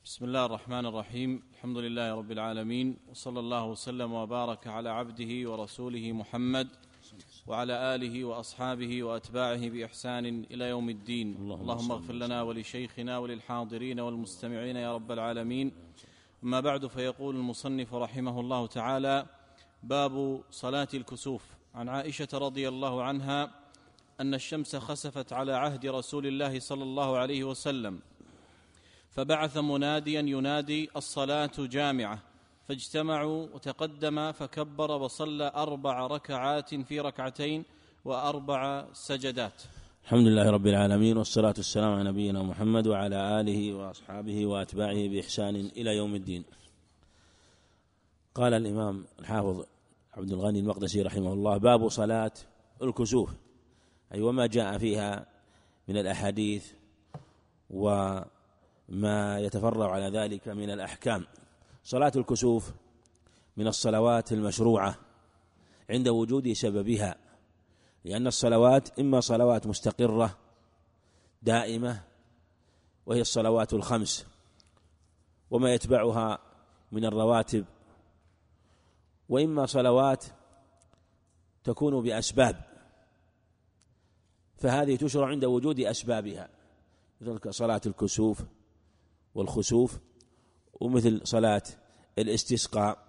بسم الله الرحمن الرحيم. الحمد لله رب العالمين، وصلى الله وسلم وبارك على عبده ورسوله محمد وعلى آله وأصحابه وأتباعه بإحسان إلى يوم الدين. اللهم اغفر لنا ولشيخنا وللحاضرين والمستمعين يا رب العالمين. أما بعد، فيقول المصنف رحمه الله تعالى: باب صلاة الكسوف. عن عائشة رضي الله عنها أن الشمس خسفت على عهد رسول الله صلى الله عليه وسلم، فبعث مناديا ينادي: الصلاة جامعة، فاجتمعوا وتقدم فكبر وصلى 4 ركعات في ركعتين و4 سجدات. الحمد لله رب العالمين، والصلاة والسلام على نبينا محمد وعلى آله وأصحابه وأتباعه بإحسان إلى يوم الدين. قال الإمام الحافظ عبد الغني المقدسي رحمه الله: باب صلاة الكسوف، أي وما جاء فيها من الأحاديث وما يتفرع على ذلك من الأحكام. صلاة الكسوف من الصلوات المشروعة عند وجود سببها، لأن الصلوات إما صلوات مستقرة دائمة وهي الصلوات الخمس وما يتبعها من الرواتب، وإما صلوات تكون بأسباب، فهذه تشرع عند وجود أسبابها، مثل صلاة الكسوف والخسوف، ومثل صلاة الاستسقاء.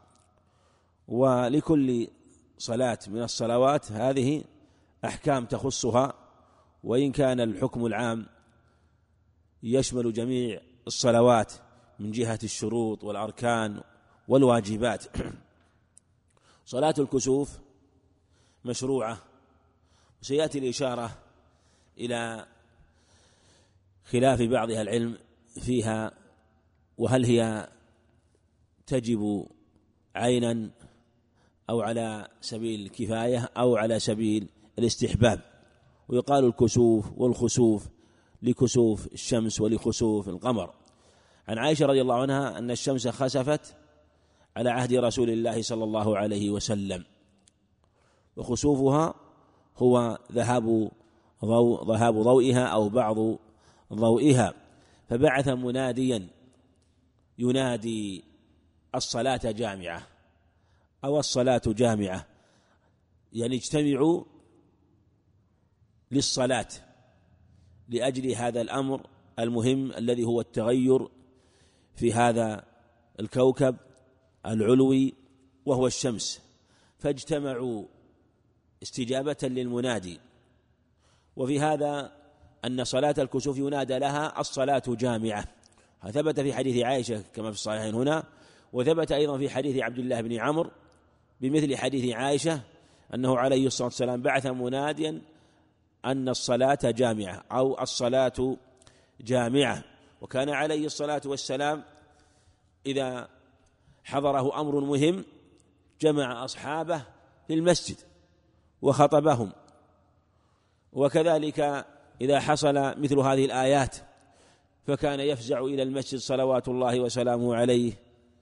ولكل صلاة من الصلوات هذه أحكام تخصها، وإن كان الحكم العام يشمل جميع الصلوات من جهة الشروط والأركان والواجبات. صلاة الكسوف مشروعة، وسيأتي الإشارة إلى خلاف بعض أهل العلم فيها، وهل هي تجب عينا أو على سبيل الكفاية أو على سبيل الاستحباب. ويقال الكسوف والخسوف لكسوف الشمس ولخسوف القمر. عن عائشة رضي الله عنها أن الشمس خسفت على عهد رسول الله صلى الله عليه وسلم، وخسوفها هو ذهاب ضوئها أو بعض ضوئها، فبعث مناديا ينادي: الصلاة جامعة، أو الصلاة جامعة، يعني اجتمعوا للصلاة لأجل هذا الأمر المهم الذي هو التغير في هذا الكوكب العلوي وهو الشمس، فاجتمعوا استجابة للمنادي. وفي هذا أن صلاة الكسوف ينادى لها الصلاة جامعة، ثبت في حديث عائشة كما في الصحيحين هنا، وثبت أيضا في حديث عبد الله بن عمرو بمثل حديث عائشة أنه عليه الصلاة والسلام بعث مناديا أن الصلاة جامعة أو الصلاة جامعة. وكان عليه الصلاة والسلام إذا حضره أمر مهم جمع أصحابه في المسجد وخطبهم، وكذلك إذا حصل مثل هذه الآيات فكان يفزع إلى المسجد صلوات الله وسلامه عليه،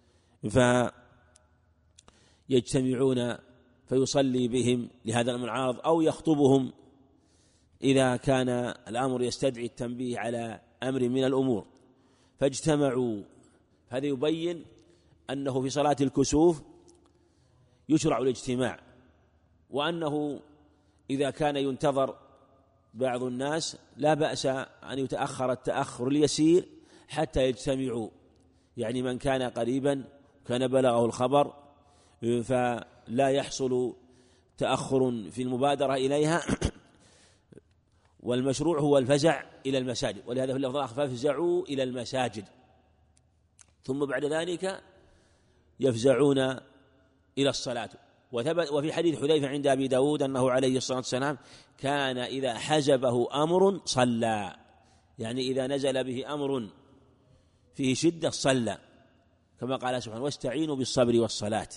فيجتمعون فيصلي بهم لهذا العرض، أو يخطبهم إذا كان الأمر يستدعي التنبيه على أمر من الأمور، فاجتمعوا. هذا يبين أنه في صلاة الكسوف يشرع الاجتماع، وأنه إذا كان ينتظر بعض الناس لا بأس أن يتأخر التأخر اليسير حتى يجتمعوا، يعني من كان قريبا كان بلغه الخبر فلا يحصل تأخر في المبادرة إليها. والمشروع هو الفزع إلى المساجد، ولهذا في اللفظ الآخر: فافزعوا إلى المساجد، ثم بعد ذلك يفزعون إلى الصلاة. وفي حديث حذيفة عند أبي داود أنه عليه الصلاة والسلام كان إذا حزبه أمر صلى، يعني إذا نزل به أمر فيه شدة صلى، كما قال سبحانه: واستعينوا بالصبر والصلاة.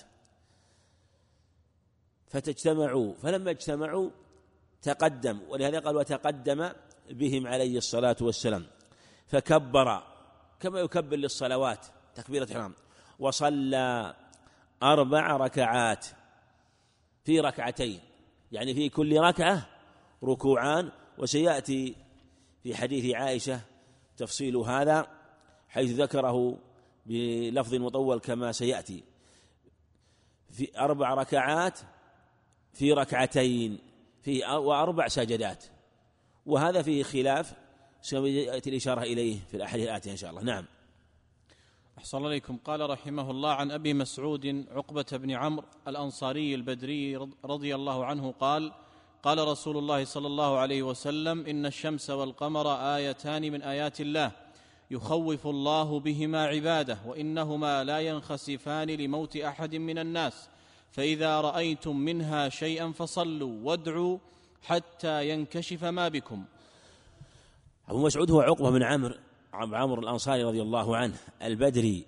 فتجتمعوا، فلما اجتمعوا تقدم، ولهذا قال: وتقدم بهم عليه الصلاة والسلام، فكبر كما يكبر للصلوات تكبيرة إحرام، وصلى 4 ركعات في ركعتين، يعني في كل ركعة ركوعان. وسيأتي في حديث عائشة تفصيل هذا، حيث ذكره بلفظ مطول كما سيأتي، في 4 ركعات في ركعتين و4 سجدات، وهذا فيه خلاف سيأتي الإشارة إليه في الأحاديث الآتية إن شاء الله. نعم. أحسن عليكم. قال رحمه الله: عن أبي مسعود عقبة بن عمرو الأنصاري البدري رضي الله عنه قال: قال رسول الله صلى الله عليه وسلم: إن الشمس والقمر آيتان من آيات الله يخوف الله بهما عباده، وإنهما لا ينخسفان لموت أحد من الناس، فإذا رأيتم منها شيئا فصلوا وادعوا حتى ينكشف ما بكم. أبو مسعود هو عقبة بن عمرو الأنصاري رضي الله عنه البدري،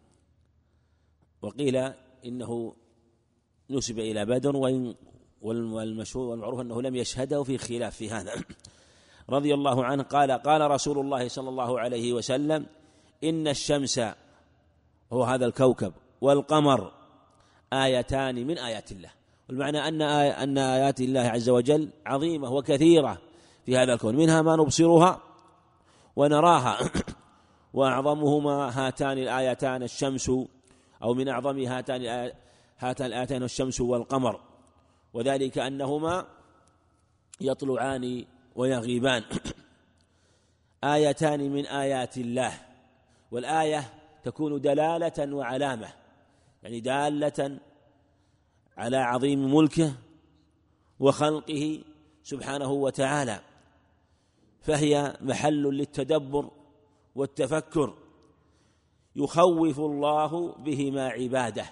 وقيل إنه نسب إلى بدر، والمشهور والمعروف أنه لم يشهده، في خلاف في هذا. رضي الله عنه قال: قال رسول الله صلى الله عليه وسلم: إن الشمس، هو هذا الكوكب، والقمر آيتان من آيات الله. والمعنى أن آيات الله عز وجل عظيمة وكثيرة في هذا الكون، منها ما نبصرها ونراها، وأعظمهما هاتان الآيتان الشمس، أو من أعظم هاتان الآيتان الشمس والقمر، وذلك أنهما يطلعان ويغيبان. آيتان من آيات الله، والآية تكون دلالة وعلامة، يعني دالة على عظيم ملكه وخلقه سبحانه وتعالى، فهي محل للتدبر والتفكر. يخوف الله بهما عباده.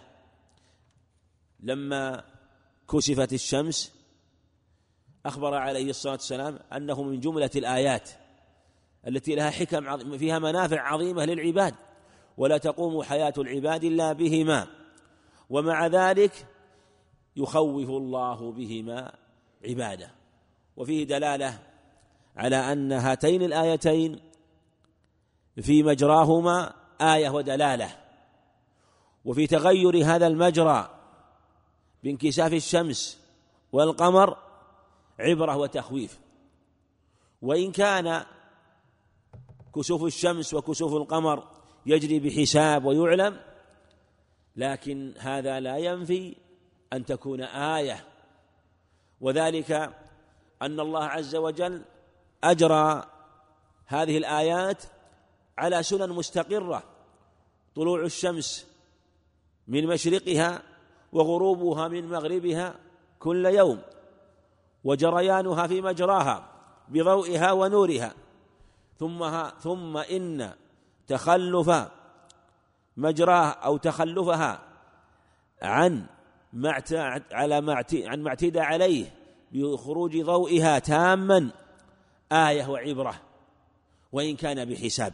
لما كشفت الشمس أخبر عليه الصلاة والسلام أنه من جملة الآيات التي لها حكم فيها منافع عظيمة للعباد، ولا تقوم حياة العباد إلا بهما، ومع ذلك يخوف الله بهما عباده. وفيه دلالة على أن هاتين الآيتين في مجراهما آية ودلالة، وفي تغير هذا المجرى بانكساف الشمس والقمر عبرة وتخويف. وإن كان كسوف الشمس وكسوف القمر يجري بحساب ويعلم، لكن هذا لا ينفي أن تكون آية، وذلك أن الله عز وجل أجرى هذه الآيات على سنن مستقرة: طلوع الشمس من مشرقها وغروبها من مغربها كل يوم، وجريانها في مجراها بضوئها ونورها، ثم إن تخلف مجراها أو تخلفها عن ما اعتدى عليه بخروج ضوئها تاما آية وعبرة، وإن كان بحساب،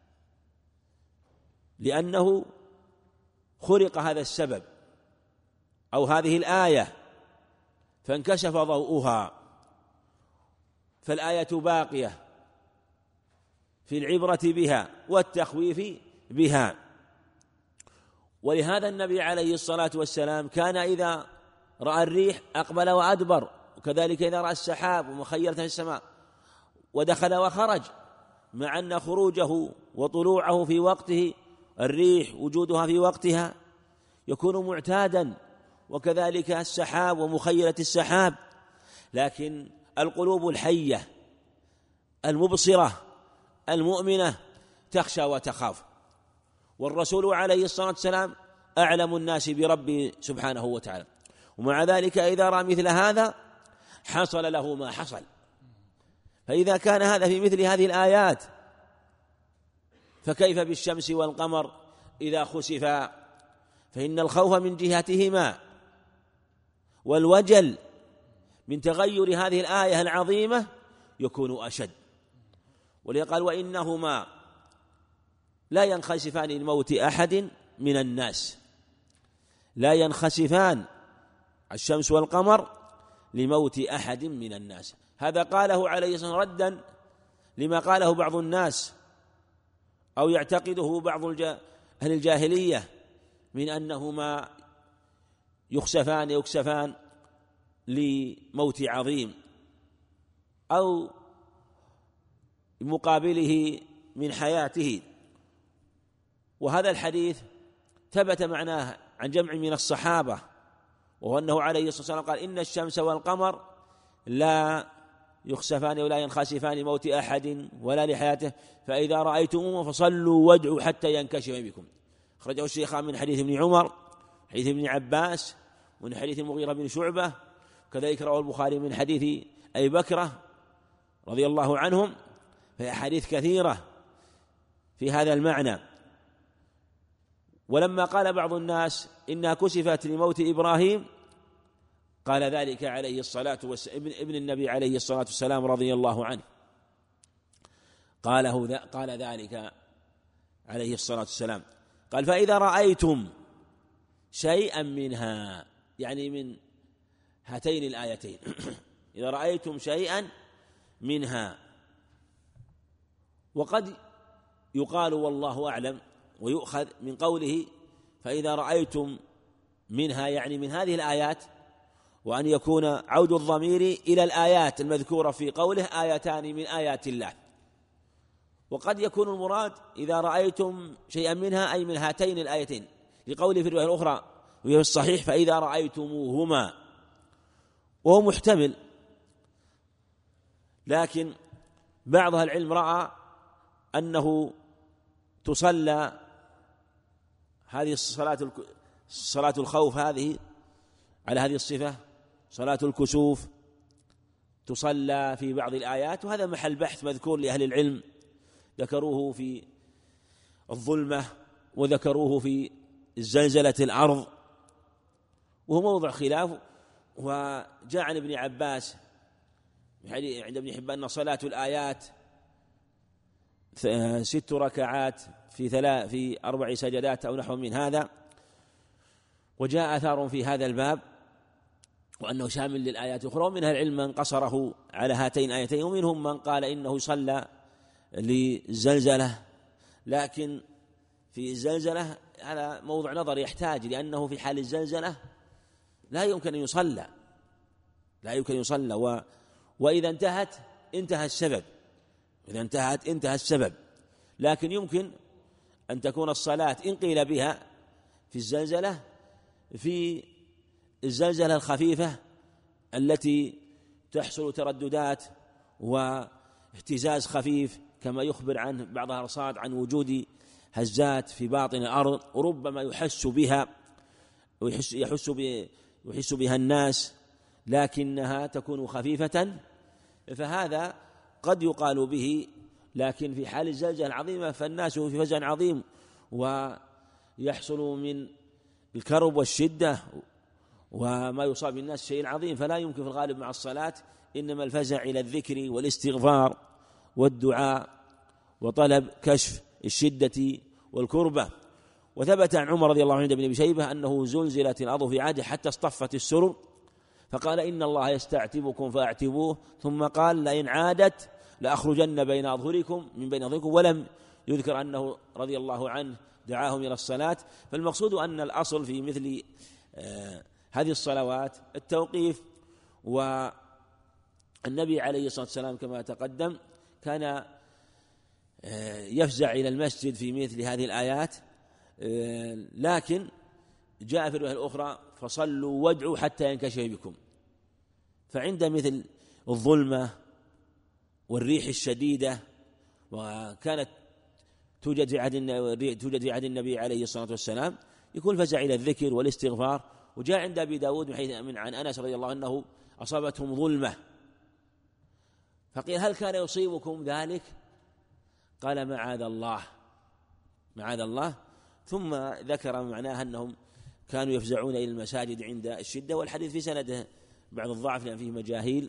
لأنه خرق هذا السبب أو هذه الآية فانكشف ضوءها، فالآية باقية في العبرة بها والتخويف بها. ولهذا النبي عليه الصلاة والسلام كان إذا رأى الريح أقبل وأدبر، وكذلك إذا رأى السحاب ومخيلة في السماء ودخل وخرج، مع أن خروجه وطلوعه في وقته، الريح وجودها في وقتها يكون معتادا، وكذلك السحاب ومخيلة السحاب. لكن القلوب الحية المبصرة المؤمنة تخشى وتخاف، والرسول عليه الصلاة والسلام أعلم الناس بربه سبحانه وتعالى، ومع ذلك إذا رأى مثل هذا حصل له ما حصل. فإذا كان هذا في مثل هذه الآيات، فكيف بالشمس والقمر إذا خسفا؟ فإن الخوف من جهتهما والوجل من تغير هذه الآية العظيمة يكون أشد. ولقال: وإنهما لا ينخسفان لموت أحد من الناس. لا ينخسفان الشمس والقمر لموت أحد من الناس. هذا قاله عليه الصلاة والسلام ردا لما قاله بعض الناس أو يعتقده بعض أهل الجاهلية من أنهما يكسفان لموت عظيم، أو مقابله من حياته. وهذا الحديث ثبت معناه عن جمع من الصحابة، وهو أنه عليه الصلاة والسلام قال: إن الشمس والقمر لا يخسفان ولا ينخسفان لموت أحد ولا لحياته، فإذا رأيتموه فصلوا وادعوا حتى ينكشف بكم. أخرجه الشيخان من حديث ابن عمر، حديث ابن عباس، ومن حديث المغيرة بن شعبة، كذلك رواه البخاري من حديث أبي بكرة رضي الله عنهم. فهي حديث كثيرة في هذا المعنى. ولما قال بعض الناس إنها كسفت لموت إبراهيم، قال ذلك عليه الصلاة والسلام ابن النبي عليه الصلاة والسلام رضي الله عنه، قال ذلك عليه الصلاة والسلام، قال: فإذا رأيتم شيئا منها، يعني من هاتين الآيتين إذا رأيتم شيئا منها. وقد يقال والله أعلم ويؤخذ من قوله فإذا رأيتم منها، يعني من هذه الآيات، وأن يكون عود الضمير إلى الآيات المذكورة في قوله آيتان من آيات الله. وقد يكون المراد إذا رأيتم شيئا منها أي من هاتين الآيتين، لقوله في الرواية الأخرى وهي الصحيح فإذا رأيتموهما، وهو محتمل. لكن بعض أهل العلم رأى أنه تصلى هذه صلاة الخوف هذه على هذه الصفة، صلاة الكسوف، تصلى في بعض الآيات، وهذا محل بحث مذكور لأهل العلم، ذكروه في الظلمة وذكروه في زلزلة الأرض، وهو موضع خلاف. وجاء عن ابن عباس عند ابن حبان أن صلاة الآيات 6 ركعات في 4 سجدات أو نحو من هذا. وجاء آثار في هذا الباب وأنه شامل للآيات الأخرى، ومنها العلم من قصره على هاتين الآيتين، ومنهم من قال إنه صلى للزلزلة. لكن في الزلزلة هذا موضوع نظر يحتاج، لأنه في حال الزلزلة لا يمكن أن يصلى، وإذا انتهت انتهى السبب. لكن يمكن أن تكون الصلاة إن قيل بها في الزلزلة الخفيفة التي تحصل ترددات واهتزاز خفيف، كما يخبر عنه بعض الأرصاد عن وجود هزات في باطن الأرض، وربما يحس بها ويحس بها الناس، لكنها تكون خفيفة، فهذا قد يقال به. لكن في حال الزلزلة العظيمة فالناس في فزع عظيم، ويحصل من الكرب والشدة وما يصاب الناس شيء عظيم، فلا يمكن في الغالب مع الصلاة، إنما الفزع إلى الذكر والاستغفار والدعاء وطلب كشف الشدة والكربة. وثبت عن عمر رضي الله عنه ابن أبي شيبة أنه زلزلت الأرض في عهده حتى اصطفت السرر، فقال: إن الله يستعتبكم فاعتبوه، ثم قال: لئن عادت لأخرجن بين أظهركم من بين أظهركم، ولم يذكر أنه رضي الله عنه دعاهم إلى الصلاة. فالمقصود أن الأصل في مثل هذه الصلوات التوقيف. والنبي عليه الصلاة والسلام كما تقدم كان يفزع إلى المسجد في مثل هذه الآيات، لكن جاء في الرواية الأخرى فصلوا وادعوا حتى ينكشف بكم. فعند مثل الظلمة والريح الشديدة، وكانت توجد في عهد النبي عليه الصلاة والسلام، يكون فزع إلى الذكر والاستغفار. وجاء عند أبي داود عن أنس رضي الله عنه أصابتهم ظلمة، فقيل: هل كان يصيبكم ذلك؟ قال: معاذ الله. ثم ذكر معناها أنهم كانوا يفزعون إلى المساجد عند الشدة، والحديث في سنده بعض الضعف لأن فيه مجاهيل،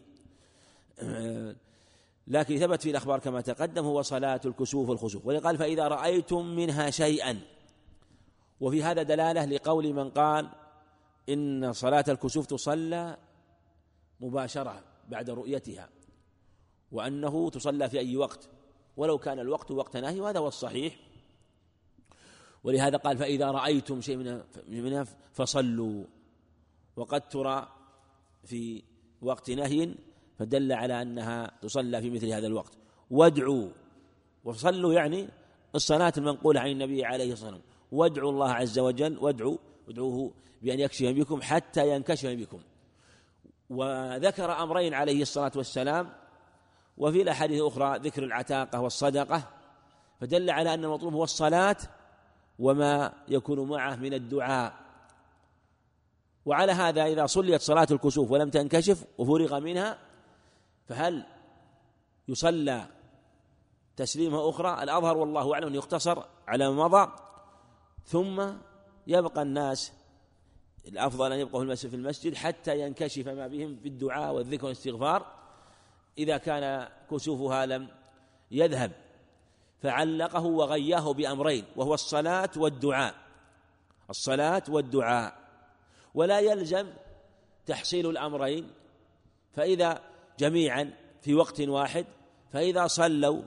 لكن ثبت في الأخبار كما تقدم هو صلاة الكسوف والخسوف. وقال: فإذا رأيتم منها شيئا. وفي هذا دلالة لقول من قال إن صلاة الكسوف تصلى مباشرة بعد رؤيتها، وأنه تصلى في أي وقت ولو كان الوقت وقت نهي، وهذا هو الصحيح. ولهذا قال: فإذا رأيتم شيء منها فصلوا، وقد ترى في وقت نهي، فدل على أنها تصلى في مثل هذا الوقت. وادعوا وصلوا يعني الصلاة المنقولة عن النبي عليه الصلاة والسلام: وادعوا الله عز وجل، وادعوه بأن يكشف بكم حتى ينكشف بكم. وذكر أمرين عليه الصلاة والسلام، وفي الأحاديث الأخرى ذكر العتاقة والصدقة، فدل على أن المطلوب هو الصلاة وما يكون معه من الدعاء. وعلى هذا إذا صليت صلاة الكسوف ولم تنكشف وفرغ منها، فهل يصلى تسليمة أخرى؟ الأظهر والله أعلم أن يقتصر على ما مضى، ثم يبقى الناس، الأفضل أن يبقوا في المسجد حتى ينكشف ما بهم بالدعاء والذكر والاستغفار إذا كان كسوفها لم يذهب. فعلقه وغياه بأمرين، وهو الصلاة والدعاء، الصلاة والدعاء، ولا يلزم تحصيل الأمرين فإذا جميعا في وقت واحد، فإذا صلوا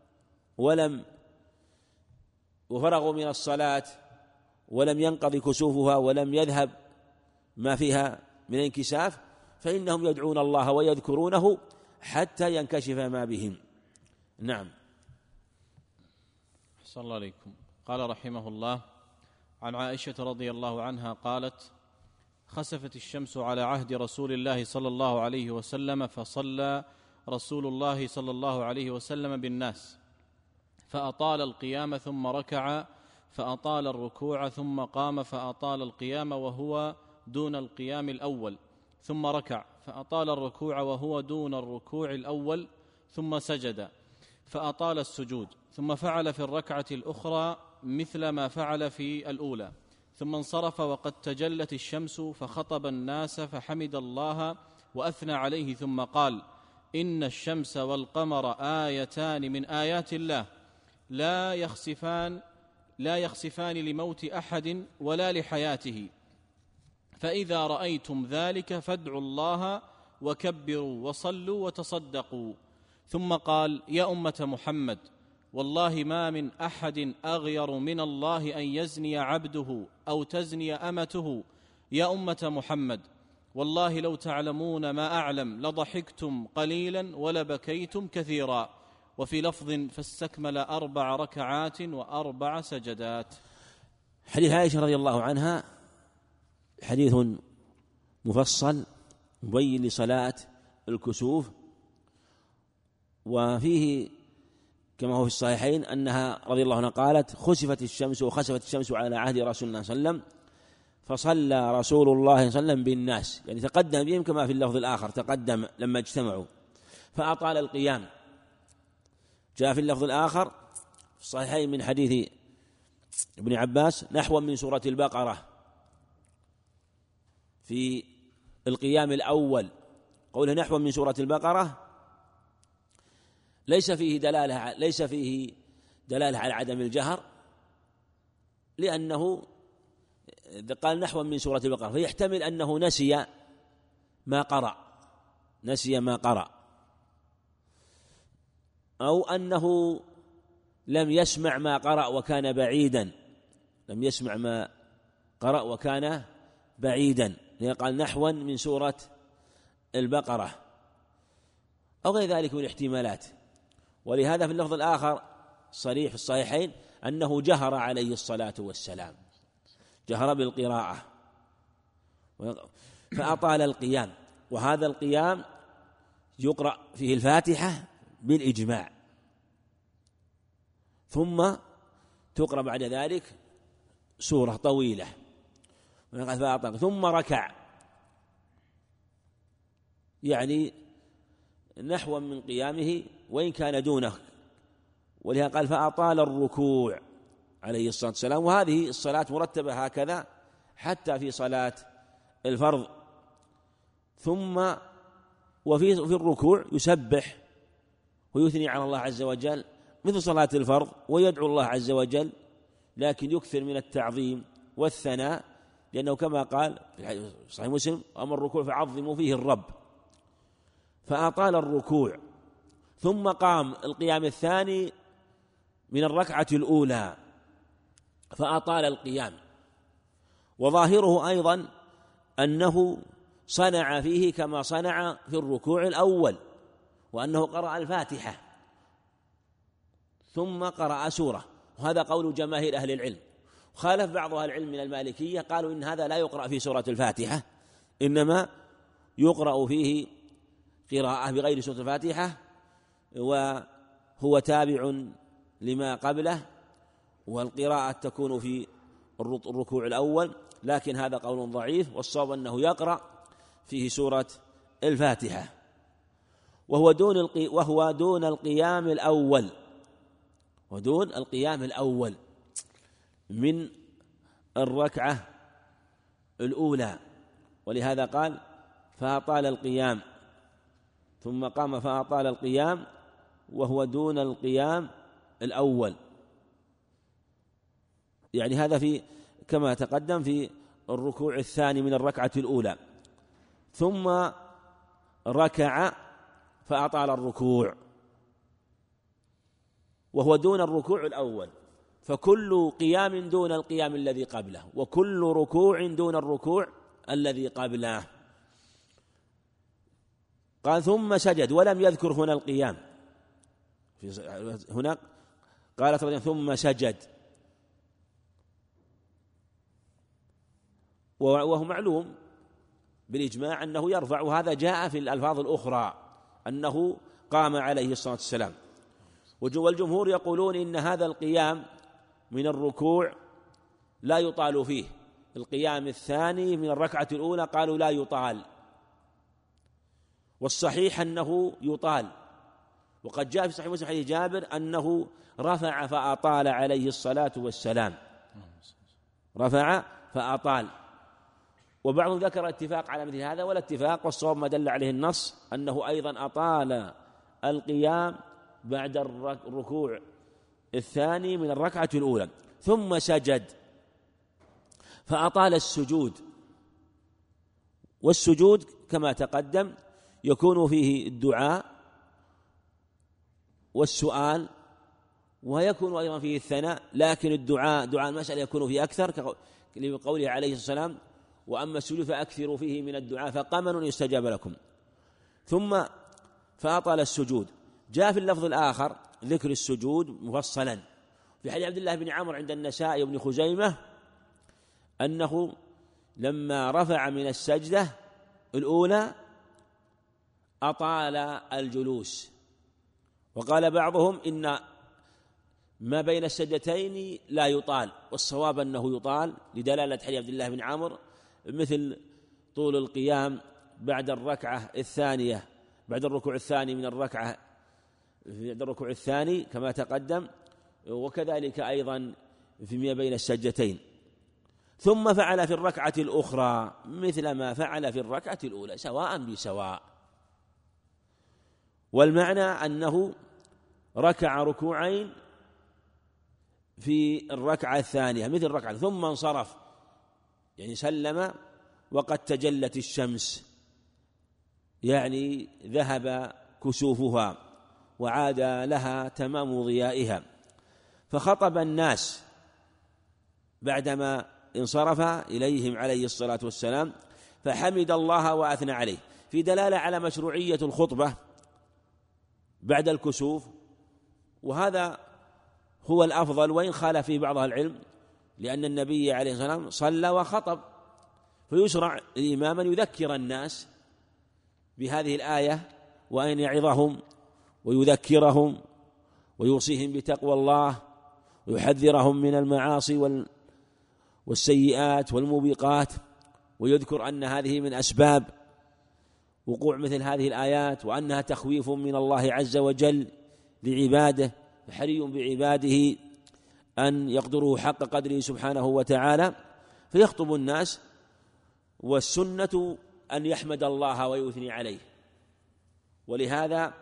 وفرغوا من الصلاة ولم ينقضي كسوفها ولم يذهب ما فيها من انكساف، فإنهم يدعون الله ويذكرونه حتى ينكشف ما بهم. نعم. أحسن الله عليكم. قال رحمه الله: عن عائشة رضي الله عنها قالت: خسفت الشمس على عهد رسول الله صلى الله عليه وسلم، فصلى رسول الله صلى الله عليه وسلم بالناس، فأطال القيام ثم ركع، فأطال الركوع ثم قام فأطال القيام وهو دون القيام الأول، ثم ركع فأطال الركوع وهو دون الركوع الأول، ثم سجد فأطال السجود، ثم فعل في الركعة الأخرى مثل ما فعل في الأولى، ثم انصرف وقد تجلت الشمس، فخطب الناس فحمد الله وأثنى عليه، ثم قال: إن الشمس والقمر آيتان من آيات الله لا يخسفان لموت أحد ولا لحياته، فإذا رأيتم ذلك فادعوا الله وكبروا وصلوا وتصدقوا. ثم قال: يا أمة محمد، والله ما من أحد أغير من الله أن يزني عبده أو تزني أمته. يا أمة محمد، والله لو تعلمون ما أعلم لضحكتم قليلا ولبكيتم كثيرا. وفي لفظ: فاستكمل 4 ركعات و4 سجدات. حديث عائشة رضي الله عنها حديث مفصل مبين لصلاة الكسوف، وفيه كما هو في الصحيحين أنها رضي الله عنها قالت: خسفت الشمس على عهد رسول الله صلى الله عليه وسلم، فصلى رسول الله صلى الله عليه وسلم بالناس، يعني تقدم بهم كما في اللفظ الآخر تقدم لما اجتمعوا، فأطال القيام. جاء في اللفظ الآخر في الصحيحين من حديث ابن عباس نحو من سورة البقرة في القيام الأول. قوله نحو من سورة البقرة ليس فيه دلالة على عدم الجهر، لأنه قال نحو من سورة البقرة، فيحتمل أنه نسي ما قرأ، أو أنه لم يسمع ما قرأ وكان بعيدا، قال نحوا من سورة البقرة، أو غير ذلك من الاحتمالات. ولهذا في اللفظ الآخر صريح في الصحيحين أنه جهر عليه الصلاة والسلام، جهر بالقراءة فأطال القيام. وهذا القيام يقرأ فيه الفاتحة بالإجماع، ثم تقرأ بعد ذلك سورة طويلة، ثم ركع، يعني نحو من قيامه وإن كان دونه. ولهذا قال فأطال الركوع عليه الصلاة والسلام. وهذه الصلاة مرتبة هكذا حتى في صلاة الفرض. ثم وفي الركوع يسبح ويثني على الله عز وجل مثل صلاة الفرض، ويدعو الله عز وجل، لكن يكثر من التعظيم والثناء، لأنه كما قال في صحيح مسلم: أما الركوع فعظموا فيه الرب. فأطال الركوع، ثم قام القيام الثاني من الركعة الأولى فأطال القيام. وظاهره أيضا أنه صنع فيه كما صنع في الركوع الأول، وأنه قرأ الفاتحة ثم قرأ سورة، وهذا قول جماهير أهل العلم. خالف بعض أهل العلم من المالكية، قالوا إن هذا لا يقرأ في سورة الفاتحة، إنما يقرأ فيه قراءة بغير سورة الفاتحة، وهو تابع لما قبله، والقراءة تكون في الركوع الأول، لكن هذا قول ضعيف، والصواب أنه يقرأ فيه سورة الفاتحة، وهو دون القيام الأول، ودون القيام الأول من الركعة الأولى. ولهذا قال فأطال القيام، ثم قام فأطال القيام، وهو دون القيام الأول، يعني هذا في كما تقدم في الركوع الثاني من الركعة الأولى. ثم ركع فأطال الركوع، وهو دون الركوع الأول، فكل قيام دون القيام الذي قبله، وكل ركوع دون الركوع الذي قبله. قال ثم سجد، ولم يذكر هنا القيام، هنا قال ثم سجد، وهو معلوم بالإجماع أنه يرفع، وهذا جاء في الألفاظ الأخرى أنه قام عليه الصلاة والسلام. والجمهور يقولون إن هذا القيام من الركوع لا يطال فيه، القيام الثاني من الركعة الأولى قالوا لا يطال، والصحيح أنه يطال، وقد جاء في صحيح مسلم حديث جابر أنه رفع فأطال عليه الصلاة والسلام، رفع فأطال. وبعضهم ذكر اتفاق على مثل هذا، ولا اتفاق، والصواب ما دل عليه النص أنه أيضا أطال القيام بعد الركوع الثاني من الركعة الأولى. ثم سجد فأطال السجود، والسجود كما تقدم يكون فيه الدعاء والسؤال، ويكون أيضا فيه الثناء، لكن الدعاء دعاء المسألة يكون فيه أكثر، لقوله عليه السلام وأما السجود فأكثروا فيه من الدعاء فقمن يستجاب لكم. ثم فأطال السجود. جاء في اللفظ الآخر ذكر السجود مفصلا في حديث عبد الله بن عمرو عند النسائي وابن خزيمة أنه لما رفع من السجدة الأولى أطال الجلوس، وقال بعضهم إن ما بين السجدتين لا يطال، والصواب أنه يطال لدلالة حديث عبد الله بن عمرو، مثل طول القيام بعد الركعة الثانية، بعد الركوع الثاني من الركعة، بعد الركوع الثاني كما تقدم، وكذلك أيضا فيما بين السجدتين. ثم فعل في الركعة الأخرى مثل ما فعل في الركعة الأولى سواء بسواء، والمعنى أنه ركع ركوعين في الركعة الثانية مثل الركعة، ثم انصرف، يعني سلم وقد تجلت الشمس، يعني ذهب كسوفها وعاد لها تمام ضيائها، فخطب الناس بعدما انصرف إليهم عليه الصلاة والسلام، فحمد الله وأثنى عليه، في دلالة على مشروعية الخطبة بعد الكسوف، وهذا هو الأفضل، وإن خالف فيه بعض العلم، لأن النبي عليه الصلاة والسلام صلى وخطب، فيشرع الإمام أن يذكر الناس بهذه الآية، وأن يعظهم ويذكرهم ويوصيهم بتقوى الله، ويحذرهم من المعاصي والسيئات والموبقات، ويذكر أن هذه من أسباب وقوع مثل هذه الآيات، وأنها تخويف من الله عز وجل لعباده، فحري بعباده أن يقدروا حق قدره سبحانه وتعالى، فيخطب الناس. والسنة أن يحمد الله ويثني عليه، ولهذا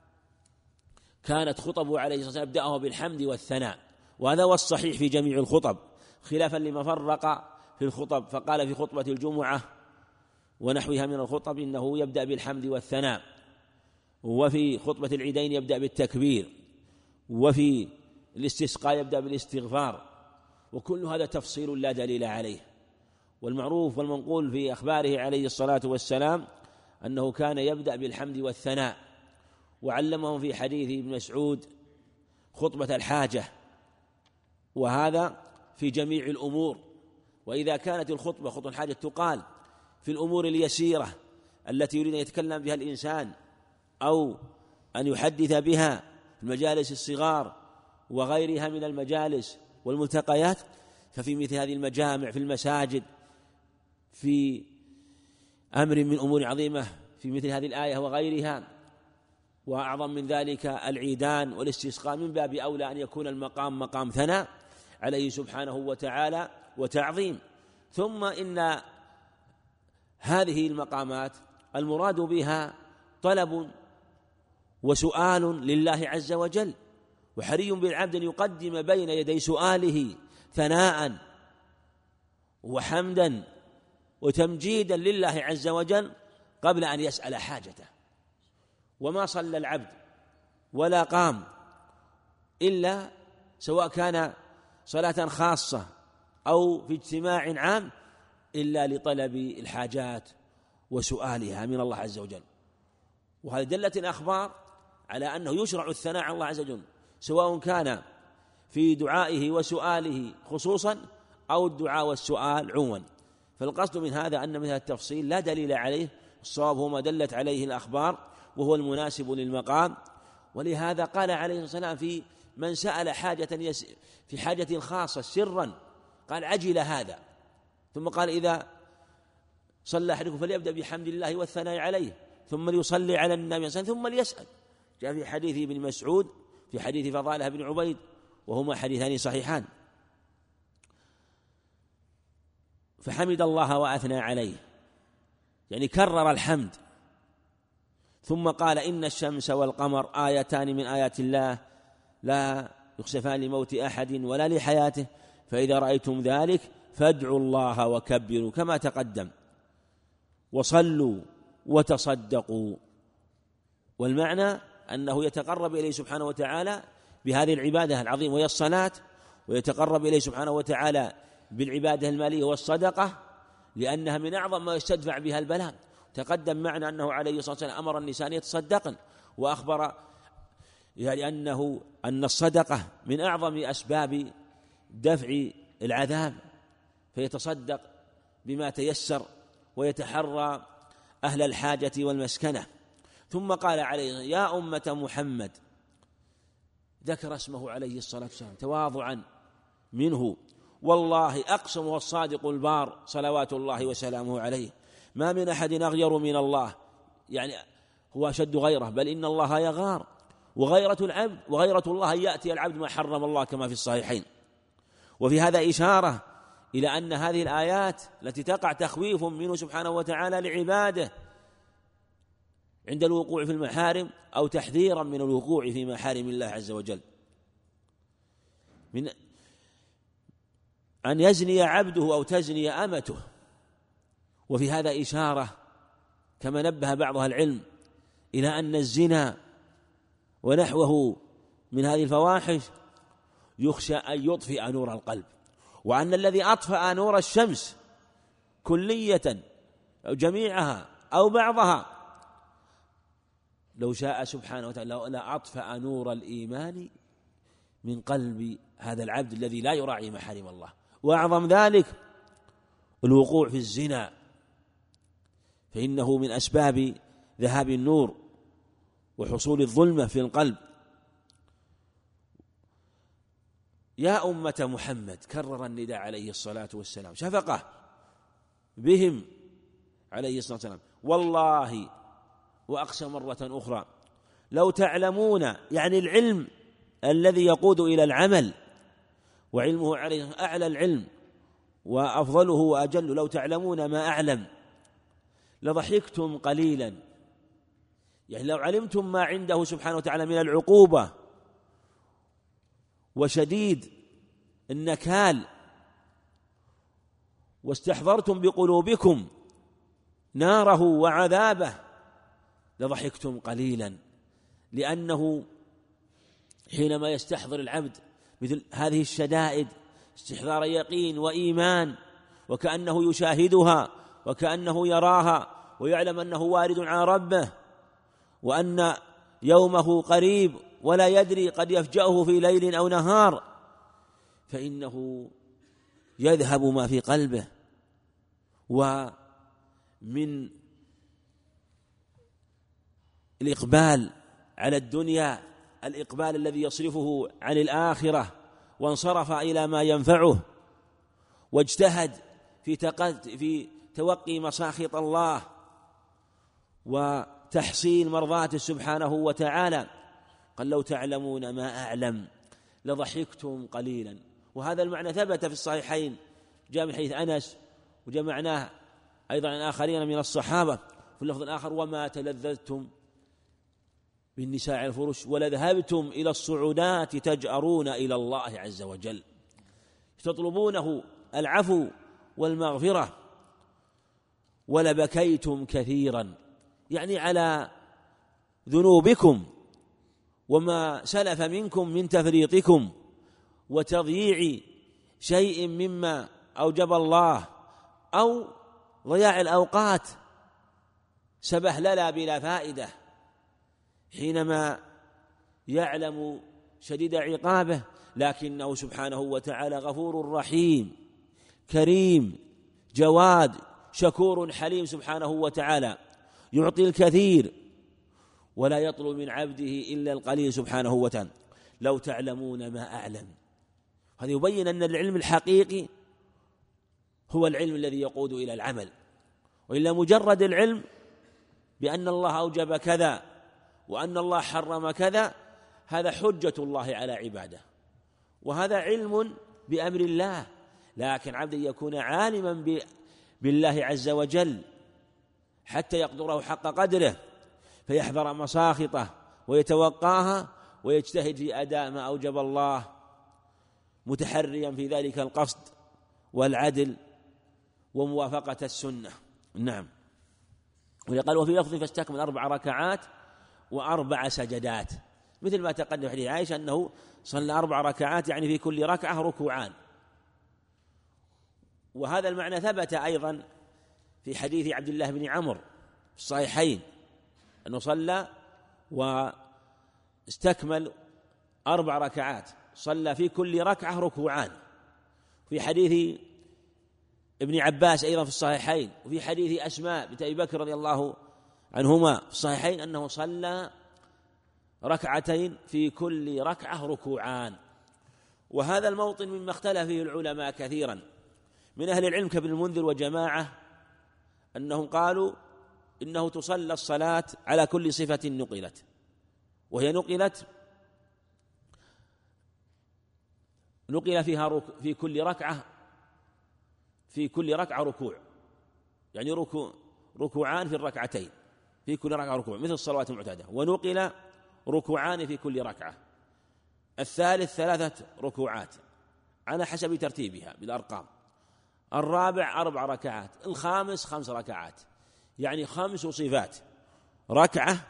كانت خطبه عليه الصلاة والسلام يبدأه بالحمد والثناء، وهذا هو الصحيح في جميع الخطب، خلافا لما فرق في الخطب، فقال في خطبة الجمعة ونحوها من الخطب إنه يبدأ بالحمد والثناء، وفي خطبة العيدين يبدأ بالتكبير، وفي الاستسقاء يبدأ بالاستغفار، وكل هذا تفصيل لا دليل عليه. والمعروف والمنقول في أخباره عليه الصلاة والسلام أنه كان يبدأ بالحمد والثناء، وعلمهم في حديث ابن مسعود خطبة الحاجة، وهذا في جميع الأمور. وإذا كانت الخطبة خطبة الحاجة تقال في الأمور اليسيرة التي يريد أن يتكلم بها الإنسان أو أن يحدث بها في المجالس الصغار وغيرها من المجالس والملتقيات، ففي مثل هذه المجامع في المساجد في أمر من أمور عظيمة في مثل هذه الآية وغيرها، وأعظم من ذلك العيدان والاستسقاء، من باب أولى أن يكون المقام مقام ثناء عليه سبحانه وتعالى وتعظيم. ثم إن هذه المقامات المراد بها طلب وسؤال لله عز وجل، وحري بالعبد أن يقدم بين يدي سؤاله ثناء وحمدا وتمجيدا لله عز وجل قبل أن يسأل حاجته. وما صلى العبد ولا قام إلا سواء كان صلاة خاصة أو في اجتماع عام إلا لطلب الحاجات وسؤالها من الله عز وجل. وهذه دلت الأخبار على أنه يشرع الثناء على الله عز وجل، سواء كان في دعائه وسؤاله خصوصا أو الدعاء والسؤال عموما. فالقصد من هذا أن مثل التفصيل لا دليل عليه، الصواب هو ما دلت عليه الأخبار وهو المناسب للمقام. ولهذا قال عليه الصلاة والسلام في من سأل حاجة في حاجة خاصة سرا قال عجل هذا، ثم قال إذا صلى أحدكم فليبدأ بحمد الله والثناء عليه ثم ليصلي على النبي صلى الله عليه وسلم ثم ليسأل. جاء في حديث ابن مسعود في حديث فضالة بن عبيد وهما حديثان صحيحان. فحمد الله وأثنى عليه، يعني كرر الحمد، ثم قال إن الشمس والقمر آيتان من آيات الله لا يخسفان لموت أحد ولا لحياته، فإذا رأيتم ذلك فادعوا الله وكبروا كما تقدم وصلوا وتصدقوا. والمعنى أنه يتقرب إليه سبحانه وتعالى بهذه العبادة العظيمة وهي الصلاة، ويتقرب إليه سبحانه وتعالى بالعبادة المالية والصدقة، لأنها من أعظم ما يستدفع بها البلاء. تقدم معنا أنه عليه الصلاة والسلام أمر النساء أن يتصدقن، وأخبر يعني أن الصدقة من أعظم أسباب دفع العذاب، فيتصدق بما تيسر ويتحرى أهل الحاجة والمسكنة. ثم قال عليه يا أمة محمد، ذكر اسمه عليه الصلاة والسلام تواضعا منه، والله أقسم والصادق البار صلوات الله وسلامه عليه ما من أحد أغير من الله، يعني هو أشد غيره، بل إن الله يغار، وغيرة الله أن يأتي العبد ما حرم الله كما في الصحيحين. وفي هذا إشارة إلى أن هذه الآيات التي تقع تخويف منه سبحانه وتعالى لعباده عند الوقوع في المحارم أو تحذيرا من الوقوع في محارم الله عز وجل، من أن يزني عبده أو تزني أمته. وفي هذا إشارة كما نبه بعض أهل العلم إلى أن الزنا ونحوه من هذه الفواحش يخشى أن يطفئ نور القلب، وأن الذي أطفأ نور الشمس كلية أو جميعها أو بعضها لو شاء سبحانه وتعالى لأطفأ نور الإيمان من قلب هذا العبد الذي لا يراعي محارم الله. وأعظم ذلك الوقوع في الزنا، فإنه من أسباب ذهاب النور وحصول الظلمة في القلب. يا أمة محمد، كرر النداء عليه الصلاة والسلام شفقة بهم عليه الصلاة والسلام. والله، وأقسم مرة أخرى لو تعلمون، يعني العلم الذي يقود إلى العمل، وعلمه عليه أعلى العلم وأفضله وأجل، لو تعلمون ما أعلم لضحكتم قليلا، يعني لو علمتم ما عنده سبحانه وتعالى من العقوبة وشديد النكال واستحضرتم بقلوبكم ناره وعذابه لضحكتم قليلا. لأنه حينما يستحضر العبد مثل هذه الشدائد استحضار يقين وإيمان، وكأنه يشاهدها وكأنه يراها، ويعلم أنه وارد على ربه، وأن يومه قريب ولا يدري قد يفجأه في ليل أو نهار، فإنه يذهب ما في قلبه. ومن الإقبال على الدنيا الإقبال الذي يصرفه عن الآخرة، وانصرف إلى ما ينفعه، واجتهد في توقي مساخط الله وتحصيل مرضاته سبحانه وتعالى. قال: لو تعلمون ما أعلم لضحكتم قليلا. وهذا المعنى ثبت في الصحيحين، جاء من حديث أنس، وجاء معناه أيضا عن آخرين من الصحابة في اللفظ الآخر: وما تلذذتم بالنساء الفرش ولذهبتم إلى الصعودات تجأرون إلى الله عز وجل، تطلبونه العفو والمغفرة، ولبكيتم كثيرا، يعني على ذنوبكم وما سلف منكم من تفريطكم وتضييع شيء مما أوجب الله، أو ضياع الأوقات سبهللا بلا فائدة، حينما يعلم شديد عقابه، لكنه سبحانه وتعالى غفور رحيم كريم جواد شكور حليم سبحانه وتعالى، يعطي الكثير ولا يطلب من عبده إلا القليل سبحانه وتعالى. لو تعلمون ما أعلم. هذا يبين أن العلم الحقيقي هو العلم الذي يقود إلى العمل، وإلا مجرد العلم بأن الله أوجب كذا وأن الله حرم كذا، هذا حجة الله على عباده، وهذا علم بأمر الله. لكن عبد يكون عالما بالله عز وجل حتى يقدره حق قدره، فيحذر مساخطه ويتوقاها ويجتهد في أداء ما أوجب الله، متحريا في ذلك القصد والعدل وموافقة السنة. نعم. وقال: وفي لفظ فاستكمل 4 ركعات و4 سجدات، مثل ما تقدم حديث عائشة أنه صلى 4 ركعات، يعني في كل ركعة ركوعان. وهذا المعنى ثبت أيضا في حديث عبد الله بن عمرو في الصحيحين أنه صلى واستكمل 4 ركعات، صلى في كل ركعة ركوعان. في حديث ابن عباس أيضا في الصحيحين، وفي حديث أسماء بنت أبي بكر رضي الله عنهما في الصحيحين أنه صلى 2 في كل ركعة ركوعان. وهذا الموطن مما اختلف فيه العلماء كثيرا من أهل العلم كابن المنذر وجماعة، أنهم قالوا إنه تصلى الصلاة على كل صفة نقلت، وهي نقل فيها في كل ركعة ركوع، يعني ركوعان في الركعتين، في كل ركعة ركوع مثل الصلوات المعتادة. ونقل ركوعان في كل ركعة، الثالث 3 ركوعات على حسب ترتيبها بالأرقام، الرابع 4 ركعات، الخامس 5 ركعات، يعني 5 صفات: ركعة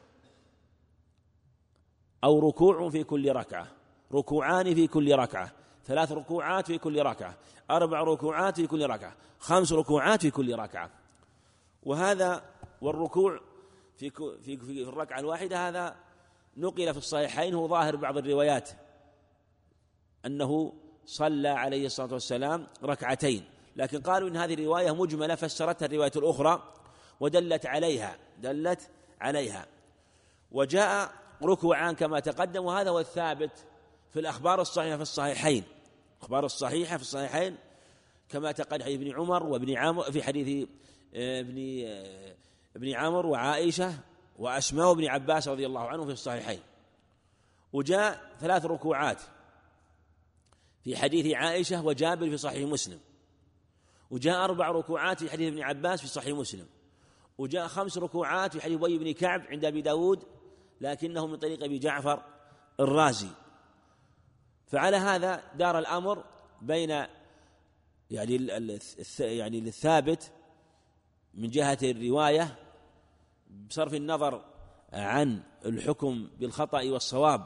أو ركوع في كل ركعة، ركوعان في كل ركعة، 3 ركوعات في كل ركعة، 4 ركوعات في كل ركعة، 5 ركوعات في كل ركعة. وهذا والركوع في الركعة الواحدة هذا نقل في الصحيحين، هو ظاهر بعض الروايات أنه صلى عليه الصلاة والسلام 2، لكن قالوا إن هذه الرواية مجملة، فسرتها الرواية الأخرى ودلت عليها. وجاء ركوعان كما تقدم، وهذا هو الثابت في الأخبار الصحيحة في الصحيحين، الأخبار الصحيحة في الصحيحين كما تقدم حديث ابن عمر وابن عمرو، في حديث ابن عمرو وعائشة وأسماء وابن عباس رضي الله عنه في الصحيحين. وجاء 3 ركوعات في حديث عائشة وجابر في صحيح مسلم، وجاء 4 ركوعات في حديث ابن عباس في صحيح مسلم، وجاء 5 ركوعات في حديث أبي بن كعب عند أبي داود لكنه من طريق أبي جعفر الرازي. فعلى هذا دار الأمر بين يعني الثابت من جهة الرواية بصرف النظر عن الحكم بالخطأ والصواب،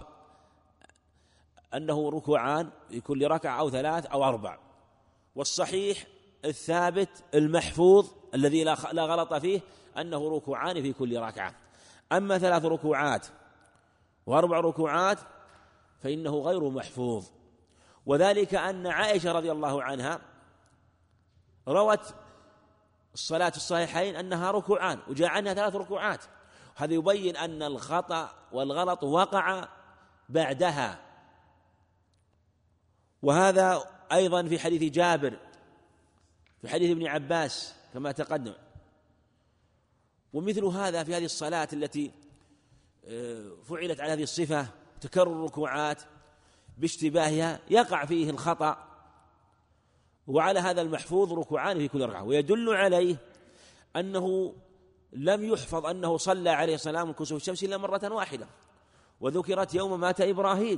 أنه ركوعان في كل ركعة أو 3 أو 4، والصحيح الثابت المحفوظ الذي لا غلط فيه أنه ركوعان في كل ركعة. أما 3 ركوعات و4 ركوعات فإنه غير محفوظ. وذلك أن عائشة رضي الله عنها روت الصلاة الصحيحين أنها ركوعان وجاء عنها 3 ركوعات. هذا يبين أن الخطأ والغلط وقع بعدها. وهذا أيضا في حديث جابر، في حديث ابن عباس كما تقدم. ومثل هذا في هذه الصلاة التي فعلت على هذه الصفة تكرر الركوعات باشتباهها يقع فيه الخطأ، وعلى هذا المحفوظ ركوعان في كل ركعة. ويدل عليه أنه لم يحفظ أنه صلى عليه السلام كسوف الشمس إلا مرة واحدة، وذكرت يوم مات إبراهيم.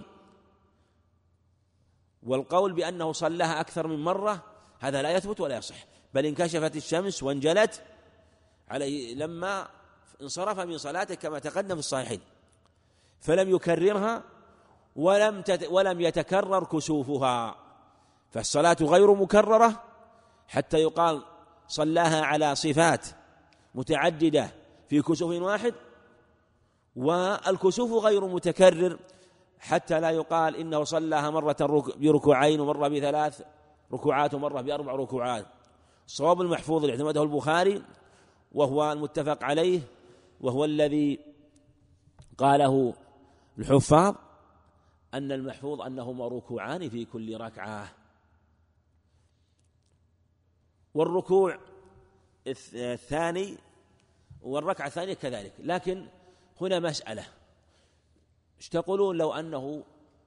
والقول بأنه صلىها أكثر من مرة هذا لا يثبت ولا يصح، بل انكشفت الشمس وانجلت عليه لما انصرف من صلاته كما تقدم في الصحيحين، فلم يكررها ولم يتكرر كسوفها. فالصلاة غير مكررة حتى يقال صلاها على صفات متعددة في كسوف واحد، والكسوف غير متكرر حتى لا يقال إنه صلاها مرة بركوعين ومرة ب3 ركوعات ومرة ب4 ركوعات. الصواب المحفوظ اللي اعتمده البخاري وهو المتفق عليه وهو الذي قاله الحفاظ أن المحفوظ أنهما ركوعان في كل ركعة. والركوع الثاني والركعة الثانية كذلك. لكن هنا مسألة، ايش تقولون لو أنه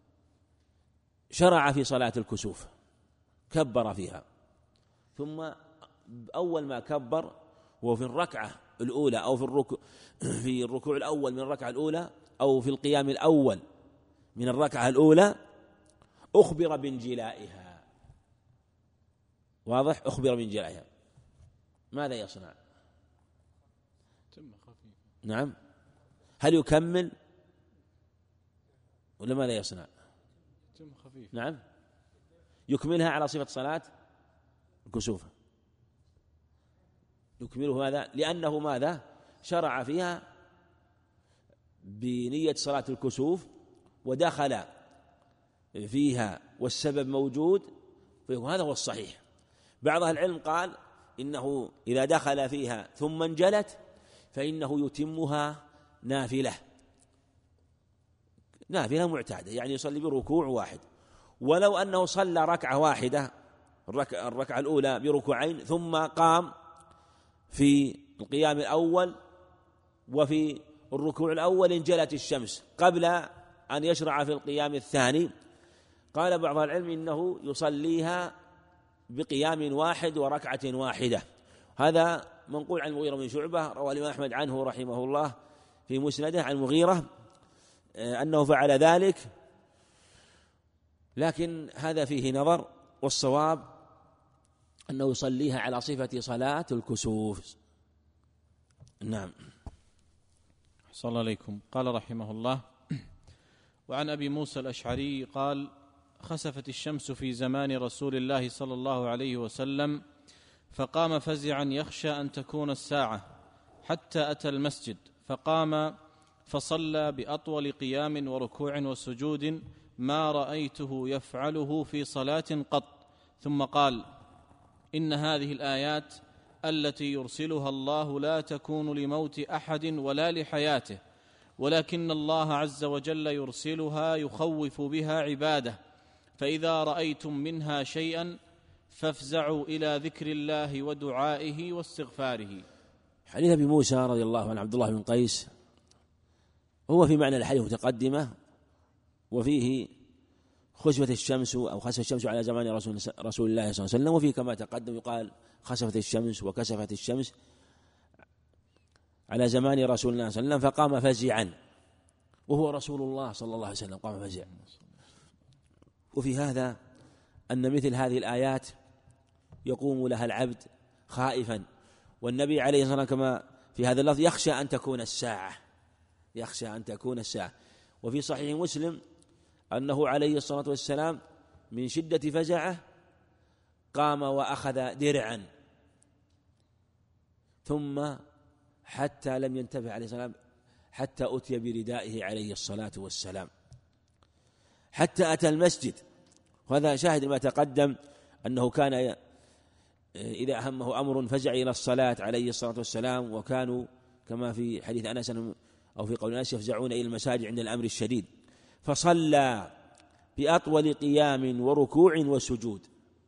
شرع في صلاة الكسوف كبر فيها، ثم أول ما كبر وفي الركعة الأولى أو في الركوع الأول من الركعة الأولى أو في القيام الأول من الركعة الأولى أخبر بانجلائها، واضح؟ أخبر بانجلائها، ماذا يصنع؟ نعم، هل يكمل ولا ماذا يصنع؟ نعم، يكملها على صفة صلاة الكسوف، يكمله ماذا؟ لأنه ماذا؟ شرع فيها بنية صلاة الكسوف ودخل فيها والسبب موجود، فهذا هو الصحيح. بعض أهل العلم قال إنه إذا دخل فيها ثم انجلت فإنه يتمها نافلة معتادة، يعني يصلي بركوع واحد. ولو أنه صلى ركعة واحدة الركعة الأولى بركوعين ثم قام في القيام الأول وفي الركوع الأول انجلت الشمس قبل أن يشرع في القيام الثاني، قال بعض العلم إنه يصليها بقيام واحد وركعة واحدة. هذا منقول عن المغيرة بن شعبة، روى الإمام أحمد عنه رحمه الله في مسنده عن المغيرة أنه فعل ذلك، لكن هذا فيه نظر، والصواب أنه يصليها على صفة صلاة الكسوف. نعم. صلى الله عليكم. قال رحمه الله: وعن أبي موسى الأشعري قال: خسفت الشمس في زمان رسول الله صلى الله عليه وسلم، فقام فزعا يخشى أن تكون الساعة، حتى أتى المسجد فقام فصلى بأطول قيام وركوع وسجود ما رأيته يفعله في صلاة قط، ثم قال: إن هذه الآيات التي يرسلها الله لا تكون لموت أحد ولا لحياته، ولكن الله عز وجل يرسلها يخوف بها عباده، فإذا رأيتم منها شيئا فافزعوا إلى ذكر الله ودعائه واستغفاره. حديث أبي موسى رضي الله عنه عبد الله بن قيس هو في معنى الحديث متقدمة، وفيه خسفت الشمس أو خسف الشمس على زمان رسول الله صلى الله عليه وسلم، وفيه كما تقدم يقال خسفت الشمس وكسفت الشمس على زمان رسول الله صلى الله عليه وسلم، فقام فزعا، وهو رسول الله صلى الله عليه وسلم قام فزعا. وفي هذا أن مثل هذه الآيات يقوم لها العبد خائفا، والنبي عليه الصلاة والسلام كما في هذا اللفظ يخشى أن تكون الساعة، يخشى أن تكون الساعة. وفي صحيح مسلم أنه عليه الصلاة والسلام من شدة فزعه قام وأخذ درعا، ثم حتى لم ينتبه عليه السلام حتى أتي بردائه عليه الصلاة والسلام، حتى أتى المسجد وهذا شاهد ما تقدم أنه كان إذا أهمه أمر فزع إلى الصلاة عليه الصلاة والسلام، وكانوا كما في حديث أنس أو في قول أنس يفزعون إلى المساجد عند الأمر الشديد، فصلى بأطول قيام وركوع وسجود.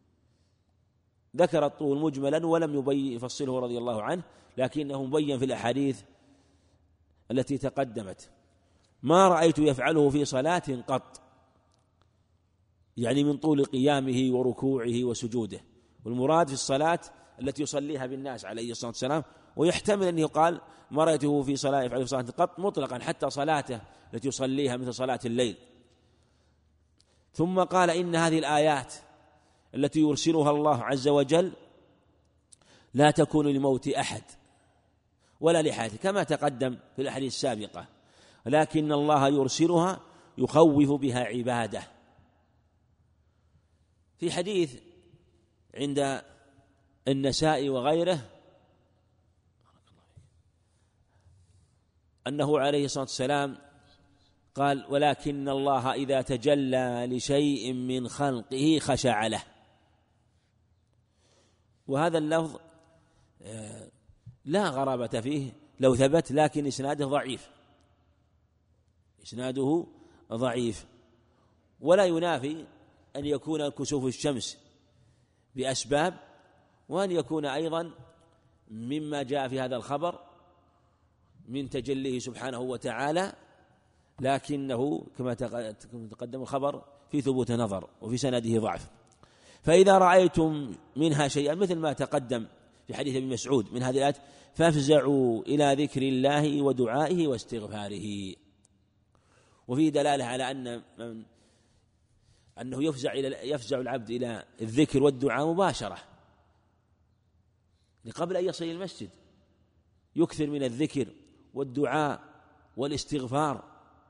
ذكر الطول مجملا ولم يفصله رضي الله عنه، لكنه مبين في الأحاديث التي تقدمت. ما رأيت يفعله في صلاة قط، يعني من طول قيامه وركوعه وسجوده، والمراد في الصلاة التي يصليها بالناس عليه الصلاة والسلام. ويحتمل أن يقال ما رأيته في صلاة يفعله في صلاة قط مطلقا، حتى صلاته التي يصليها مثل صلاة الليل. ثم قال إن هذه الآيات التي يرسلها الله عز وجل لا تكون لموت أحد ولا لحياته كما تقدم في الأحاديث السابقة، لكن الله يرسلها يخوف بها عباده. في حديث عند النسائي وغيره أنه عليه الصلاة والسلام قال: ولكن الله إذا تجلى لشيء من خلقه خشع له. وهذا اللفظ لا غرابة فيه لو ثبت، لكن إسناده ضعيف، ولا ينافي أن يكون كسوف الشمس بأسباب، وأن يكون أيضا مما جاء في هذا الخبر من تجليه سبحانه وتعالى، لكنه كما تقدم الخبر في ثبوت نظر وفي سنده ضعف. فإذا رأيتم منها شيئا مثل ما تقدم في حديث ابن مسعود من هذه الآيات فافزعوا إلى ذكر الله ودعائه واستغفاره. وفيه دلالة على أنه يفزع العبد إلى الذكر والدعاء مباشرة قبل أن يصل إلى المسجد، يكثر من الذكر والدعاء والاستغفار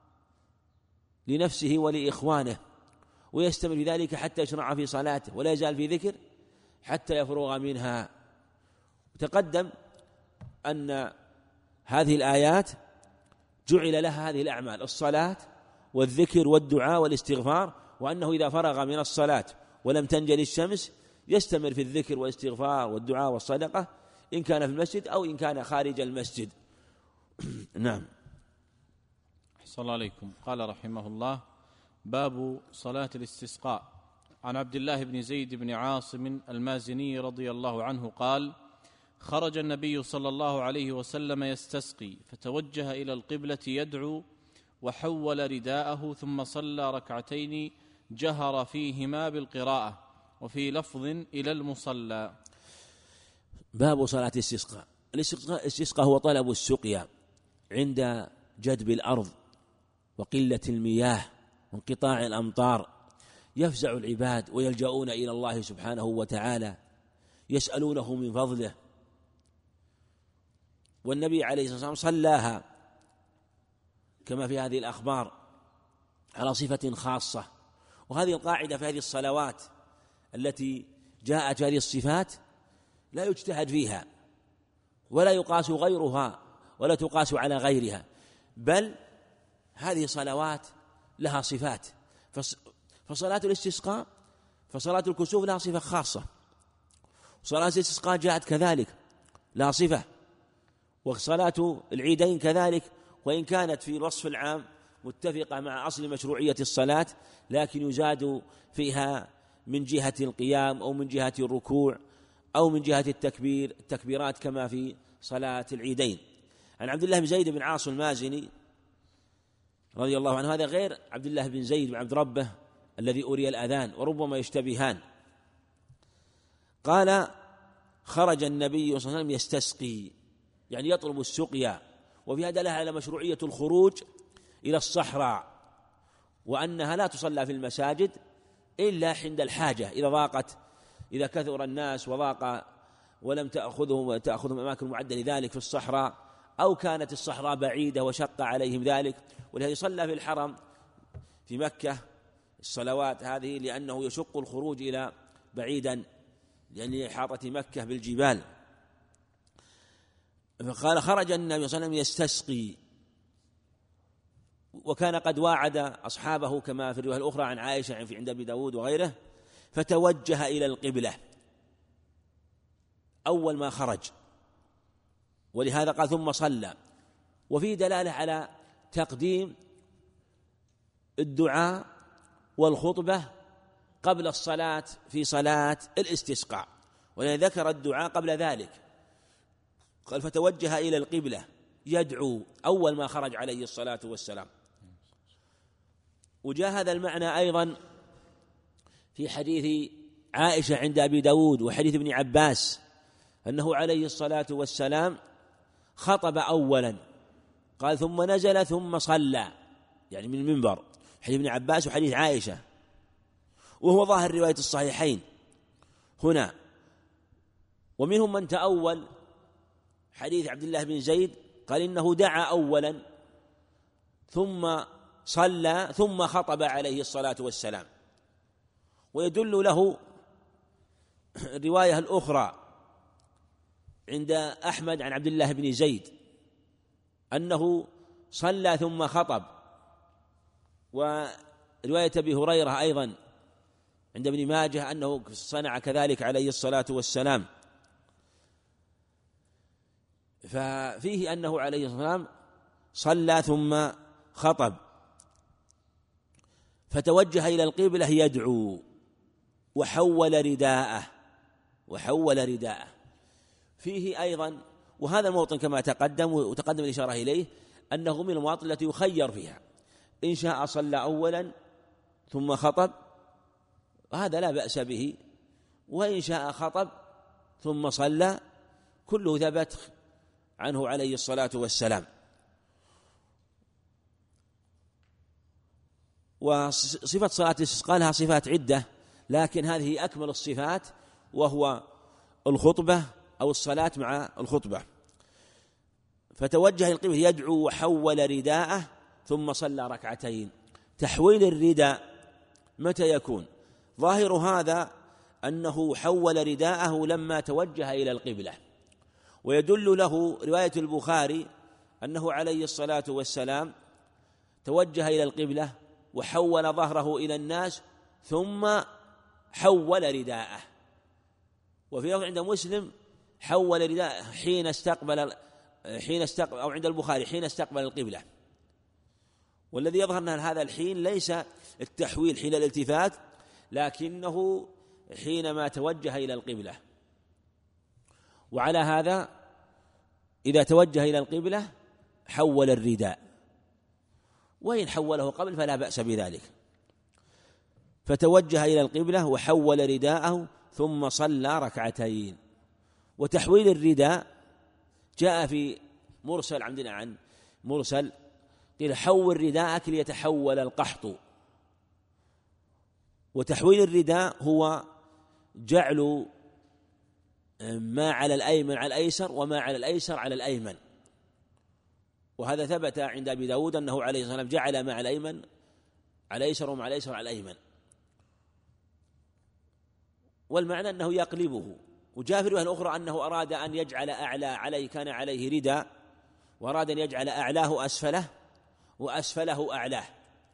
لنفسه ولإخوانه، ويستمر في ذلك حتى يشرع في صلاته، ولا يزال في ذكر حتى يفرغ منها. تقدم أن هذه الآيات جعل لها هذه الأعمال: الصلاة والذكر والدعاء والاستغفار، وأنه إذا فرغ من الصلاة ولم تنجل الشمس يستمر في الذكر والاستغفار والدعاء والصدقة، إن كان في المسجد أو إن كان خارج المسجد. نعم. أحسن الله عليكم. قال رحمه الله: باب صلاة الاستسقاء. عن عبد الله بن زيد بن عاصم المازني رضي الله عنه قال: خرج النبي صلى الله عليه وسلم يستسقي، فتوجه إلى القبلة يدعو، وحول رداءه، ثم صلى ركعتين جهر فيهما بالقراءة، وفي لفظ إلى المصلى. باب صلاة الاستسقاء. الاستسقاء هو طلب السقيا عند جدب الأرض وقلة المياه وانقطاع الأمطار. يفزع العباد ويلجؤون إلى الله سبحانه وتعالى، يسألونه من فضله. والنبي عليه الصلاة والسلام صلاها كما في هذه الأخبار على صفة خاصة. وهذه القاعدة في هذه الصلوات التي جاءت هذه الصفات لا يجتهد فيها، ولا يقاس غيرها، ولا تقاس على غيرها، بل هذه صلوات لها صفات. فصلاة الاستسقاء، فصلاة الكسوف لها صفة خاصة، صلاة الاستسقاء جاءت كذلك لها صفة، وصلاة العيدين كذلك، وإن كانت في الوصف العام متفقة مع أصل مشروعية الصلاة، لكن يزاد فيها من جهة القيام أو من جهة الركوع أو من جهة التكبيرات كما في صلاة العيدين. عن عبد الله بن زيد بن عاصم المازني رضي الله عنه، هذا غير عبد الله بن زيد بن عبد ربه الذي أري الأذان، وربما يشتبهان. قال: خرج النبي صلى الله عليه وسلم يستسقي، يعني يطلب السقيا. وفي هذا دلالة على مشروعية الخروج إلى الصحراء، وأنها لا تصلى في المساجد إلا عند الحاجة، إذا ضاقت، إذا كثر الناس وضاق ولم تأخذهم أماكن معدة لذلك في الصحراء، أو كانت الصحراء بعيدة وشق عليهم ذلك. ولهذا صلى في الحرم في مكة الصلوات هذه، لأنه يشق الخروج إلى بعيدا لأن إحاطة مكة بالجبال. فقال: خرج النبي صلى الله عليه وسلم يستسقي، وكان قد واعد أصحابه كما في الرواية الأخرى عن عائشة عند أبي داود وغيره، فتوجه إلى القبلة أول ما خرج، ولهذا قال ثم صلى. وفيه دلالة على تقديم الدعاء والخطبة قبل الصلاة في صلاة الاستسقاء، ولأن ذكر الدعاء قبل ذلك، قال فتوجه إلى القبلة يدعو أول ما خرج عليه الصلاة والسلام. وجاء هذا المعنى أيضا في حديث عائشة عند أبي داود وحديث ابن عباس أنه عليه الصلاة والسلام خطب أولا، قال ثم نزل ثم صلى، يعني من المنبر، حديث ابن عباس وحديث عائشة، وهو ظاهر رواية الصحيحين هنا. ومنهم من تأول حديث عبد الله بن زيد، قال إنه دعا أولا ثم صلى ثم خطب عليه الصلاة والسلام. ويدل له الرواية الأخرى عند أحمد عن عبد الله بن زيد أنه صلى ثم خطب، ورواية أبي هريرة أيضا عند ابن ماجه أنه صنع كذلك عليه الصلاة والسلام. ففيه أنه عليه الصلاة والسلام صلى ثم خطب، فتوجه إلى القبلة يدعو وحول رداءه. فيه أيضا، وهذا الموطن كما تقدم وتقدم الإشارة إليه، أنه من المواطن التي يخير فيها، إن شاء صلى أولا ثم خطب هذا لا بأس به، وإن شاء خطب ثم صلى، كله ثبت عنه عليه الصلاة والسلام. وصفة صلاة الاستسقاء لها صفات عدة، لكن هذه أكمل الصفات، وهو الخطبة أو الصلاة مع الخطبة. فتوجه إلى القبلة يدعو وحول رداءه ثم صلى ركعتين. تحويل الرداء متى يكون؟ ظاهر هذا أنه حول رداءه لما توجه إلى القبلة، ويدل له رواية البخاري أنه عليه الصلاة والسلام توجه إلى القبلة وحول ظهره إلى الناس ثم حول رداءه. وفي عند مسلم حول رداءه حين استقبل أو عند البخاري حين استقبل القبلة. والذي يظهر أن هذا الحين ليس التحويل حين الالتفات، لكنه حينما توجه إلى القبلة. وعلى هذا إذا توجه إلى القبلة حول الرداء، وإن حوله قبل فلا بأس بذلك. فتوجه إلى القبلة وحول رداءه ثم صلى ركعتين. وتحويل الرداء جاء في مرسل عندنا عن مرسل قيل حول رداءك ليتحول القحط. وتحويل الرداء هو جعل ما على الأيمن على الأيسر وما على الأيسر على الأيمن، وهذا ثبت عند أبي داود أنه عليه الصلاة والسلام جعل ما على الأيمن على الأيسر وما على الأيسر على الأيمن، والمعنى أنه يقلبه. وجاء في الرواية الأخرى أنه أراد أن يجعل أعلى عليه، كان عليه رداء وأراد أن يجعل أعلاه أسفله وأسفله أعلاه،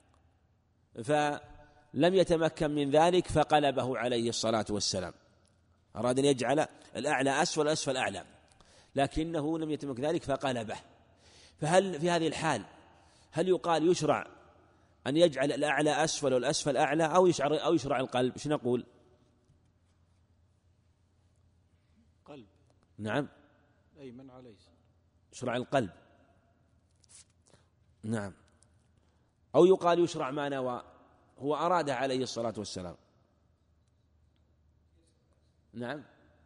فلم يتمكن من ذلك فقلبه عليه الصلاة والسلام. أراد أن يجعل الأعلى أسفل والأسفل أعلى، لكنه لم يتمكن ذلك فقلبه. فهل في هذه الحال هل يقال يشرع أن يجعل الأعلى أسفل والأسفل أعلى، أو يشرع القلب؟ ايش نقول؟ قلب. نعم، أيمن على يسار، يشرع القلب. نعم، أو يقال يشرع ما نوى، هو أراد عليه الصلاة والسلام. نعم،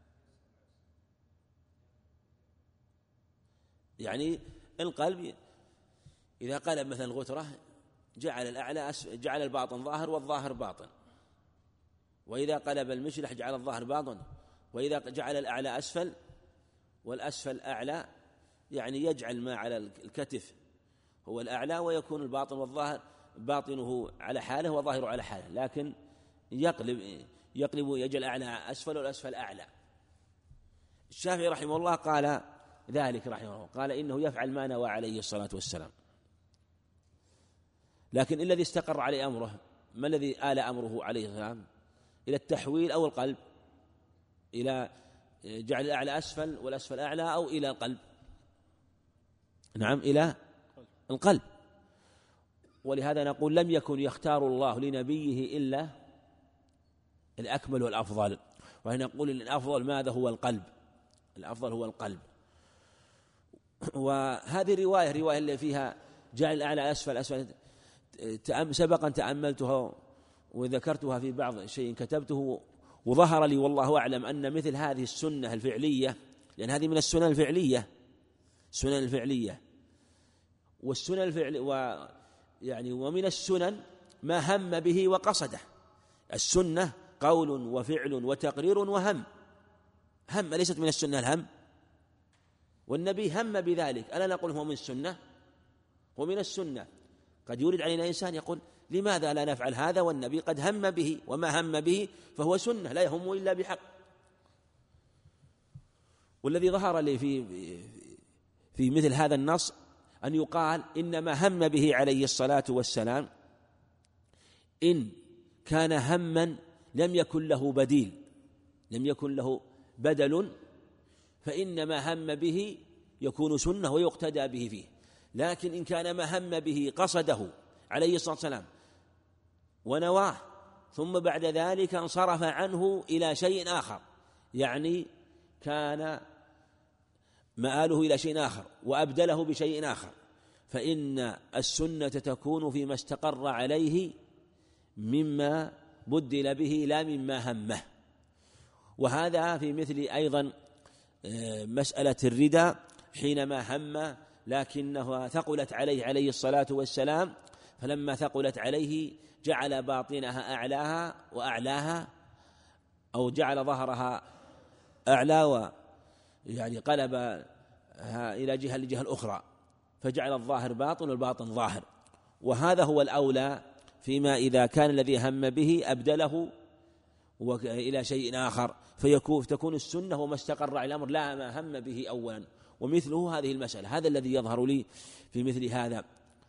يعني القلب إذا قلب مثلا الغترة جعل الأعلى جعل الباطن ظاهر والظاهر باطن، وإذا قلب المشلح جعل الظاهر باطن، وإذا جعل الأعلى أسفل والأسفل أعلى، يعني يجعل ما على الكتف هو الأعلى ويكون الباطن والظاهر باطنه على حاله وظاهره على حاله، لكن يقلب يجعل الأعلى أسفل والأسفل أعلى. الشافعي رحمه الله قال ذلك رحمه الله، قال إنه يفعل ما نوى عليه الصلاة والسلام. لكن الذي استقر عليه أمره، ما الذي آل أمره عليه السلام؟ إلى التحويل أو القلب، إلى جعل الأعلى أسفل والأسفل أعلى، أو إلى القلب؟ نعم، إلى القلب. ولهذا نقول لم يكن يختار الله لنبيه إلا الأكمل والأفضل، وهنا نقول إن الأفضل ماذا؟ هو القلب، الأفضل هو القلب. وهذه رواية اللي فيها جعل الأعلى أسفل أسفل سبقا تأملتها وذكرتها في بعض شيء كتبته، وظهر لي والله أعلم أن مثل هذه السنة الفعلية، لأن هذه من السنن الفعلية، السنن الفعلية، والسنن الفعل يعني ومن السنن ما هم به وقصده. السنة قول وفعل وتقرير وهم، هم ليست من السنة الهم، والنبي هم بذلك، ألا نقول هو من السنة؟ هو من السنة. قد يورد علينا إنسان يقول لماذا لا نفعل هذا والنبي قد هم به، وما هم به فهو سنة لا يهم إلا بحق. والذي ظهر لي في مثل هذا النص أن يقال إنما هم به عليه الصلاة والسلام إن كان هما لم يكن له بديل، لم يكن له بدل، فإنما هم به يكون سنة ويقتدى به فيه. لكن إن كان ما هم به قصده عليه الصلاة والسلام ونواه، ثم بعد ذلك انصرف عنه إلى شيء آخر، يعني كان مآله إلى شيء آخر وأبدله بشيء آخر، فإن السنة تكون فيما استقر عليه مما بدل به لا مما همه. وهذا في مثل أيضا مسألة الردى، حينما هم لكنها ثقلت عليه الصلاة والسلام، فلما ثقلت عليه جعل باطنها أعلاها وأعلاها، أو جعل ظهرها أعلى يعني قلبها إلى جهة الجهة الأخرى، فجعل الظاهر باطن والباطن ظاهر. وهذا هو الأولى فيما إذا كان الذي هم به أبدله إلى شيء آخر، فتكون السنة وما استقر على الأمر لا ما هم به أولا. ومثله هذه المسألة، هذا الذي يظهر لي في مثل هذا.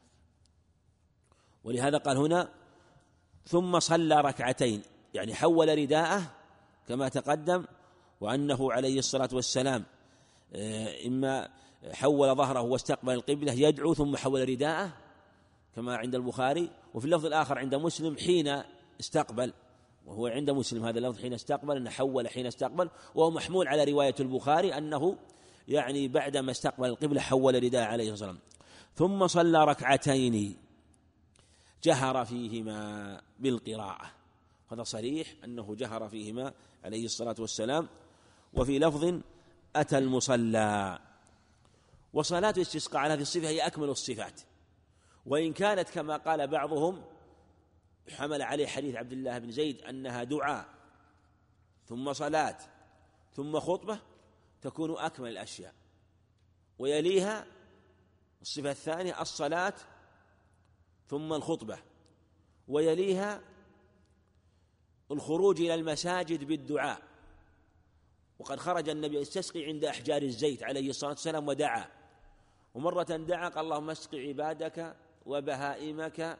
ولهذا قال هنا ثم صلى ركعتين، يعني حول رداءه كما تقدم، وأنه عليه الصلاة والسلام إما حول ظهره واستقبل القبلة يدعو ثم حول رداءه كما عند البخاري، وفي اللفظ الآخر عند مسلم حين استقبل، وهو عند مسلم هذا اللفظ حين استقبل، أنه حول حين استقبل، وهو محمول على رواية البخاري أنه يعني بعدما استقبل القبلة حول رداء عليه الصلاة والسلام. ثم صلى ركعتين جهر فيهما بالقراءة، هذا صريح أنه جهر فيهما عليه الصلاة والسلام. وفي لفظ أتى المصلى. وصلاة الاستسقاء على هذه الصفة هي أكمل الصفات، وإن كانت كما قال بعضهم حمل عليه حديث عبد الله بن زيد أنها دعاء ثم صلاة ثم خطبة تكون أكمل الأشياء، ويليها الصفة الثانية الصلاة ثم الخطبة، ويليها الخروج إلى المساجد بالدعاء. وقد خرج النبي يستسقي عند أحجار الزيت عليه الصلاة والسلام ودعا، ومرة دعا قال اللهم اسق عبادك وبهائمك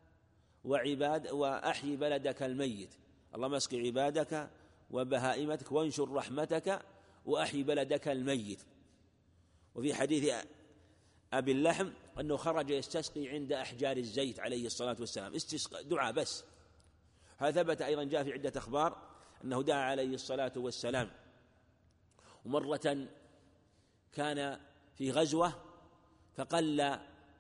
وأحيي بلدك الميت، اللهم اسق عبادك وبهائمتك وانشر رحمتك وأحيي بلدك الميت. وفي حديث أبي اللحم أنه خرج يستسقي عند أحجار الزيت عليه الصلاة والسلام، استسقاء دعاء بس. هذا ثبت أيضا جاء في عدة أخبار أنه دعا عليه الصلاة والسلام. ومرة كان في غزوة فقل،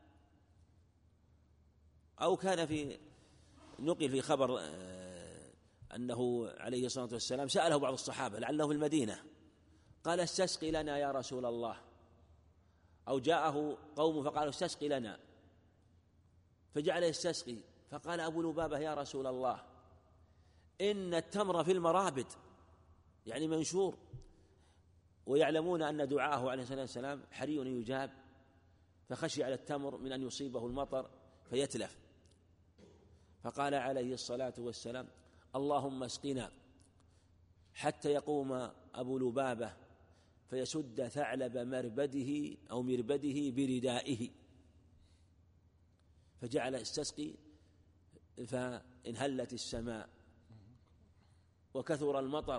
أو كان في نقل في خبر أنه عليه الصلاة والسلام سأله بعض الصحابة لعله في المدينة قال استسقي لنا يا رسول الله، أو جاءه قوم فقالوا استسقي لنا، فجعل يستسقي، فقال أبو لبابة يا رسول الله إن التمر في المرابد، يعني منشور، ويعلمون أن دعاءه عليه الصلاة والسلام حري يجاب، فخشي على التمر من أن يصيبه المطر فيتلف، فقال عليه الصلاة والسلام اللهم اسقنا، حتى يقوم أبو لبابة فيسد ثعلب مربده أو مربده بردائه، فجعل يستسقي فانهلت السماء وكثر المطر،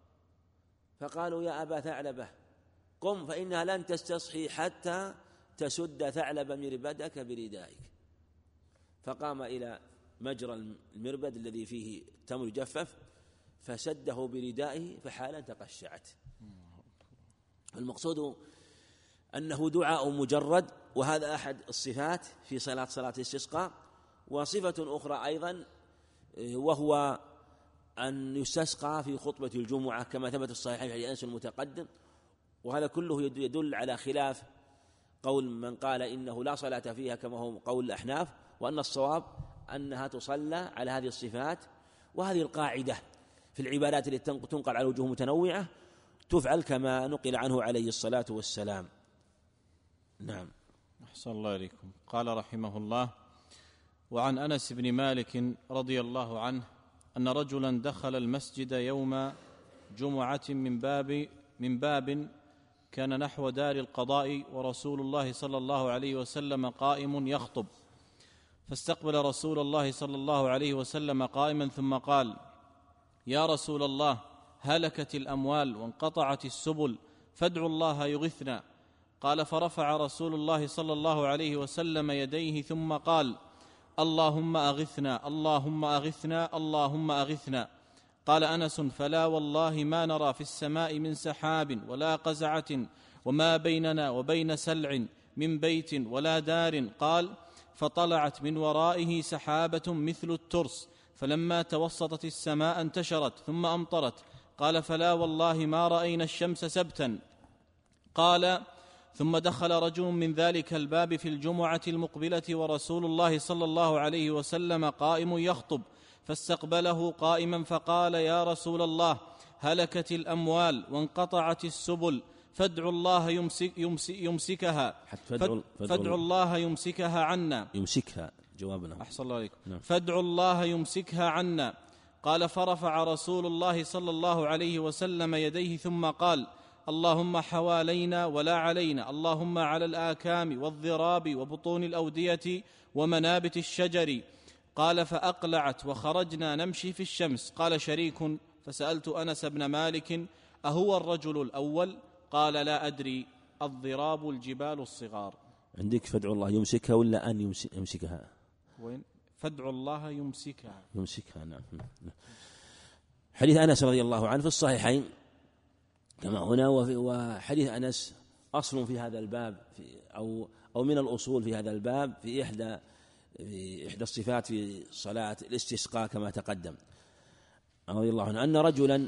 فقالوا يا أبا ثعلبة قم فإنها لن تستصحي حتى تسد ثعلب مربدك بردائك. فقام إلى مجرى المربد الذي فيه تمر يجفف فسده بردائه فحالا تقشعت. المقصود أنه دعاء مجرد، وهذا أحد الصفات في صلاة الاستسقاء. وصفة أخرى أيضا وهو أن يستسقى في خطبة الجمعة كما ثبت الصحيحين في أنس المتقدم، وهذا كله يدل على خلاف قول من قال إنه لا صلاة فيها كما هو قول الأحناف، وأن الصواب أنها تصلى على هذه الصفات. وهذه القاعدة في العبادات التي تنقل على وجوه متنوعة تفعل كما نقل عنه عليه الصلاة والسلام. نعم. أحسن الله إليكم. قال رحمه الله: وعن أنس بن مالك رضي الله عنه أن رجلا دخل المسجد يوم جمعة من باب كان نحو دار القضاء، ورسول الله صلى الله عليه وسلم قائم يخطب، فاستقبل رسول الله صلى الله عليه وسلم قائما ثم قال: يا رسول الله، هلكت الأموال وانقطعت السبل، فادعوا الله يغثنا. قال: فرفع رسول الله صلى الله عليه وسلم يديه ثم قال: اللهم أغثنا، اللهم أغثنا، اللهم أغثنا. قال أنس: فلا والله ما نرى في السماء من سحاب ولا قزعة، وما بيننا وبين سلع من بيت ولا دار. قال: فطلعت من ورائه سحابة مثل الترس، فلما توسطت السماء انتشرت ثم أمطرت. قال: فلا والله ما رأينا الشمس سبتا. قال: ثم دخل رجل من ذلك الباب في الجمعة المقبلة ورسول الله صلى الله عليه وسلم قائم يخطب، فاستقبله قائما فقال: يا رسول الله، هلكت الأموال وانقطعت السبل، فادعوا الله يمسكها فادعوا الله يمسكها عنا. يمسكها جوابنا. أحسن الله عليكم. فادعوا الله يمسكها عنا. قال: فرفع رسول الله صلى الله عليه وسلم يديه ثم قال: اللهم حوالينا ولا علينا، اللهم على الآكام والضراب وبطون الأودية ومنابت الشجر. قال: فأقلعت وخرجنا نمشي في الشمس. قال شريك: فسألت أنس بن مالك: أهو الرجل الأول؟ قال: لا أدري، الضراب الجبال الصغار. عندك فادعوا الله يمسكها ولا أن يمسكها؟ وين؟ فادعوا الله يمسكها. يمسكها. نعم. حديث أنس رضي الله عنه في الصحيحين كما هنا، وحديث أنس أصل في هذا الباب أو من الأصول في هذا الباب في إحدى الصفات في صلاة الاستسقاء كما تقدم رضي الله عنه، أن رجلا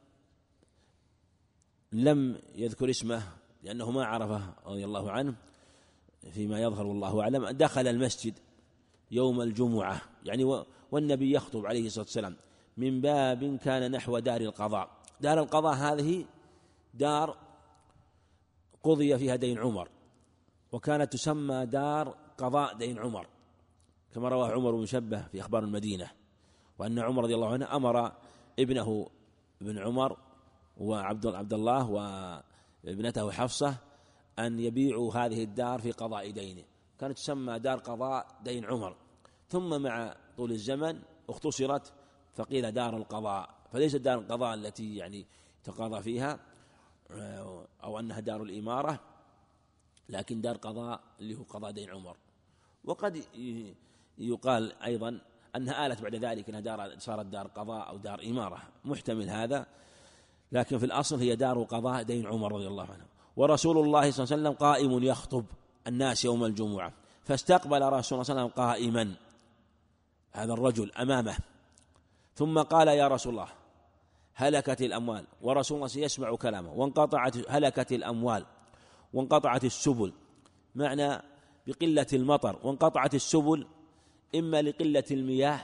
لم يذكر اسمه لأنه ما عرفه رضي الله عنه فيما يظهر والله أعلم، دخل المسجد يوم الجمعة يعني والنبي يخطب عليه الصلاة والسلام من باب كان نحو دار القضاء. دار القضاء هذه دار قضي فيها دين عمر، وكانت تسمى دار قضاء دين عمر كما رواه عمر بن شبه في أخبار المدينة، وأن عمر رضي الله عنه أمر ابنه ابن عمر وعبد الله وابنته حفصة أن يبيعوا هذه الدار في قضاء دينه، كانت تسمى دار قضاء دين عمر. ثم مع طول الزمن اختصرت فقيل دار القضاء، فليست دار القضاء التي يعني تقاضى فيها أو أنها دار الإمارة، لكن دار قضاء اللي هو قضاء دين عمر. وقد يقال أيضا أنها آلت بعد ذلك أنها صارت دار قضاء أو دار إمارة، محتمل هذا، لكن في الأصل هي دار قضاء دين عمر رضي الله عنه. ورسول الله صلى الله عليه وسلم قائم يخطب الناس يوم الجمعة، فاستقبل رسول الله صلى الله عليه وسلم قائما هذا الرجل أمامه، ثم قال: يا رسول الله، هلكت الأموال، ورسول الله يسمع كلامه، هلكت الأموال وانقطعت السبل، معنى بقلة المطر، وانقطعت السبل إما لقلة المياه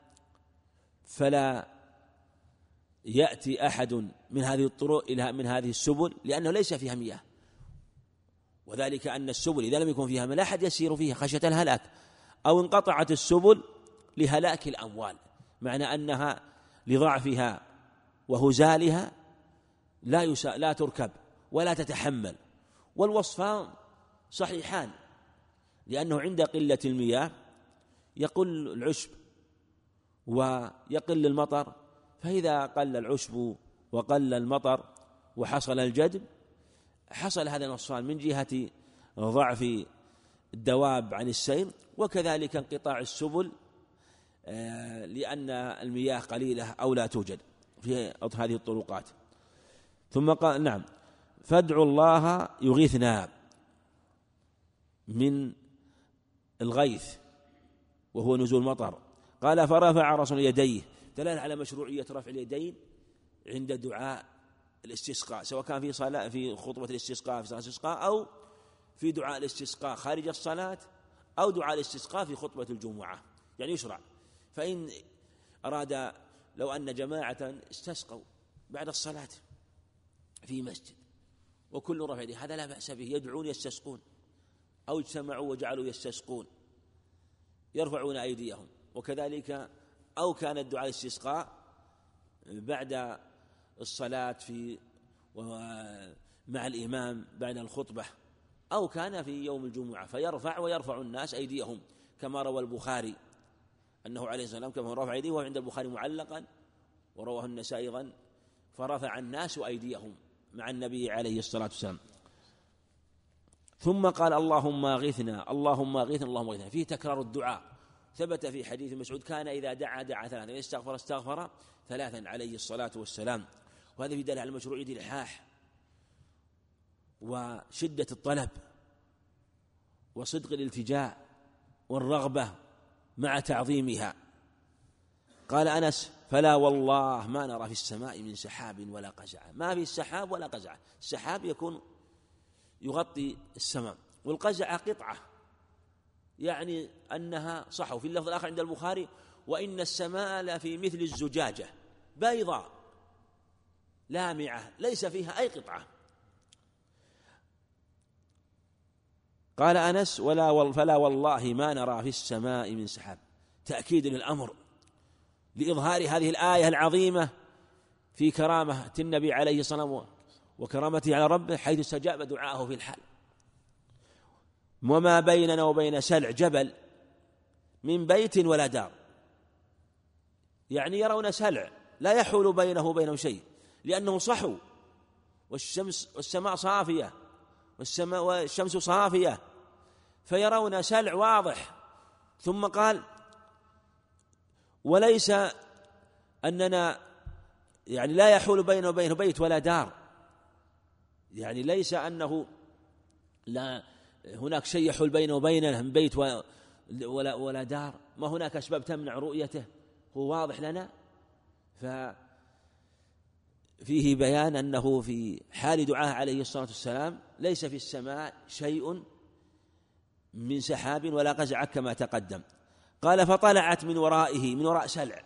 فلا يأتي أحد من هذه الطرق إلى من هذه السبل لأنه ليس فيها مياه، وذلك أن السبل إذا لم يكن فيها لا أحد يسير فيها خشية الهلاك، أو انقطعت السبل لهلاك الأموال، معنى أنها لضعفها وهزالها لا تركب ولا تتحمل. والوصفان صحيحان، لأنه عند قلة المياه يقل العشب ويقل المطر، فإذا قل العشب وقل المطر وحصل الجدب حصل هذا النقصان من جهة ضعف الدواب عن السير، وكذلك انقطاع السبل لأن المياه قليلة أو لا توجد في هذه الطرقات. ثم قال نعم فادعوا الله يغيثنا من الغيث وهو نزول المطر. قال فرفع رسول يديه، دلالة على مشروعية رفع اليدين عند دعاء الاستسقاء، سواء كان في صلاة في خطبة الاستسقاء في صلاة الاستسقاء أو في دعاء الاستسقاء خارج الصلاة أو دعاء الاستسقاء في خطبة الجمعة، يعني يشرع. فإن أراد لو أن جماعة استسقوا بعد الصلاة في مسجد وكل رفع يديه هذا لا بأس به، يدعون يستسقون، أو اجتمعوا وجعلوا يستسقون يرفعون أيديهم، وكذلك أو كان الدعاء الاستسقاء بعد الصلاة في مع الإمام بعد الخطبة، أو كان في يوم الجمعة ويرفع الناس أيديهم، كما روى البخاري أنه عليه السلام كما رفع أيديه وعند البخاري معلقا، ورواه النسائي أيضا فرفع الناس أيديهم مع النبي عليه الصلاة والسلام. ثم قال اللهم اغثنا اللهم اغثنا اللهم اغثنا، فيه تكرار الدعاء. ثبت في حديث مسعود كان إذا دعا ثلاثا وإذا استغفر ثلاثا عليه الصلاة والسلام. وهذا في دلالة على مشروعية الإلحاح وشدة الطلب وصدق الالتجاء والرغبة مع تعظيمها. قال أنس فلا والله ما نرى في السماء من سحاب ولا قزعة، ما في السحاب ولا قزعة. السحاب يكون يغطي السماء، والقزعة قطعة يعني أنها صحو. في اللفظ الآخر عند البخاري وإن السماء لفي مثل الزجاجة بيضاء لامعة ليس فيها أي قطعة. قال أنس فلا والله ما نرى في السماء من سحاب، تأكيد للأمر لإظهار هذه الآية العظيمة في كرامة النبي عليه الصلاة والسلام وكرامته على ربه، حيث استجاب دعاءه في الحال. وما بيننا وبين سلع جبل من بيت ولا دار، يعني يرون سلع لا يحول بينه وبينه شيء لأنه صحو، والسماء صافية والشمس صافية، فيرون سلع واضح. ثم قال وليس أننا يعني لا يحول بينه وبينه بيت ولا دار، يعني ليس أنه لا هناك شيء يحول بينه وبينه من بيت ولا دار، ما هناك أسباب تمنع رؤيته، هو واضح لنا. فيه بيان أنه في حال دعاه عليه الصلاة والسلام ليس في السماء شيء من سحاب ولا قزعة كما تقدم. قال فطلعت من ورائه من وراء سلع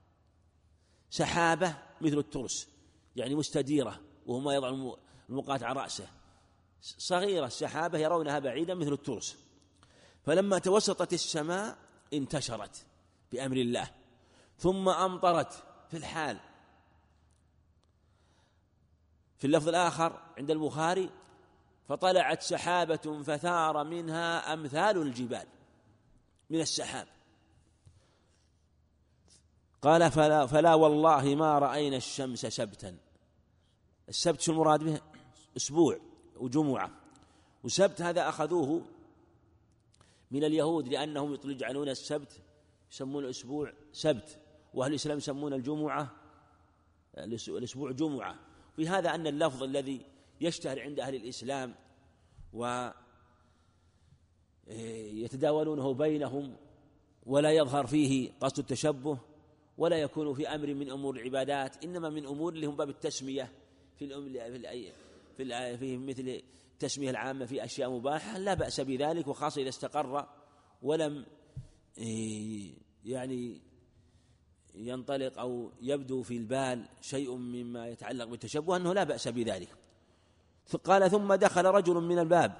سحابة مثل الترس، يعني مستديرة، وهو ما يضع المقاط على رأسه، صغيرة السحابة يرونها بعيدا مثل الترس. فلما توسطت السماء انتشرت بأمر الله ثم أمطرت في الحال. في اللفظ الآخر عند البخاري فطلعت سحابة فثار منها أمثال الجبال من السحاب. قال فلا والله ما رأينا الشمس سبتا. السبت شو المراد به؟ أسبوع وجمعة، وسبت هذا أخذوه من اليهود لأنهم يجعلون السبت يسمون الأسبوع سبت، وأهل الإسلام يسمون الجمعة الأسبوع جمعة. في هذا أن اللفظ الذي يشتهر عند أهل الإسلام ويتداولونه بينهم ولا يظهر فيه قصد التشبه ولا يكون في أمر من أمور العبادات، إنما من أمور اللي هم باب التسمية في مثل التسمية العامة في أشياء مباحة لا بأس بذلك، وخاصة إذا استقر ولم يعني ينطلق أو يبدو في البال شيء مما يتعلق بالتشبه أنه لا بأس بذلك. قال ثم دخل رجل من الباب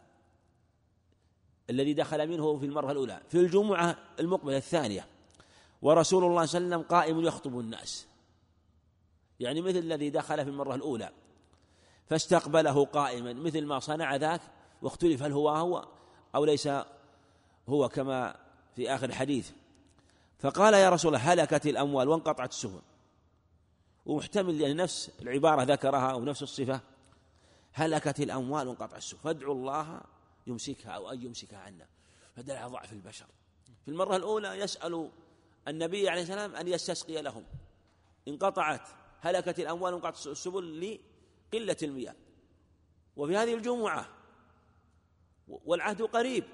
الذي دخل منه في المرة الأولى في الجمعة المقبلة الثانية، ورسول الله صلى الله عليه وسلم قائم يخطب الناس، يعني مثل الذي دخل في المرة الأولى، فاستقبله قائما مثل ما صنع ذاك، واختلف هل هو أو ليس هو كما في آخر الحديث، فقال يا رسول الله هلكت الأموال وانقطعت السبل، ومحتمل لأن نفس العبارة ذكرها ونفس الصفة، هلكت الأموال وانقطع السبل فادعوا الله يمسكها أو أن يمسكها عنا، فدل على ضعف البشر. في المرة الأولى يسأل النبي عليه السلام أن يستسقي لهم، انقطعت هلكت الأموال وانقطعت السبل لقلة المياه. وفي هذه الجمعة والعهد قريب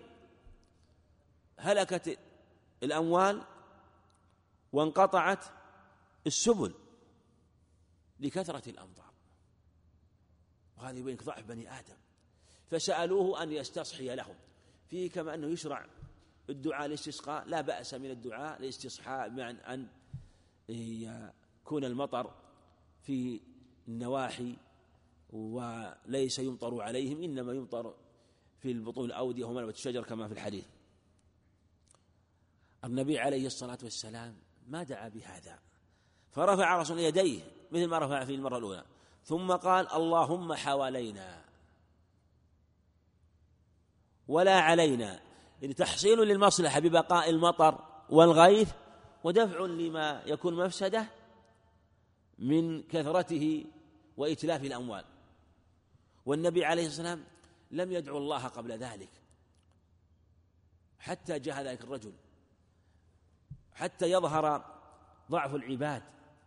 هلكت الأموال وانقطعت السبل لكثرة الأمطار، وهذا يبين ضعف بني آدم، فسألوه أن يستصحي لهم. فيه كما أنه يشرع الدعاء الاستسقاء، لا بأس من الدعاء الاستصحاء بمعنى أن يكون المطر في النواحي وليس يمطر عليهم، إنما يمطر في البطون الأودية ومنبت الشجر كما في الحديث. النبي عليه الصلاة والسلام ما دعا بهذا، فرفع رسول يديه مثل ما رفع في المرة الأولى، ثم قال اللهم حوالينا ولا علينا، يعني تحصيل للمصلحة ببقاء المطر والغيث، ودفع لما يكون مفسدة من كثرته وإتلاف الأموال. والنبي عليه الصلاة والسلام لم يدعو الله قبل ذلك حتى جاء ذلك الرجل، حتى يظهر ضعف العباد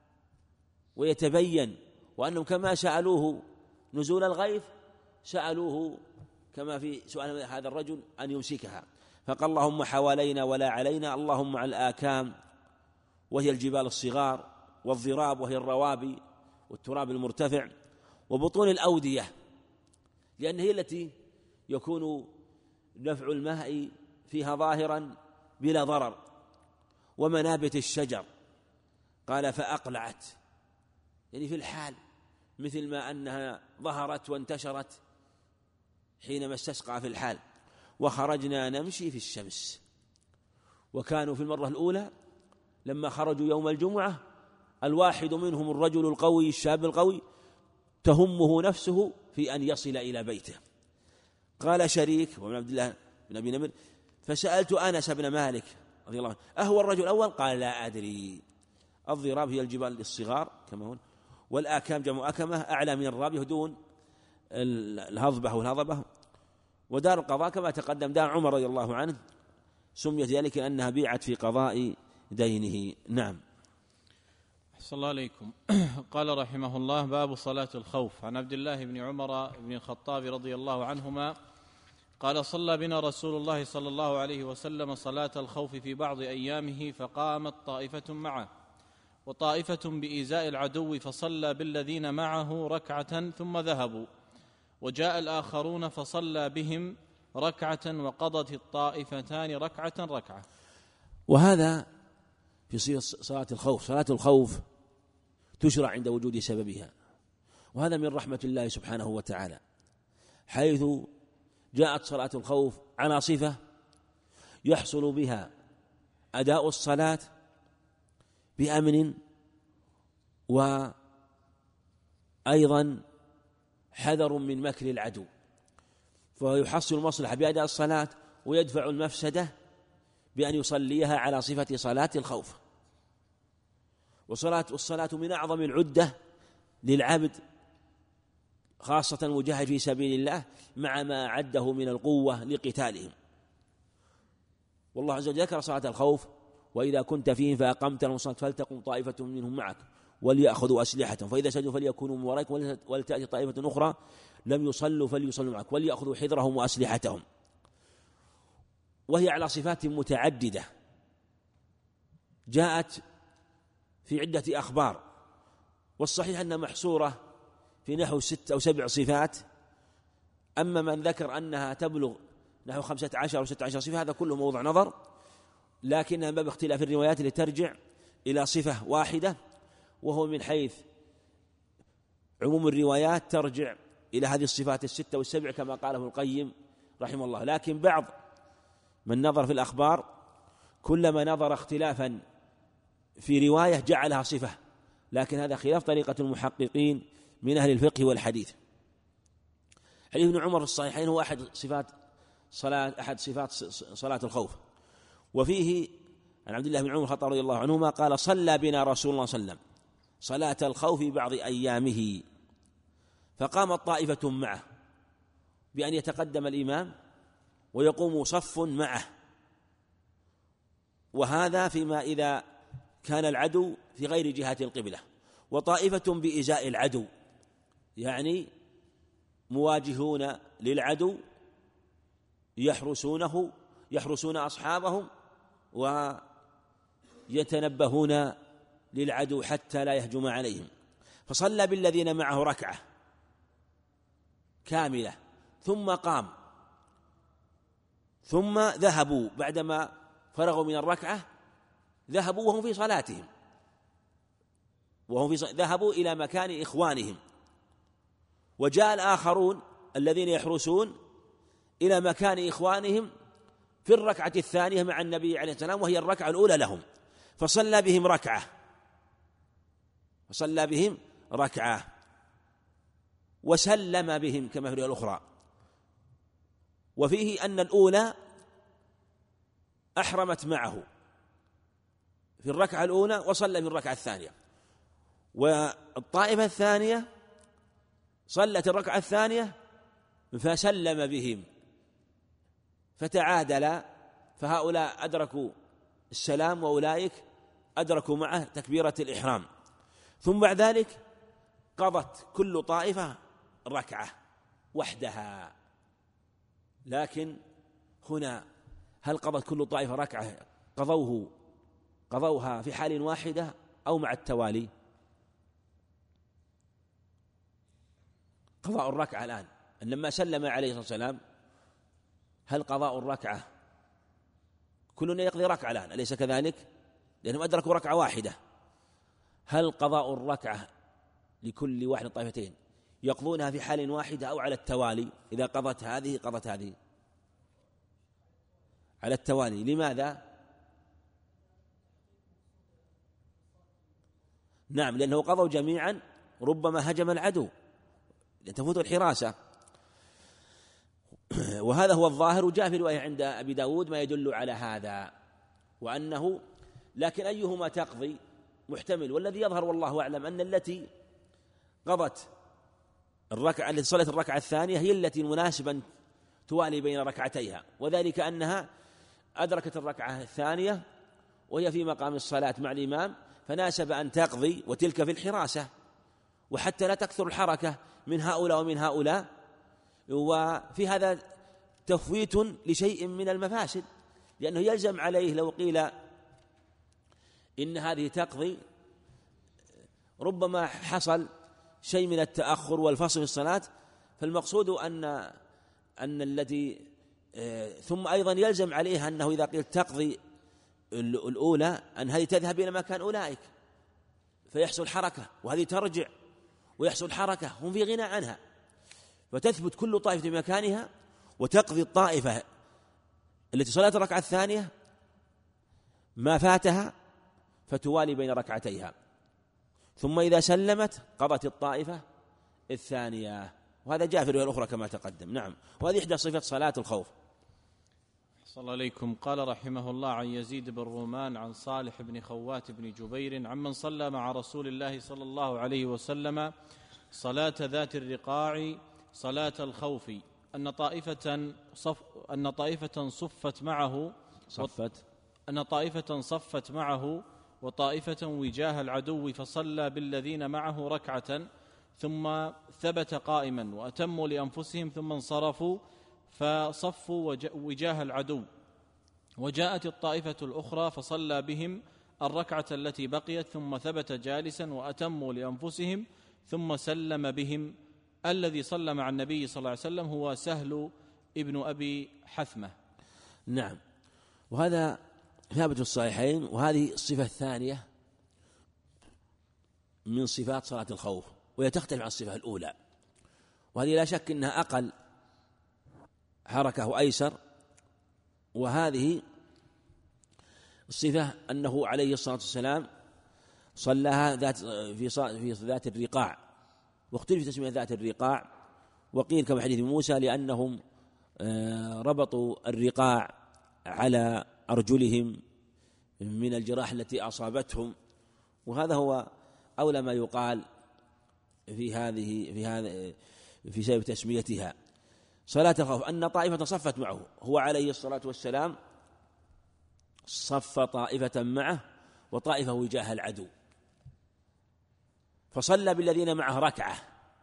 ويتبين، وأنهم كما سألوه نزول الغيث سألوه كما في سؤال هذا الرجل أن يمسكها، فقال اللهم حوالينا ولا علينا، اللهم على الآكام وهي الجبال الصغار، والضراب وهي الروابي والتراب المرتفع، وبطون الأودية لأن هي التي يكون نفع الماء فيها ظاهرا بلا ضرر، ومنابت الشجر. قال فأقلعت، يعني في الحال مثل ما أنها ظهرت وانتشرت حينما استسقى في الحال. وخرجنا نمشي في الشمس، وكانوا في المرة الأولى لما خرجوا يوم الجمعة الواحد منهم الرجل القوي الشاب القوي تهمه نفسه في أن يصل إلى بيته. قال شريك ومن عبد الله بن أبي نمر فسألت أنس بن مالك رضي الله عنه أهو الرجل الأول؟ قال لا أدري. الضراب هي الجبال الصغار كما هون، والآكام جمع أكمة أعلى من الرابية دون الهضبة والهضبة. ودار القضاء كما تقدم دار عمر رضي الله عنه سميت ذلك لأنها بيعت في قضاء دينه. نعم. أحسن الله عليكم. قال رحمه الله باب صلاة الخوف. عن عبد الله بن عمر بن الخطاب رضي الله عنهما قال صلى بنا رسول الله صلى الله عليه وسلم صلاة الخوف في بعض أيامه، فقامت طائفة معه وطائفة بإيذاء العدو، فصلى بالذين معه ركعة ثم ذهبوا، وجاء الآخرون فصلى بهم ركعة، وقضت الطائفتان ركعة. وهذا في صلاة الخوف. صلاة الخوف تشرع عند وجود سببها، وهذا من رحمة الله سبحانه وتعالى، حيث جاءت صلاة الخوف على صفة يحصل بها أداء الصلاة بأمن، وأيضا حذر من مكر العدو، فيحصل المصلحة بأداء الصلاة ويدفع المفسدة بأن يصليها على صفة صلاة الخوف. والصلاة من أعظم العدة للعبد، خاصة مجاهد في سبيل الله مع ما عده من القوة لقتالهم. والله عز وجل ذكر صلاة الخوف وإذا كنت فيهم فأقمت لهم الصلاة فلتقم طائفة منهم معك وليأخذوا أسلحتهم فإذا سجدوا فليكونوا من ورائكم ولتأتي طائفة أخرى لم يصلوا فليصلوا معك وليأخذوا حذرهم وأسلحتهم. وهي على صفات متعددة جاءت في عدة أخبار، والصحيح أنها محصورة في نحو 6 أو 7 صفات. أما من ذكر أنها تبلغ نحو 15 أو 16 صفة هذا كله موضع نظر، لكنها باب اختلاف الروايات اللي ترجع إلى صفة واحدة، وهو من حيث عموم الروايات ترجع إلى هذه الصفات 6 و7 كما قاله القيم رحمه الله. لكن بعض من نظر في الأخبار كلما نظر اختلافا في رواية جعلها صفة، لكن هذا خلاف طريقة المحققين من أهل الفقه والحديث. حديث ابن عمر في الصحيحين هو أحد صفات صلاة الخوف، وفيه عن عبد الله بن عمر الخطاب رضي الله عنهما قال صلى بنا رسول الله صلى الله عليه وسلم صلاة الخوف في بعض أيامه، فقامت طائفة معه بأن يتقدم الإمام ويقوم صف معه، وهذا فيما إذا كان العدو في غير جهة القبلة، وطائفة بإزاء العدو، يعني مواجهون للعدو يحرسون أصحابهم ويتنبهون للعدو حتى لا يهجم عليهم. فصلى بالذين معه ركعة كاملة ثم قام، ثم ذهبوا بعدما فرغوا من الركعة، ذهبوا وهم في صلاتهم، ذهبوا إلى مكان إخوانهم، وجاء الآخرون الذين يحرسون إلى مكان إخوانهم في الركعة الثانية مع النبي عليه السلام، وهي الركعة الأولى لهم، فصلى بهم ركعة وسلم بهم كما في الأخرى. وفيه أن الأولى أحرمت معه في الركعة الأولى وصلى في الركعة الثانية، والطائفة الثانية صلت الركعة الثانية فسلم بهم فتعادل، فهؤلاء أدركوا السلام وأولئك أدركوا معه تكبيرة الإحرام، ثم بعد ذلك قضت كل طائفة ركعة وحدها. لكن هنا هل قضت كل طائفة ركعة قضوها في حال واحدة أو مع التوالي؟ قضاء الركعة الآن لما سلم عليه الصلاة والسلام، هل قضاء الركعة كلنا يقضي ركعة الآن أليس كذلك؟ لأنهم أدركوا ركعة واحدة. هل قضاء الركعة لكل واحد الطائفتين يقضونها في حال واحدة أو على التوالي؟ إذا قضت هذه قضت هذه على التوالي. لماذا؟ نعم، لأنه قضوا جميعا ربما هجم العدو لتفوت الحراسة، وهذا هو الظاهر. وجاء في رواية عند أبي داود ما يدل على هذا، وأنه لكن أيهما تقضي محتمل، والذي يظهر والله أعلم أن التي قضت الركعة التي صلت الركعة الثانية هي التي مناسبا توالي بين ركعتيها، وذلك أنها أدركت الركعة الثانية وهي في مقام الصلاة مع الإمام، فناسب أن تقضي وتلك في الحراسة، وحتى لا تكثر الحركة من هؤلاء ومن هؤلاء. وفي هذا تفويت لشيء من المفاسد، لأنه يلزم عليه لو قيل إن هذه تقضي ربما حصل شيء من التأخر والفصل في الصلاة، فالمقصود أن التي ثم أيضا يلزم عليها أنه إذا قيل تقضي الأولى أن هذه تذهب إلى مكان أولئك فيحصل حركة، وهذه ترجع ويحصل حركة، هم في غنى عنها، فتثبت كل طائفة في مكانها وتقضي الطائفة التي صلت الركعة الثانية ما فاتها فتوالي بين ركعتيها، ثم إذا سلمت قضت الطائفة الثانية. وهذا جاء في الرواية الأخرى كما تقدم. نعم، وهذه إحدى صفات صلاة الخوف. صلى الله عليكم. قال رحمه الله عن يزيد بن رومان عن صالح بن خوات بن جبير عمن صلى مع رسول الله صلى الله عليه وسلم صلاة ذات الرقاع صلاة الخوف أن طائفة صفت معه وطائفة وجاه العدو، فصلى بالذين معه ركعة ثم ثبت قائما وأتموا لأنفسهم ثم انصرفوا فصفوا وجاه العدو، وجاءت الطائفة الأخرى فصلى بهم الركعة التي بقيت ثم ثبت جالسا وأتموا لأنفسهم ثم سلم بهم. الذي صلى مع النبي صلى الله عليه وسلم هو سهل ابن أبي حثمة. نعم، وهذا ثابت في الصحيحين، وهذه الصفة الثانية من صفات صلاة الخوف، وهي تختلف عن الصفة الأولى، وهذه لا شك أنها أقل حركة وأيسر. وهذه الصفة أنه عليه الصلاة والسلام صلىها في ذات الرقاع، واختلف تسمية ذات الرقاع، وقيل كما حديث موسى لأنهم ربطوا الرقاع على أرجلهم من الجراح التي أصابتهم. وهذا هو أولى ما يقال في سبب تسميتها صلاة الخوف، أن طائفة صفت معه، هو عليه الصلاة والسلام صف طائفة معه وطائفة وجاه العدو، فصلى بالذين معه ركعة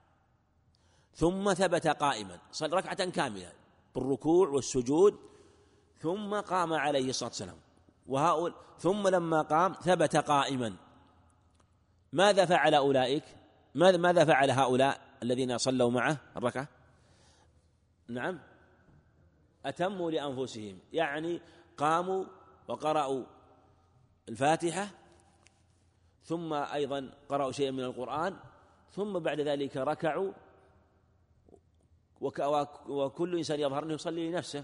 ثم ثبت قائما، صلى ركعة كاملة بالركوع والسجود، ثم قام عليه الصلاة والسلام ثم لما قام ثبت قائما. ماذا فعل أولئك؟ ماذا فعل هؤلاء الذين صلوا معه الركعة؟ نعم، أتموا لأنفسهم، يعني قاموا وقرأوا الفاتحة ثم أيضا قرأوا شيئا من القرآن، ثم بعد ذلك ركعوا، وكل إنسان يظهر أنه يصلي لنفسه،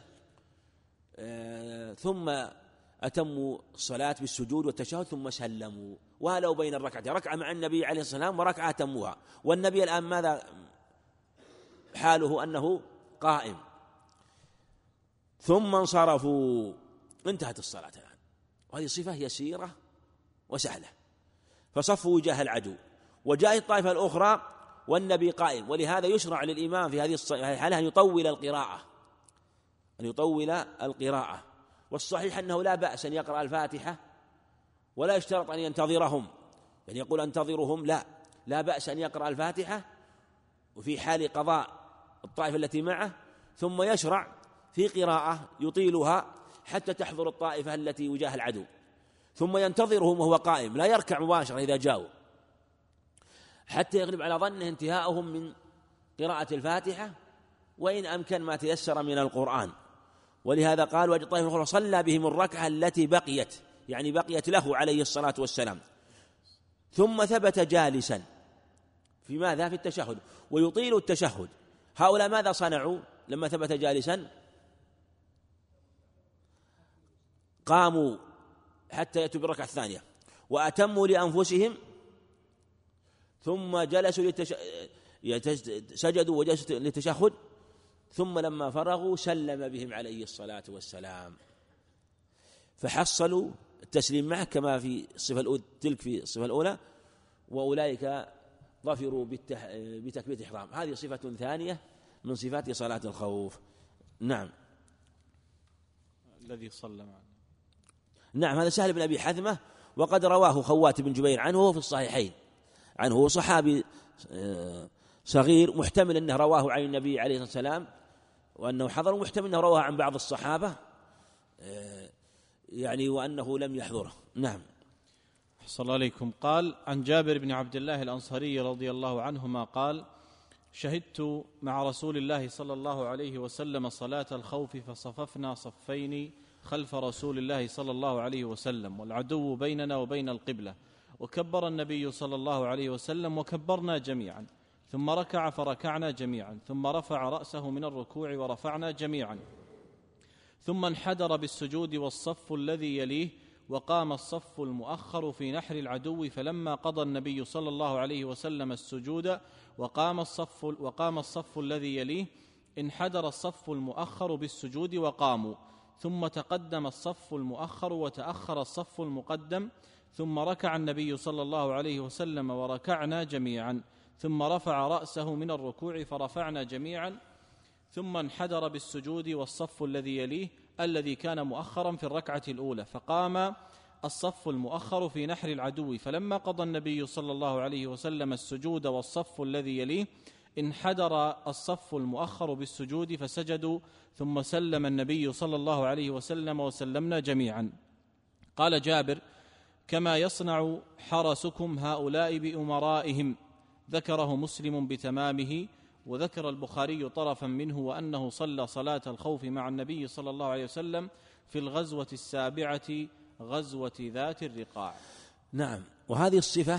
ثم أتموا الصلاة بالسجود والتشهد ثم سلموا، ولو بين الركعتين ركعة مع النبي عليه الصلاة والسلام وركعة أتموها. والنبي الآن ماذا حاله؟ أنه قائم، ثم انصرفوا، انتهت الصلاة الآن. وهذه صفة يسيرة وسهلة. فصفوا وجاه العدو، وجاءت الطائفة الأخرى والنبي قائم، ولهذا يشرع للإمام في هذه الحالة أن يطول القراءة، والصحيح أنه لا بأس أن يقرأ الفاتحة ولا يشترط أن ينتظرهم، يعني يقول انتظرهم، لا بأس أن يقرأ الفاتحة وفي حال قضاء الطائفة التي معه، ثم يشرع في قراءة يطيلها حتى تحضر الطائفة التي وجاه العدو، ثم ينتظرهم وهو قائم، لا يركع مباشرة إذا جاءوا، حتى يغلب على ظنه انتهاءهم من قراءة الفاتحة، وإن أمكن ما تيسر من القرآن. ولهذا قال وجد طائفة أخرى صلى بهم الركعة التي بقيت، يعني بقيت له عليه الصلاة والسلام، ثم ثبت جالسا في ماذا؟ في التشهد، ويطيل التشهد. هؤلاء ماذا صنعوا لما ثبت جالسا؟ قاموا حتى يأتوا بالركعة الثانية وأتموا لأنفسهم، ثم جلسوا سجدوا وجلسوا للتشهد، ثم لما فرغوا سلم بهم عليه الصلاة والسلام، فحصلوا التسليم معه كما في الصفة الأولى، تلك في الصفة الأولى، وأولئك ظفروا بتكبيرة الإحرام. هذه صفة ثانية من صفات صلاة الخوف. نعم، الذي صلى معه، نعم، هذا سهل بن أبي حثمة، وقد رواه خوات بن جبير عنه، وهو في الصحيحين عنه، هو صحابي صغير، محتمل أنه رواه عن النبي عليه الصلاة والسلام وأنه حضر، محتمل أنه رواه عن بعض الصحابة يعني وأنه لم يحضره. نعم. صلى الله عليكم. قال عن جابر بن عبد الله الأنصاري رضي الله عنهما قال شهدت مع رسول الله صلى الله عليه وسلم صلاة الخوف، فصففنا صفين خلف رسول الله صلى الله عليه وسلم، والعدو بيننا وبين القبلة، وكبر النبي صلى الله عليه وسلم وكبرنا جميعا، ثم ركع فركعنا جميعا، ثم رفع رأسه من الركوع ورفعنا جميعا، ثم انحدر بالسجود والصف الذي يليه، وقام الصف المؤخر في نحر العدو، فلما قضى النبي صلى الله عليه وسلم السجود وقام الصف الذي يليه، انحدر الصف المؤخر بالسجود وقاموا، ثم تقدم الصف المؤخر وتأخر الصف المقدم، ثم ركع النبي صلى الله عليه وسلم وركعنا جميعا، ثم رفع رأسه من الركوع فرفعنا جميعا، ثم انحدر بالسجود والصف الذي يليه الذي كان مؤخرا في الركعة الأولى، فقام الصف المؤخر في نحر العدو، فلما قضى النبي صلى الله عليه وسلم السجود والصف الذي يليه، انحدر الصف المؤخر بالسجود فسجدوا، ثم سلم النبي صلى الله عليه وسلم وسلمنا جميعا. قال جابر كما يصنع حرسكم هؤلاء بأمرائهم، ذكره مسلم بتمامه، وذكر البخاري طرفا منه، وأنه صلى صلاة الخوف مع النبي صلى الله عليه وسلم في الغزوة السابعة غزوة ذات الرقاع. نعم. وهذه الصفة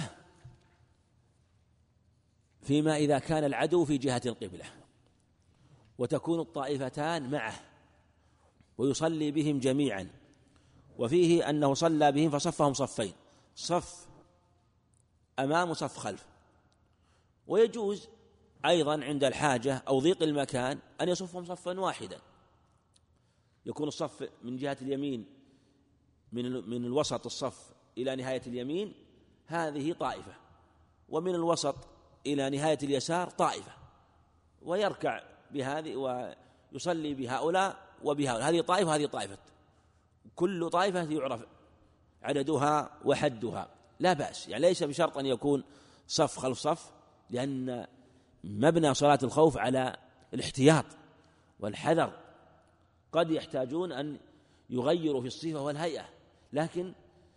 فيما إذا كان العدو في جهة القبلة وتكون الطائفتان معه ويصلي بهم جميعا، وفيه أنه صلى بهم فصفهم صفين، صف أمام وصف خلف، ويجوز أيضا عند الحاجة أو ضيق المكان أن يصفهم صفا واحدا، يكون الصف من جهة اليمين من الوسط الصف إلى نهاية اليمين هذه طائفة، ومن الوسط إلى نهاية اليسار طائفة، ويركع بهذه ويصلي بهؤلاء وبهؤلاء، هذه طائفة وهذه طائفة، كل طائفة يعرف عددها وحدها، لا بأس، يعني ليس بشرط أن يكون صف خلف صف، لأن مبنى صلاة الخوف على الاحتياط والحذر، قد يحتاجون أن يغيروا في الصفة والهيئة، لكن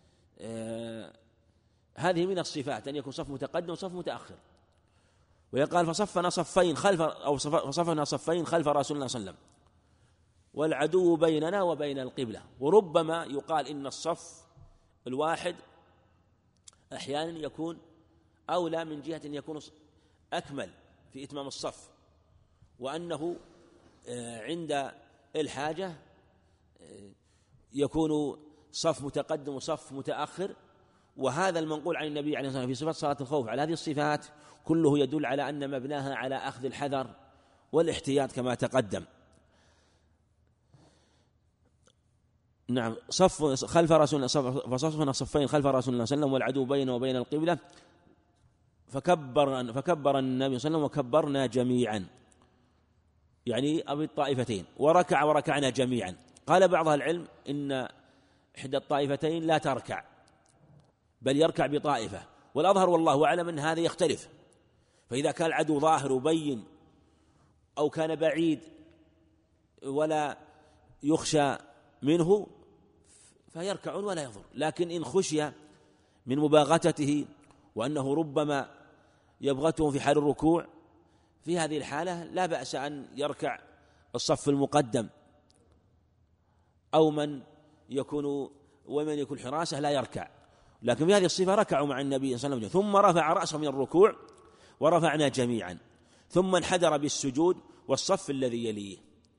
هذه من الصفات أن يكون صف متقدم وصف متأخر. ويقال فصفنا صفين خلف فصفنا صفين خلف رسول الله صلى الله عليه وسلم والعدو بيننا وبين القبلة. وربما يقال إن الصف الواحد أحيانا يكون أولى من جهة أن يكون أكمل في إتمام الصف، وأنه عند الحاجة يكون صف متقدم وصف متأخر. وهذا المنقول عن النبي عليه الصلاة والسلام في صفة صلاة الخوف على هذه الصفات كله يدل على أن مبناها على أخذ الحذر والاحتياط كما تقدم. نعم، صف خلف رسول الله، فصفنا صفين خلف رسول الله صلى الله عليه وسلم والعدو بينه وبين القبلة، فكبر النبي صلى الله عليه وسلم وكبرنا جميعا، يعني أبي الطائفتين، وركعنا جميعا. قال بعض العلم إن إحدى الطائفتين لا تركع بل يركع بطائفة، والأظهر والله أعلم أن هذا يختلف، فإذا كان العدو ظاهر وبين أو كان بعيد ولا يخشى منه فيركعون ولا يضر، لكن إن خشي من مباغتته وأنه ربما يبغتهم في حال الركوع في هذه الحالة لا بأس أن يركع الصف المقدم، أو ومن يكون حراسة لا يركع. لكن في هذه الصفة ركعوا مع النبي صلى الله عليه وسلم، ثم رفع رأسه من الركوع ورفعنا جميعا، ثم انحدر بالسجود والصف الذي يليه،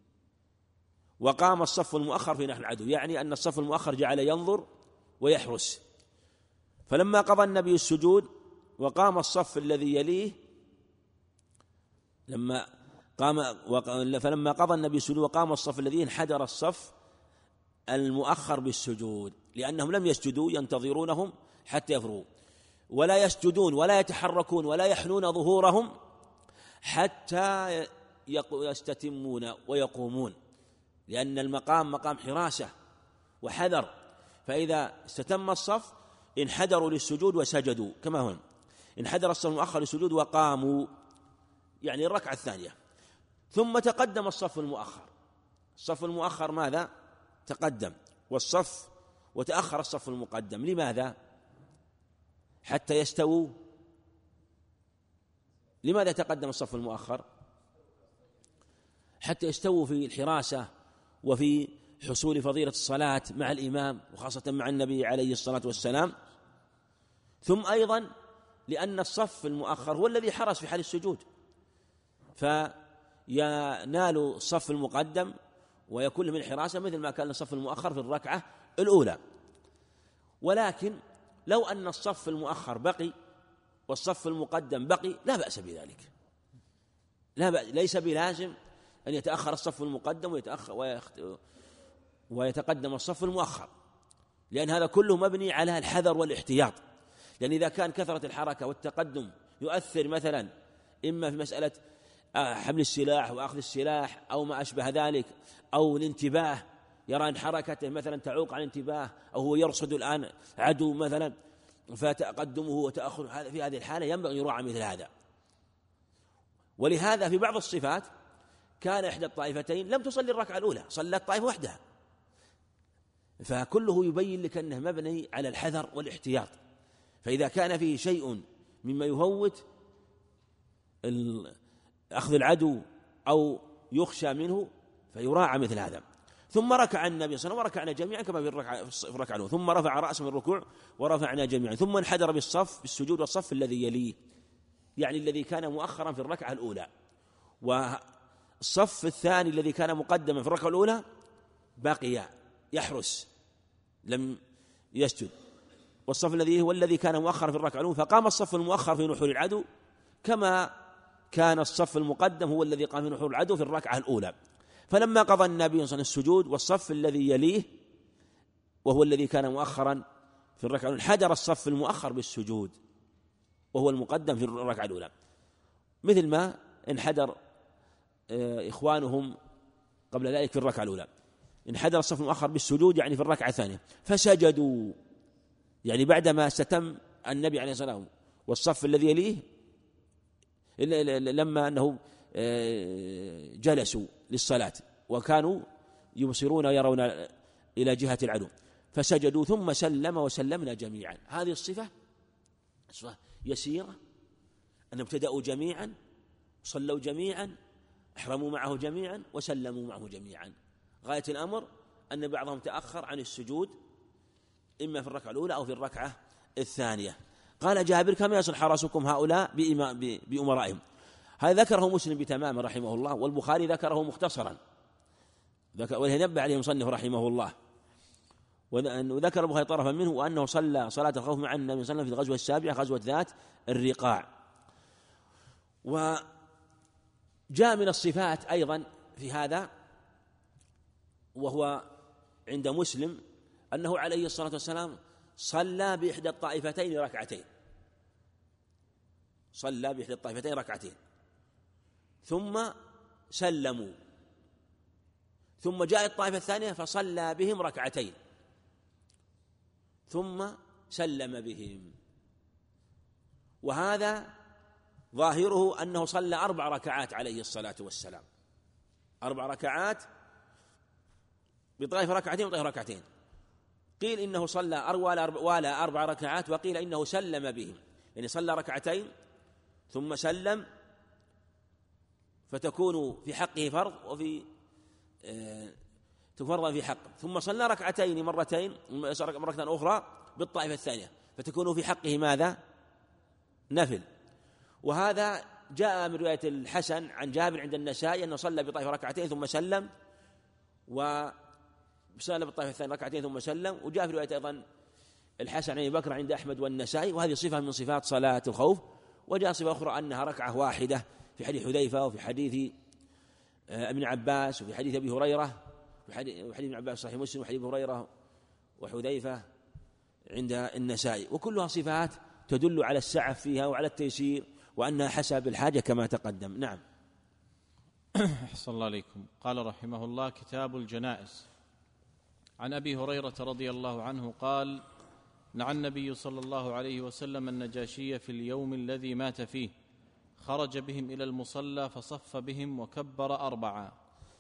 وقام الصف المؤخر في نحو العدو، يعني أن الصف المؤخر جعل ينظر ويحرس. فلما قضى النبي السجود وقام الصف الذي يليه فلما قضى النبي السجود وقام الصف الذي انحدر الصف المؤخر بالسجود، لأنهم لم يسجدوا ينتظرونهم حتى يفرغوا، ولا يسجدون ولا يتحركون ولا يحنون ظهورهم حتى يستتمون ويقومون، لأن المقام مقام حراسة وحذر، فإذا استتم الصف انحدروا للسجود وسجدوا كما هنا، انحدر الصف المؤخر للسجود وقاموا، يعني الركعة الثانية، ثم تقدم الصف المؤخر. الصف المؤخر ماذا؟ تقدم، وتأخر الصف المقدم. لماذا؟ حتى يستووا. لماذا تقدم الصف المؤخر؟ حتى يستووا في الحراسة وفي حصول فضيلة الصلاة مع الإمام، وخاصة مع النبي عليه الصلاة والسلام. ثم أيضا لأن الصف المؤخر هو الذي حرس في حال السجود، فينال الصف المقدم ويكون من الحراسة مثل ما كان الصف المؤخر في الركعة الأولى. ولكن لو أن الصف المؤخر بقي والصف المقدم بقي لا بأس بذلك، ليس بلازم أن يتأخر الصف المقدم ويتقدم الصف المؤخر، لأن هذا كله مبني على الحذر والاحتياط. لأن إذا كان كثرة الحركة والتقدم يؤثر مثلا إما في مسألة حمل السلاح وأخذ السلاح أو ما أشبه ذلك، أو الانتباه، يرى أن حركته مثلا تعوق عن الانتباه، أو هو يرصد الآن عدو مثلا فتقدمه وتأخر، في هذه الحالة ينبغي يراعى مثل هذا. ولهذا في بعض الصفات كان إحدى الطائفتين لم تصلي الركعة الأولى، صلت طائفة وحدها، فكله يبين لك أنه مبني على الحذر والاحتياط. فإذا كان فيه شيء مما يفوت أخذ العدو أو يخشى منه فيراعى مثل هذا. ثم ركع النبي صلى الله عليه وسلم وركعنا جميعا كما في الركعة الأولى، ثم رفع رأسه من الركوع ورفعنا جميعا، ثم انحدر بالسجود والصف الذي يليه، يعني الذي كان مؤخرا في الركعة الأولى، والصف الثاني الذي كان مقدما في الركعة الأولى بقي يحرس لم يسجد، والصف الذي هو الذي كان مؤخرا في الركعة الأولى، فقام الصف المؤخر في نحور العدو كما كان الصف المقدم هو الذي قام في نحور العدو في الركعة الأولى. فلما قضى النبي صلى الله عليه وسلم السجود والصف الذي يليه وهو الذي كان مؤخرا في الركعة الأولى، انحدر الصف المؤخر بالسجود وهو المقدم في الركعة الأولى، مثل ما انحدر إخوانهم قبل ذلك في الركعة الأولى. انحدر الصف المؤخر بالسجود يعني في الركعة الثانية، فسجدوا يعني بعدما استتم النبي عليه الصلاة والسلام والصف الذي يليه، لما أنه جلسوا للصلاة وكانوا يبصرون ويرون إلى جهة العدو، فسجدوا ثم سلم وسلمنا جميعا. هذه الصفة يسيرة، أن ابتدأوا جميعا، صلوا جميعا، أحرموا معه جميعا، وسلموا معه جميعا. غاية الأمر أن بعضهم تأخر عن السجود إما في الركعة الأولى أو في الركعة الثانية. قال جابر: كما يصل حرسكم هؤلاء بأمرائهم. هذا ذكره مسلم بتمام رحمه الله، والبخاري ذكره مختصرا، ولينبه عليه المصنف رحمه الله. وذكر البخاري طرفا منه، وأنه صلى صلاة الخوف مع النبي صلى الله عليه وسلم في الغزوة السابعة، غزوة ذات الرقاع. وجاء من الصفات أيضا في هذا، وهو عند مسلم، أنه عليه الصلاة والسلام صلى بإحدى الطائفتين ركعتين، صلى بإحدى الطائفتين ركعتين ثم سلموا، ثم جاء الطائفة الثانية فصلى بهم ركعتين ثم سلم بهم. وهذا ظاهره أنه صلى 4 ركعات عليه الصلاة والسلام، 4 ركعات بطائفة ركعتين وطائفة ركعتين. قيل إنه صلى والى 4 ركعات، وقيل إنه سلم بهم، يعني صلى ركعتين ثم سلم، فتكون في حقه فرض وفي تفرض في حقه، ثم صلى ركعتين مرتين مرة أخرى بالطائفة الثانية، فتكون في حقه ماذا؟ نفل. وهذا جاء من رواية الحسن عن جابر عند النسائي أنه صلى بطائفة ركعتين ثم سلم، وصلى بالطائفة الثانية ركعتين ثم سلم. وجاء في رواية أيضا الحسن عن أبي بكر عند أحمد والنسائي، وهذه صفة من صفات صلاة الخوف. وجاء صفة أخرى أنها ركعة واحدة في حديث حذيفة، وفي حديث ابن عباس، وفي حديث أبي هريرة، وحديث ابن عباس صحيح مسلم، وحديث أبي هريرة وحذيفة عند النسائي، وكلها صفات تدل على السعف فيها وعلى التيسير، وأنها حسب الحاجة كما تقدم. نعم. أحسن الله عليكم. قال رحمه الله: كتاب الجنائز. عن أبي هريرة رضي الله عنه قال: نعى النبي صلى الله عليه وسلم النجاشي في اليوم الذي مات فيه، خرج بهم إلى المصلى فصف بهم وكبر 4.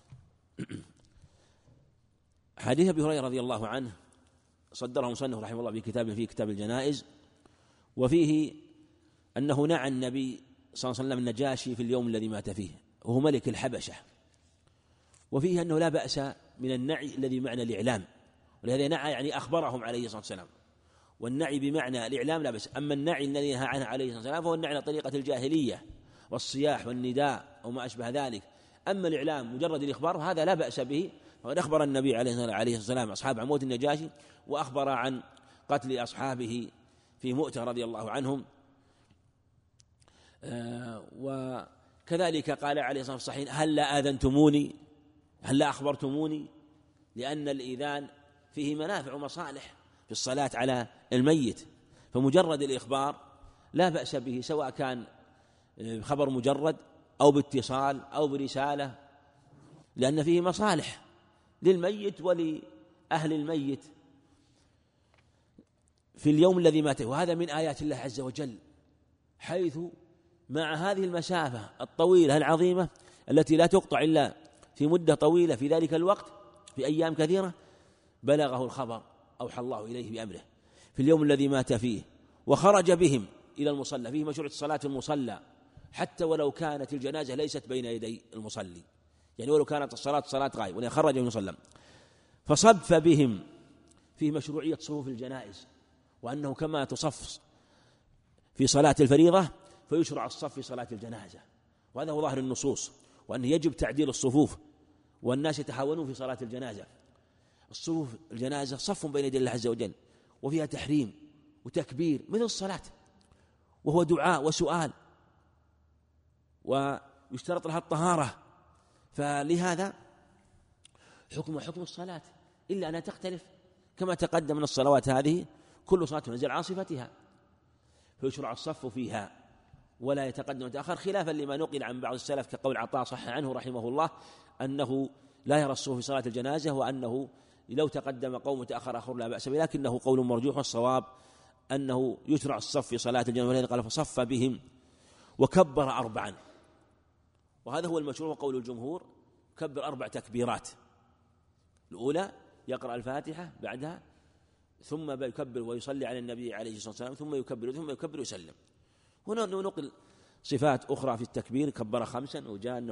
حديث أبي هريرة رضي الله عنه صدره مصنف رحمه الله بكتاب فيه كتاب الجنائز، وفيه أنه نعى النبي صلى الله عليه وسلم النجاشي في اليوم الذي مات فيه، وهو ملك الحبشة. وفيه أنه لا بأس من النعي الذي معنى الإعلام، ولهذا نعى يعني أخبرهم عليه الصلاة والسلام، والنعي بمعنى الإعلام لا بأس. أما النعي الذي نهى عنه عليه الصلاة والسلام فهو النعي على طريقة الجاهلية والصياح والنداء أو ما أشبه ذلك. أما الإعلام مجرد الإخبار هذا لا بأس به، وقد أخبر النبي عليه الصلاة والسلام أصحاب عن موت النجاشي، وأخبر عن قتل أصحابه في مؤتة رضي الله عنهم. وكذلك قال عليه الصلاة والسلام: هلا آذنتموني، هلا أخبرتموني، لأن الإذان فيه منافع ومصالح في الصلاة على الميت، فمجرد الإخبار لا بأس به، سواء كان خبر مجرد أو باتصال أو برسالة، لأن فيه مصالح للميت ولأهل الميت في اليوم الذي مات. وهذا من آيات الله عز وجل، حيث مع هذه المسافة الطويلة العظيمة التي لا تقطع إلا في مدة طويلة في ذلك الوقت في أيام كثيرة، بلغه الخبر أوحى الله إليه بأمره في اليوم الذي مات فيه، وخرج بهم إلى المصلى. فيه مشروع الصلاة في المصلى حتى ولو كانت الجنازة ليست بين يدي المصلي، يعني ولو كانت الصلاة صلاة غائب، ولكن خرج من المصلى فصف بهم. فيه مشروعية صفوف الجنائز، وأنه كما تصف في صلاة الفريضة فيشرع الصف في صلاة الجنازة، وهذا هو ظاهر النصوص، وأنه يجب تعديل الصفوف، والناس يتحاولون في صلاة الجنازة. الصفوف الجنازة صف بين يدي الله عز وجل، وفيها تحريم وتكبير مثل الصلاة، وهو دعاء وسؤال، ويشترط لها الطهارة. فلهذا حكم الصلاة إلا أنها تختلف كما تقدم من الصلوات هذه كل صلاة تنزل عن صفتها، فيشرع الصف فيها ولا يتقدم ويتأخر، خلافا لما نقل عن بعض السلف كقول عطاء صح عنه رحمه الله أنه لا يرى الصف في صلاة الجنازة، وأنه لو تقدم قوم وتأخر آخر لا بأس به، لكنه قول مرجوح، والصواب أنه يشرع الصف في صلاة الجنازة، ولذلك قال فصف بهم وكبر 4، وهذا هو المشروع وقول الجمهور، كبر 4 تكبيرات، الأولى يقرأ الفاتحة بعدها ثم يكبر ويصلي على النبي عليه الصلاة والسلام ثم يكبر ويسلم. هنا نقل صفات أخرى في التكبير، كبر 5،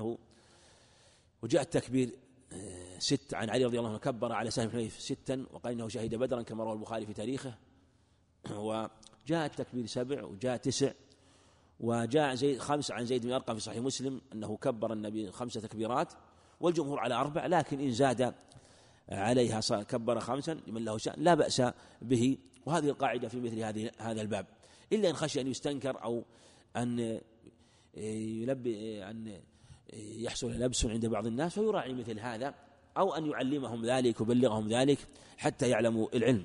وجاء التكبير 6 عن علي رضي الله عنه كبر على سهم حنيف 6 وقال إنه شهد بدرا كما روى البخاري في تاريخه، وجاء التكبير 7 وجاء 9، وجاء 5 عن زيد بن أرقم في صحيح مسلم أنه كبر النبي 5 تكبيرات، والجمهور على 4، لكن إن زاد عليها كبر 5 لمن له شأن لا بأس به، وهذه القاعدة في مثل هذا الباب، إلا إن خشي أن يستنكر أو أن يحصل لبس عند بعض الناس فيراعي مثل هذا، أو أن يعلمهم ذلك ويبلغهم ذلك حتى يعلموا العلم.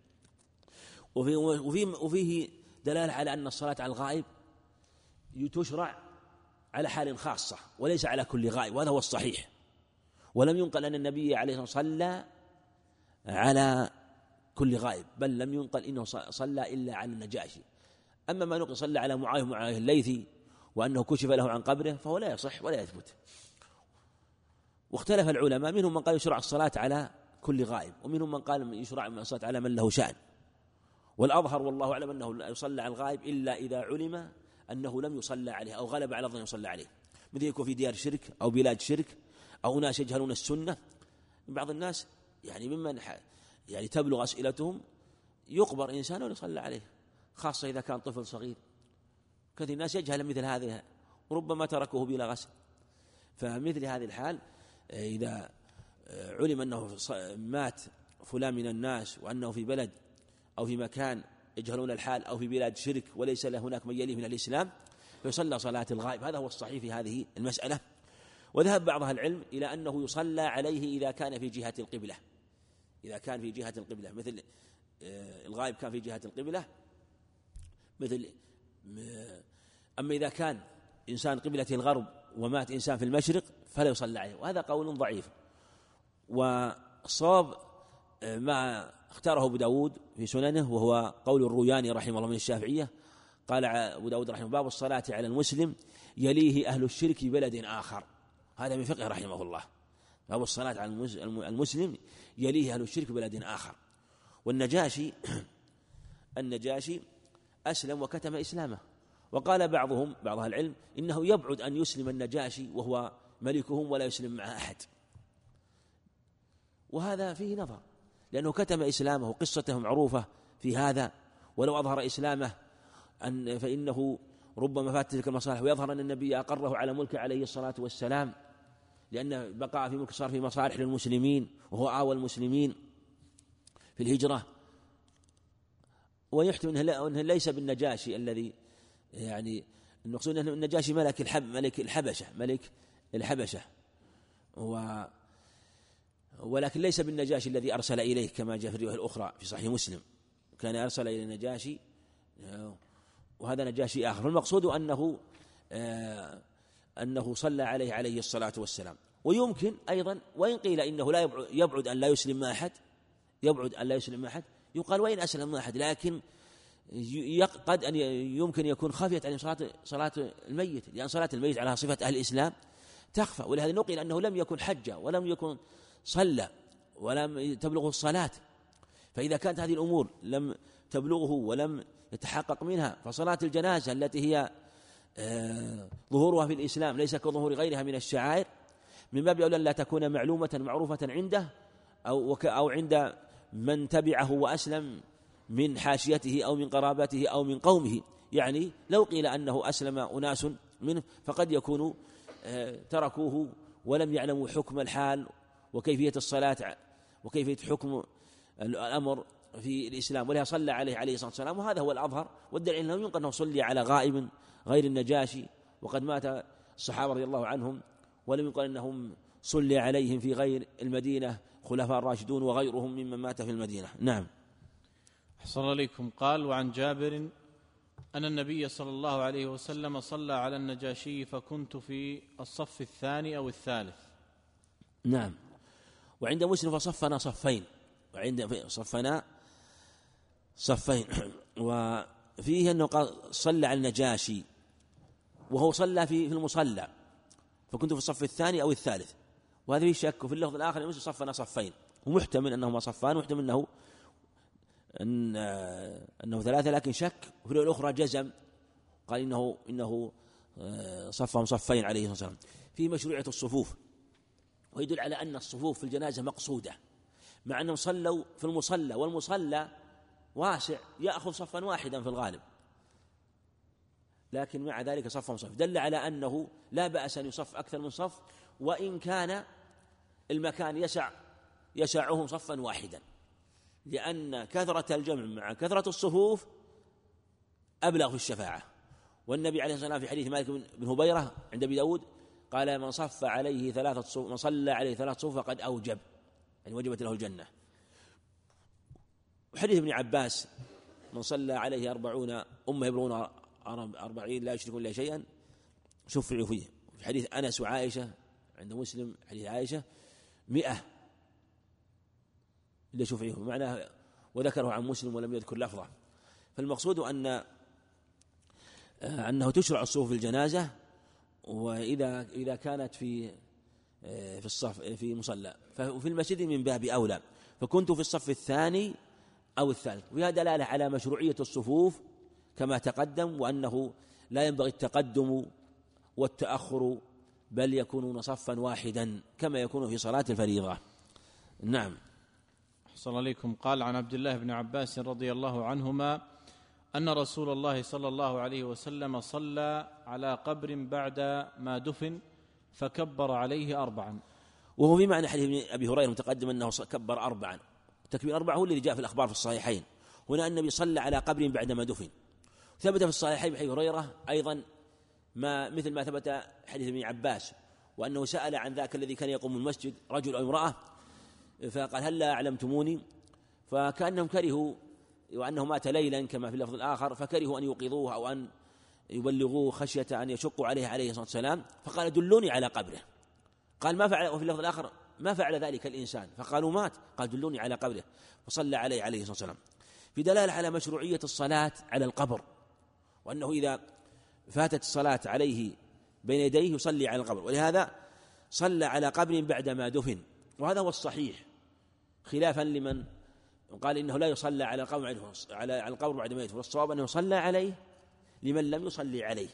وفيه دلالة على أن الصلاة على الغائب تشرع على حال خاصة وليس على كل غائب، وهذا هو الصحيح، ولم ينقل أن النبي عليه الصلاة والسلام صلى على كل غائب، بل لم ينقل إنه صلى إلا على النجاشي. أما ما نقل صلى على معاوية الليثي وأنه كشف له عن قبره فهو لا يصح ولا يثبت. واختلف العلماء، منهم من قال يشرع الصلاة على كل غائب، ومنهم من قال يشرع الصلاة على من له شأن، والأظهر والله أعلم أنه لا يصلى على الغائب إلا إذا علم أنه لم يصلى عليه أو غلب على الظن يصلى عليه، مثل يكون في ديار شرك أو بلاد شرك أو ناس يجهلون السنة. بعض الناس يعني ممن يعني تبلغ أسئلتهم يقبر إنسان ويصلى عليه، خاصة إذا كان طفل صغير، كثير الناس يجهل مثل هذه وربما تركوه بلا غسل. فمثل هذه الحال إذا علم أنه مات فلان من الناس وأنه في بلد أو في مكان يجهلون الحال أو في بلاد شرك وليس له هناك من يليه من الإسلام فيصلى صلاة الغائب، هذا هو الصحيح في هذه المسألة. وذهب بعض أهل العلم إلى أنه يصلى عليه إذا كان في جهة القبلة، إذا كان في جهة القبلة، مثل الغائب كان في جهة القبلة مثل. أما إذا كان إنسان قبلة الغرب ومات إنسان في المشرق فلا يصلى عليه، وهذا قول ضعيف. والصواب ما اختاره أبو داود في سننه وهو قول الروياني رحمه الله من الشافعية، قال أبو داود رحمه باب الصلاة على المسلم يليه أهل الشرك في بلد آخر، هذا من فقه رحمه الله، باب الصلاة على المسلم يليه أهل الشرك في بلد آخر. والنجاشي أسلم وكتم إسلامه، وقال بعض أهل العلم إنه يبعد أن يسلم النجاشي وهو ملكهم ولا يسلم مع أحد، وهذا فيه نظر، لأنه كتم إسلامه وقصته معروفة في هذا، ولو أظهر إسلامه فإنه ربما فات تلك المصالح، ويظهر أن النبي أقره على ملكه عليه الصلاة والسلام، لأن بقاء في ملك صار في مصالح للمسلمين، وهو آوى المسلمين في الهجرة. ويحتمل أنه ليس بالنجاشي الذي يعني المقصود أنه النجاشي ملك الحبشة ولكن ليس بالنجاشي الذي أرسل إليه كما جاء في الرواية الأخرى في صحيح مسلم، كان أرسل إلى النجاشي وهذا نجاشي آخر. فالمقصود أنه صلى عليه الصلاة والسلام. ويمكن أيضا وإن قيل إنه لا يبعد أن لا يسلم ما أحد، يقال وإن أسلم ما أحد، لكن قد أن يمكن يكون خافية عن صلاة الميت، لأن صلاة الميت على صفة أهل الإسلام تخفى، ولهذا نقل أنه لم يكن حج ولم يكن صلى ولم تبلغه الصلاة. فإذا كانت هذه الأمور لم تبلغه ولم يتحقق منها، فصلاة الجنازة التي هي ظهورها في الإسلام ليس كظهور غيرها من الشعائر، من باب أولى لا تكون معروفة عنده أو عند من تبعه وأسلم من حاشيته أو من قرابته أو من قومه. يعني لو قيل أنه أسلم أناس منه فقد يكونوا تركوه ولم يعلموا حكم الحال وكيفية الصلاة وكيفية حكم الأمر في الإسلام، ولها صلى عليه الصلاة والسلام، وهذا هو الأظهر. والدليل أنه يمكن أنه صلي على غائب غير النجاشي، وقد مات الصحابة رضي الله عنهم ولم يقل أنهم صلي عليهم في غير المدينة خلفاء الراشدون وغيرهم ممن مات في المدينة. نعم. أحسن عليكم. قال: وعن جابر أن النبي صلى الله عليه وسلم صلى على النجاشي فكنت في الصف الثاني أو الثالث. نعم. وعند مسلم فصفنا صفين، صفنا صفين. وفيه أنه قال صلى على النجاشي وهو صلى في المصلى، فكنت في الصف الثاني أو الثالث، وهذا فيه شك. وفي اللفظ الآخر مسلم صفنا صفين، ومحتمل أنهما صفان، ومحتمل أنه ثلاثة، لكن شك. وفي الأخرى جزم، قال إنه صفهم صفين عليه الصلاة والسلام. في مشروعية الصفوف، ويدل على أن الصفوف في الجنازة مقصودة، مع أنهم صلوا في المصلى، والمصلى واسع يأخذ صفا واحدا في الغالب، لكن مع ذلك صفهم صف، دل على أنه لا بأس أن يصف أكثر من صف، وإن كان المكان يسعهم صفا واحدا، لأن كثرة الجمع مع كثرة الصفوف أبلغ في الشفاعة. والنبي عليه الصلاة والسلام في حديث مالك بن هبيرة عند أبي داود قال: من صلى عليه 3 صفوف فقد أوجب، يعني وجبت له الجنة. وحديث ابن عباس: من صلى عليه 40 أمة يبلغون 40 لا يشركون إلا شيئا شفعوا فيه. في حديث أنس وعائشة عند مسلم حديث عائشة 100 إلا شفعوا معناه، وذكره عن مسلم ولم يذكر لفظه. فالمقصود أنه تشرع الصفوف في الجنازة، وإذا كانت في الصف في مصلى، ففي المسجد من باب أولى. فكنت في الصف الثاني أو الثالث، وهذا دلالة على مشروعية الصفوف كما تقدم، وأنه لا ينبغي التقدم والتأخر، بل يكونون صفا واحدا كما يكون في صلاة الفريضة. نعم. أحسن عليكم. قال: عن عبد الله بن عباس رضي الله عنهما أن رسول الله صلى الله عليه وسلم صلى على قبر بعد ما دفن فكبر عليه 4. وهو في معنى حديث أبي هريرة متقدم أنه كبر 4. التكبير 4 هو الذي جاء في الأخبار في الصحيحين. هنا النبي صلى على قبر بعد ما دفن. ثبت في الصحيحين بحديث هريرة أيضا مثل ما ثبت حديث ابن عباس، وأنه سأل عن ذاك الذي كان يقوم المسجد رجل أو امرأة، فقال: هل لا أعلمتموني؟ فكأنهم كرهوا، وأنه مات ليلا كما في اللفظ الآخر، فكرهوا أن يوقظوه أو أن يبلغوه خشية أن يشقوا عليه الصلاة والسلام، فقال: دلوني على قبره. قال: ما فعل. وفي اللفظ الآخر: ما فعل ذلك الإنسان؟ فقالوا: مات. قال: دلوني على قبره، فصلى عليه الصلاة والسلام. في دلالة على مشروعية الصلاة على القبر، وأنه إذا فاتت الصلاة عليه بين يديه يصلي على القبر، ولهذا صلى على قبر بعدما دفن، وهذا هو الصحيح، خلافا لمن قال إنه لا يصلى على القبر بعدما يدفن. والصواب أنه يصلى عليه لمن لم يصلي عليه.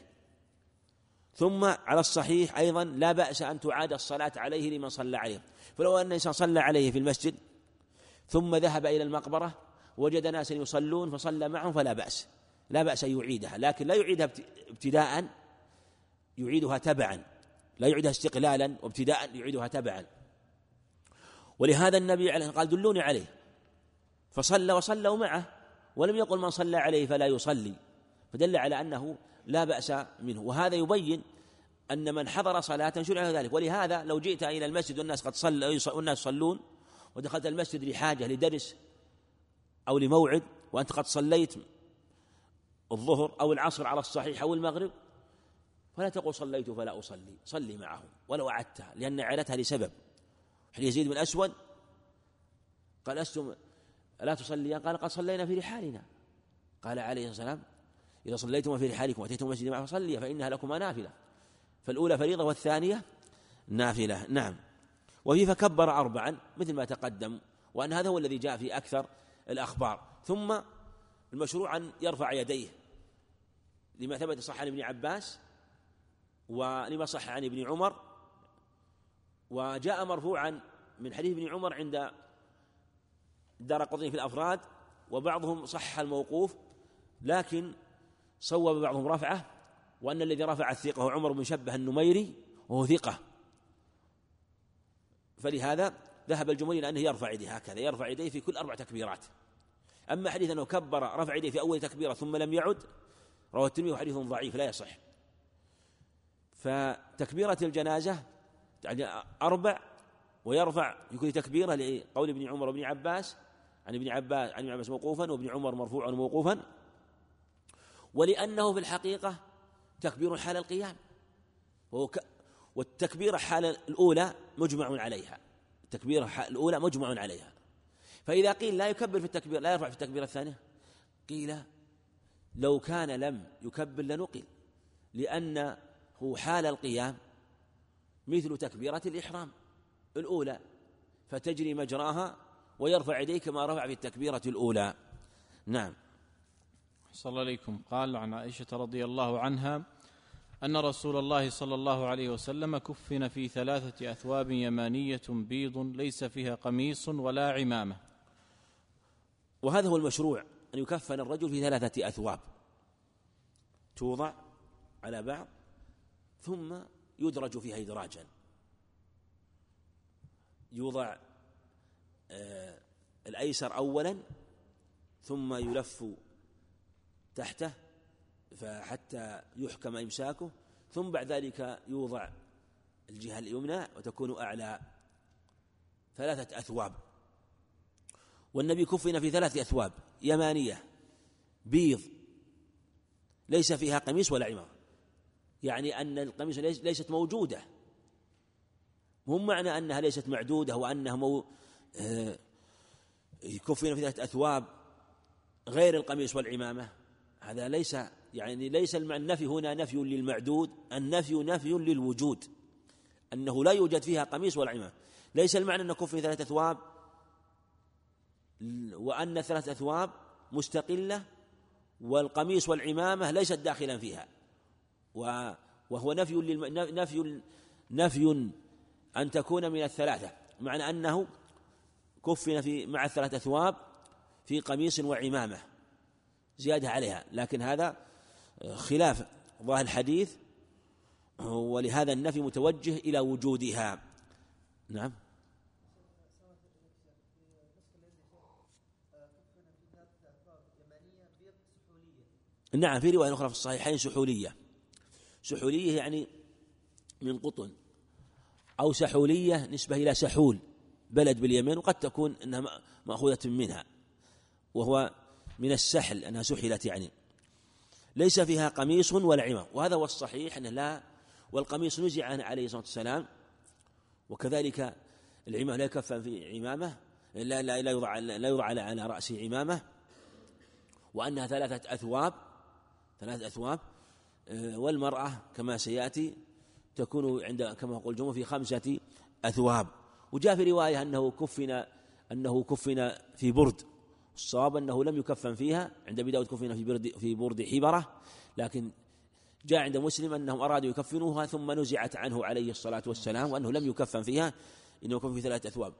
ثم على الصحيح أيضا لا بأس أن تعاد الصلاة عليه لمن صلى عليه. فلو أن إنسان صلى عليه في المسجد ثم ذهب إلى المقبرة وجد ناسا يصلون فصلى معهم فلا بأس، لا بأس أن يعيدها، لكن لا يعيدها ابتداء، يعيدها تبعا، لا يعيدها استقلالا وابتداء، يعيدها تبعا. ولهذا النبي عليه قال: دلوني عليه، فصلى وصلوا معه، ولم يقل من صلى عليه فلا يصلي، فدل على أنه لا بأس منه. وهذا يبين أن من حضر صلاة شرع له ذلك. ولهذا لو جئت إلى المسجد والناس قد والناس يصلون، ودخلت المسجد لحاجة لدرس أو لموعد، وأنت قد صليت الظهر أو العصر على الصحيح أو المغرب، فلا تقول صليت فلا أصلي، صلي معهم ولو أعدتها، لأن إعادتها لسبب. حديث يزيد بن أسود قال: أستم لا تصلي؟ قال: قد صلينا في رحالنا. قال عليه الصلاة والسلام: إذا صليتم في رحالكم وأتيتم المسجد معه فصلي، فإنها لكما نافلة، فالأولى فريضة والثانية نافلة. نعم. وفي فكبر 4 مثل ما تقدم، وأن هذا هو الذي جاء في أكثر الأخبار. ثم المشروع أن يرفع يديه لما ثبت صح عن ابن عباس ولما صح عن ابن عمر، وجاء مرفوعا من حديث ابن عمر عند الدارقطني في الأفراد، وبعضهم صح الموقوف، لكن صوب بعضهم رفعه، وأن الذي رفع الثقة هو عمر بن شبه النميري وهو ثقة، فلهذا ذهب الجمهور إلى أنه يرفع يديه هكذا، يرفع يديه في كل 4 تكبيرات. أما حديث أنه كبر رفع يديه في أول تكبيرة ثم لم يعد، رواه الترمذي وحديث ضعيف لا يصح. فتكبيرة الجنازة 4 ويرفع يكون تكبيرة لقول ابن عمر وابن عباس عن ابن عباس موقوفا، وابن عمر مرفوعا موقوفا، ولأنه في الحقيقة تكبير حال القيام، والتكبيرة حال الأولى مجمع عليها، التكبيرة الأولى مجمع عليها. فإذا قيل لا يكبر في التكبير، لا يرفع في التكبيرة الثانية، قيل لو كان لم يكبر لنقل، لأنه حال القيام مثل تكبيرة الإحرام الأولى، فتجري مجراها ويرفع يديه كما رفع في التكبيرة الأولى. نعم. صلى الله عليكم. قال عن عائشة رضي الله عنها أن رسول الله صلى الله عليه وسلم كفن في 3 أثواب يمانية بيض ليس فيها قميص ولا عمامة. وهذا هو المشروع، أن يكفن الرجل في 3 أثواب توضع على بعض ثم يدرج فيها إدراجا، يوضع الأيسر أولا ثم يلف تحته فحتى يحكم إمساكه، ثم بعد ذلك يوضع الجهة اليمنى وتكون أعلى 3 أثواب. والنبي كفن في 3 أثواب يمانية بيض ليس فيها قميص ولا عمامة، يعني أن القميص ليست موجودة، مو معنى أنها ليست معدودة وأنها كفن في 3 أثواب غير القميص والعمامة، هذا ليس يعني ليس النفي هنا نفي للمعدود، النفي نفي للوجود، أنه لا يوجد فيها قميص ولا عمامة. ليس المعنى أن كفن في 3 أثواب وأن 3 أثواب مستقلة والقميص والعمامة ليست داخلا فيها، وهو نفي أن تكون من 3، معنى أنه كفن مع 3 أثواب في قميص وعمامة زيادة عليها، لكن هذا خلاف ظاهر الحديث، ولهذا النفي متوجه إلى وجودها. نعم. نعم، في رواية أخرى في الصحيحين سحولية يعني من قطن، أو سحولية نسبة إلى سحول بلد باليمن، وقد تكون أنها مأخوذة منها، وهو من السحل أنها سحلت، يعني ليس فيها قميص ولا عمام، وهذا هو الصحيح أنه لا، والقميص نزع عنه عليه الصلاة والسلام، وكذلك العمامة لا يكفن في عمامة، لا يوضع على رأسه عمامة، وأنها 3 أثواب، والمرأة كما سيأتي تكون كما يقول الجمهور في 5 أثواب. وجاء في رواية أنه كفن في برد، الصواب أنه لم يكفن فيها، عند أبي داود كفن في برد حبرة، لكن جاء عند مسلم أنهم أرادوا يكفنوها ثم نزعت عنه عليه الصلاة والسلام، وأنه لم يكفن فيها، إنه كفن في 3 أثواب.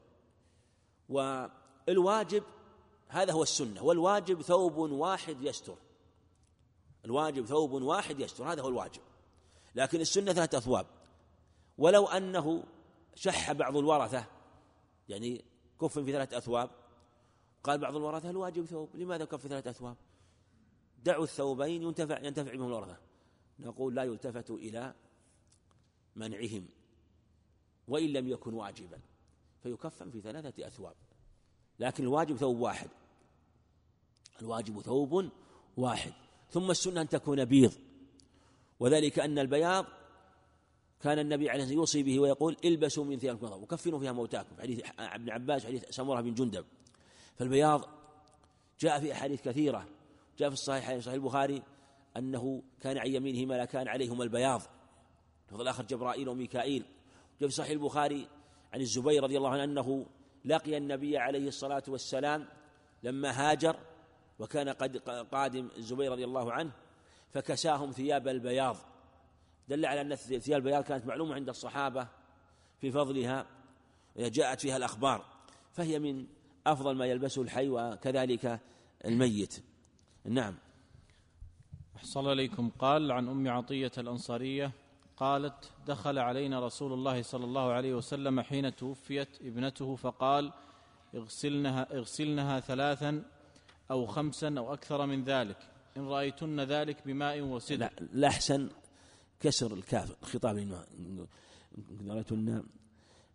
والواجب هذا هو السنة، والواجب ثوب واحد يستر، الواجب ثوب واحد يستر، هذا هو الواجب، لكن السنة 3 أثواب. ولو أنه شح بعض الورثة، يعني كفن في 3 أثواب، قال بعض الورثة الواجب ثوب، لماذا كف في 3 أثواب؟ دعوا الثوبين ينتفع بهم الورثة. نقول لا يلتفت إلى منعهم وإن لم يكن واجبا، فيكفن في 3 أثواب، لكن الواجب ثوب واحد، الواجب ثوب واحد. ثم السنة أن تكون بيض، وذلك أن البياض كان النبي عليه الصلاة والسلام يوصي به ويقول البسوا من ثيابكم البيضاء وكفنوا فيها موتاكم، في حديث ابن عباس حديث سمرة بن جندب. فالبياض جاء في أحاديث كثيرة، جاء في صحيح البخاري أنه كان عن يمينه ملكان عليهما البياض، في الآخر جبرائيل وميكائيل. جاء في صحيح البخاري عن الزبير رضي الله عنه أنه لقي النبي عليه الصلاة والسلام لما هاجر، وكان قد قادم الزبير رضي الله عنه، فكساهم ثياب البياض، دل على أن ثياب البياض كانت معلومة عند الصحابة في فضلها، جاءت فيها الأخبار، فهي من أفضل ما يلبسه الحي وكذلك الميت. نعم. أحسن الله إليكم. قال عن أم عطية الأنصارية قالت دخل علينا رسول الله صلى الله عليه وسلم حين توفيت ابنته فقال اغسلنها 3 أو 5 أو أكثر من ذلك إن رأيتن ذلك بماء وسدر. لا أحسن كسر الكاف الخطاب، إن رأيتن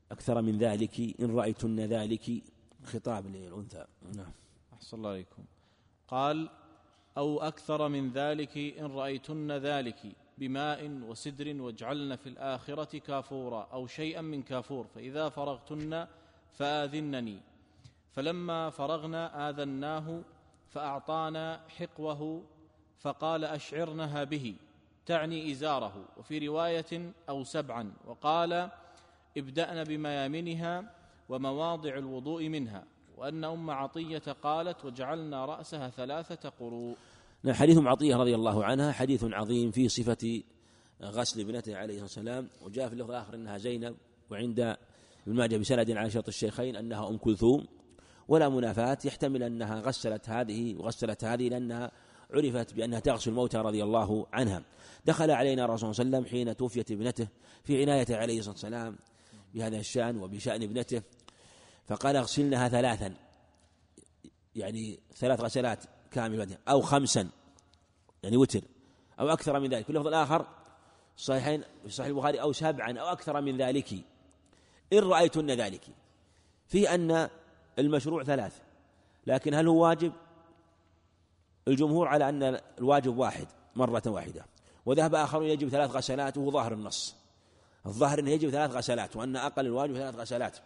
أكثر من ذلك إن رأيتن ذلك، خطاب للأنثى. نعم. أحسن الله عليكم. قال: أو أكثر من ذلك إن رأيتن ذلك بماء وسدر واجعلن في الآخرة كافورا أو شيئا من كافور، فإذا فرغتن فآذنني. فلما فرغنا آذناه فأعطانا حقوه فقال: أشعرنها به، تعني إزاره، وفي رواية أو 7، وقال: ابدأن بميامنها ومواضع الوضوء منها. وأن أم عطية قالت: وجعلنا رأسها 3 قروء. حديث أم عطية رضي الله عنها حديث عظيم في صفة غسل ابنته عليه السلام، وجاء في اللفظ الآخر أنها زينب، وعند ابن ماجه بسند على شرط الشيخين أنها أم كلثوم، ولا منافاة، يحتمل أنها غسلت هذه وغسلت هذه لأنها عرفت بأنها تغسل الموتى رضي الله عنها. دخل علينا الرسول صلى الله عليه وسلم حين توفيت ابنته في عنايته عليه الصلاة والسلام بهذا الشأن وبشأن ابنته، فقال: اغسلنها 3، يعني 3 غسلات كاملة، أو 5 يعني وتر، أو أكثر من ذلك. في اللفظ الآخر صحيحين في صحيح البخاري أو 7 أو أكثر من ذلك إن رأيتن ذلك، في أن المشروع 3، لكن هل هو واجب؟ الجمهور على أن الواجب 1 مرة واحدة، وذهب آخرون يجب 3 غسلات، وهو ظاهر النص، الظاهر أنه يجب 3 غسلات، وأن أقل الواجب 3 غسلات،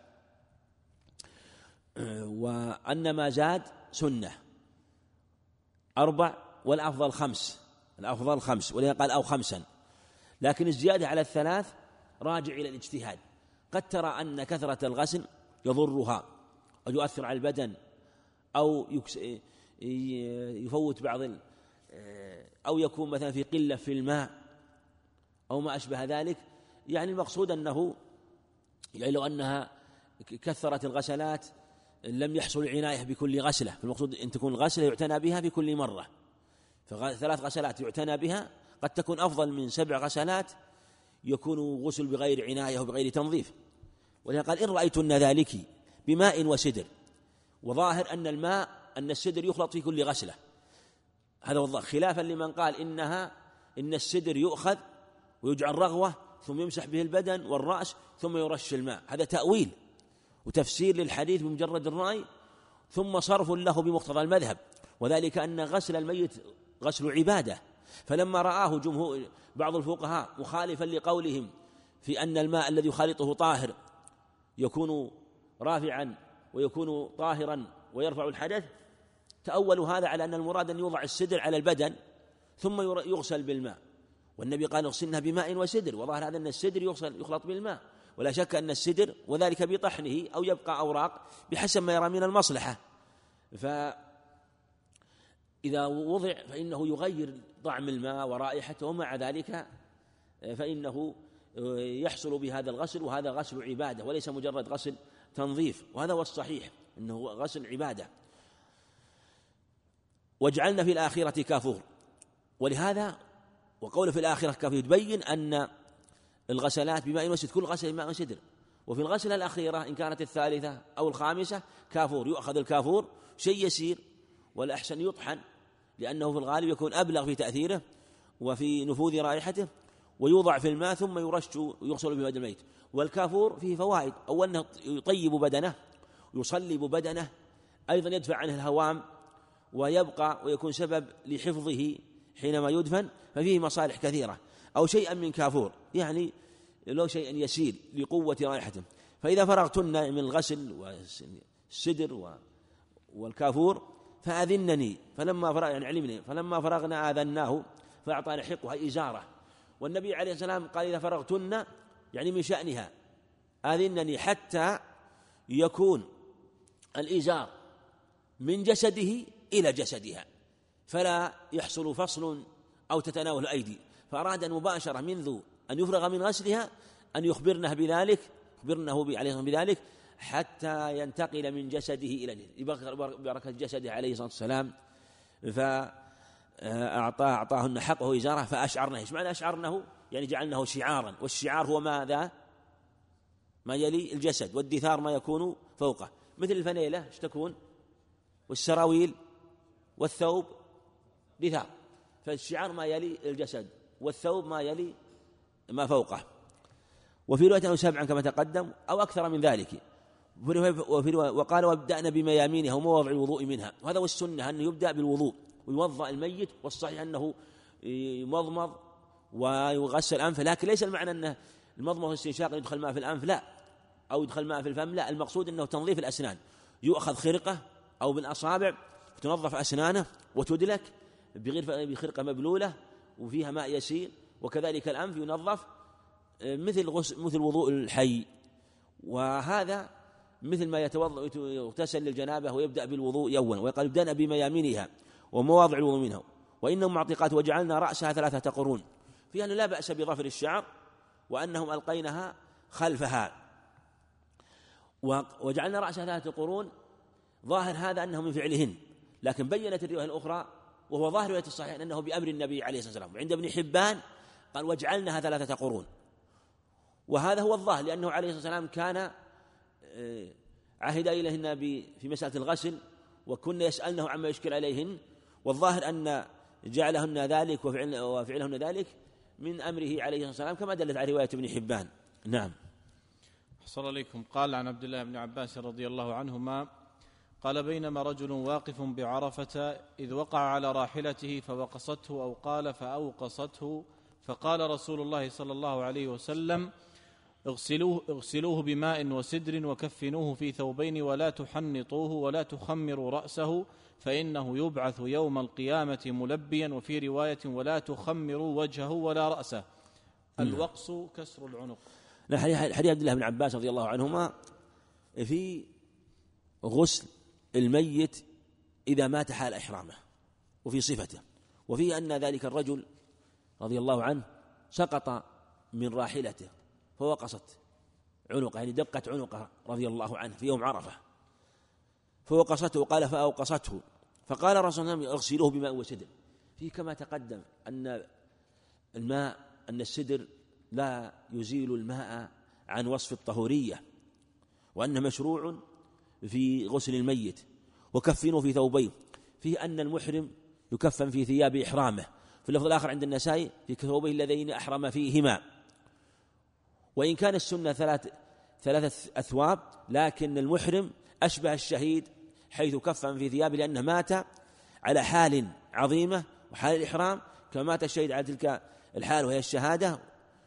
وأن ما زاد سنة 4، والأفضل 5، الأفضل 5، ولذا قال أو 5، لكن الزيادة على 3 راجع إلى الاجتهاد. قد ترى أن كثرة الغسل يضرها أو يؤثر على البدن، أو يفوت بعض، أو يكون مثلا في قلة في الماء أو ما أشبه ذلك. يعني المقصود أنه يعني لو أنها كثرت الغسلات لم يحصل العناية بكل غسلة، فالمقصود أن تكون الغسلة يعتنى بها في كل مرة، ف3 غسلات يعتنى بها قد تكون أفضل من 7 غسلات يكون غسل بغير عناية وبغير تنظيف. ولذا قال: إن رأيتن ذلك بماء وسدر، وظاهر أن الماء أن السدر يخلط في كل غسلة، هذا والله خلافا لمن قال إن السدر يؤخذ ويجعل رغوة ثم يمسح به البدن والرأس ثم يرش الماء. هذا تأويل وتفسير للحديث بمجرد الرأي، ثم صرف له بمقتضى المذهب، وذلك أن غسل الميت غسل عبادة. فلما رآه بعض الفقهاء مخالفا لقولهم في أن الماء الذي يخالطه طاهر يكون رافعا ويكون طاهرا ويرفع الحدث، تأولوا هذا على أن المراد أن يوضع السدر على البدن ثم يغسل بالماء، والنبي قال: اغسلنها بماء وسدر، وظاهر هذا أن السدر يخلط بالماء، ولا شك أن السدر وذلك بطحنه أو يبقى أوراق بحسب ما يرى من المصلحة، فإذا وضع فإنه يغير طعم الماء ورائحته، ومع ذلك فإنه يحصل بهذا الغسل، وهذا غسل عبادة وليس مجرد غسل تنظيف، وهذا هو الصحيح أنه غسل عبادة. واجعلنا في الآخرة كافور، ولهذا وقول في الآخرة كافور تبين أن الغسلات بماء وسدر، كل غسل بماء وسدر، وفي الغسلة الأخيرة إن كانت الثالثة أو الخامسة كافور، يؤخذ الكافور شيء يسير، والأحسن يطحن لأنه في الغالب يكون أبلغ في تأثيره وفي نفوذ رائحته، ويوضع في الماء ثم يرش ويغسل ببدن الميت. والكافور فيه فوائد: أولا يطيب بدنه ويصلب بدنه، أيضا يدفع عنه الهوام ويبقى ويكون سبب لحفظه حينما يدفن، ففيه مصالح كثيرة. أو شيئا من كافور، يعني لو شيئا يسير لقوة رائحته. فإذا فرغتن من الغسل والسدر والكافور فأذنني، فلما فرغ يعني علمني، فلما فرغنا آذناه فأعطانا حقها إزارة. والنبي عليه السلام قال: إذا فرغتن يعني من شأنها آذنني، حتى يكون الإزار من جسده إلى جسدها، فلا يحصل فصل أو تتناول الأيدي. فأراد مباشرة منذ أن يفرغ من غسلها أن يخبرنه بذلك حتى ينتقل من جسده إلى بركة جسده عليه الصلاة والسلام. فأعطاهن حقه إزارة فأشعرنه. إيش معنى أشعرنه؟ يعني جعلناه شعارا، والشعار هو ماذا؟ ما يلي الجسد، والدثار ما يكون فوقه، مثل الفنيلة ايش تكون، والسراويل والثوب دثار، فالشعار ما يلي الجسد والثوب ما يلي ما فوقه. وفي رواية أنه 7 كما تقدم أو أكثر من ذلك. وقال وابدأنا بميامينها ومواضع الوضوء منها. وهذا هو السنة، أنه يبدأ بالوضوء ويوضأ الميت، والصحيح أنه يمضمض ويغسل أنفه، لكن ليس المعنى أن المضمض والاستنشاق يدخل ماء في الأنف، لا، أو يدخل ماء في الفم، لا، المقصود أنه تنظيف الأسنان، يؤخذ خرقة أو بالأصابع تنظف أسنانه وتدلك بخرقة مبلولة وفيها ماء يسير، وكذلك الأنف ينظف مثل وضوء الحي. وهذا مثل ما يغتسل للجنابة ويبدأ بالوضوء يوما، ويقال ابدأنا بميامنها ومواضع الوضوء منها، وإنهم معطقات وجعلنا رأسها 3 قرون، في أنه لا بأس بظفر الشعر، وأنهم ألقينها خلفها. وجعلنا رأسها 3 قرون، ظاهر هذا أنه من فعلهن، لكن بيّنت الرواية الأخرى وهو ظاهر رواية الصحيح أنه بأمر النبي عليه الصلاة والسلام. وعند ابن حبان قال وجعلناها 3 قرون، وهذا هو الظاهر، لأنه عليه الصلاة والسلام كان عهد إليهن في مسألة الغسل، وكنا يسألنه عما يشكل عليهن، والظاهر أن جعلهن ذلك وفعلهن ذلك من أمره عليه الصلاة والسلام، كما دلت على رواية ابن حبان. نعم. أحسن عليكم. قال عن عبد الله بن عباس رضي الله عنهما قال بينما رجل واقف بعرفة إذ وقع على راحلته فوقصته، أو قال فأوقصته، فقال رسول الله صلى الله عليه وسلم اغسلوه بماء وسدر وكفنوه في ثوبين ولا تحنطوه ولا تخمروا رأسه فإنه يبعث يوم القيامة ملبيا، وفي رواية ولا تخمروا وجهه ولا رأسه. الوقص كسر العنق. حديث عبد الله بن عباس رضي الله عنهما في غسل الميت إذا مات حال إحرامه وفي صفته، وفيه أن ذلك الرجل رضي الله عنه سقط من راحلته فوقصت عنقه، يعني دقت عنقه رضي الله عنه في يوم عرفة، فوقصته وقال فأوقصته، فقال الرسول صلى الله عليه وسلم اغسلوه بماء وسدر. فيه كما تقدم أن السدر لا يزيل الماء عن وصف الطهورية، وأنه مشروع في غسل الميت. وكفنوا في ثوبين، فيه أن المحرم يكفن في ثياب إحرامه، في اللفظ الآخر عند النسائي في ثوبه اللذين أحرم فيهما. وإن كان السنة 3 أثواب، لكن المحرم أشبه الشهيد حيث كفن في ثيابه، لأنه مات على حال عظيمة وحال الإحرام، كما مات الشهيد على تلك الحال وهي الشهادة،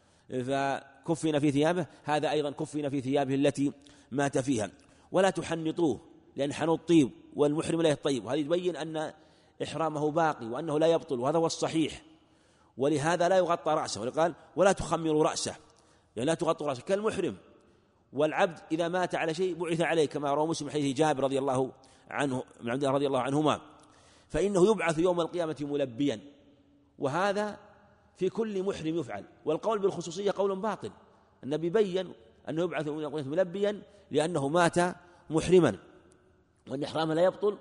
فكفن في ثيابه، هذا أيضا كفن في ثيابه التي مات فيها. ولا تحنطوه، لأن حنوط طيب والمحرم لا يطيب، وهذا يبين أن إحرامه باقي وأنه لا يبطل، وهذا هو الصحيح. ولهذا لا يغطى رأسه، ولقال ولا تخمروا رأسه، يعني لا تغطوا رأسه كالمحرم. والعبد إذا مات على شيء بعث عليه، كما روى مسلم حديث جابر رضي الله عنه من عبد الله رضي الله عنهما، فإنه يبعث يوم القيامة ملبيا، وهذا في كل محرم يفعل. والقول بالخصوصية قول باطل، النبي بين أنه يبعث يوم القيامة ملبيا لأنه مات محرما، وأن إحرامه لا يبطل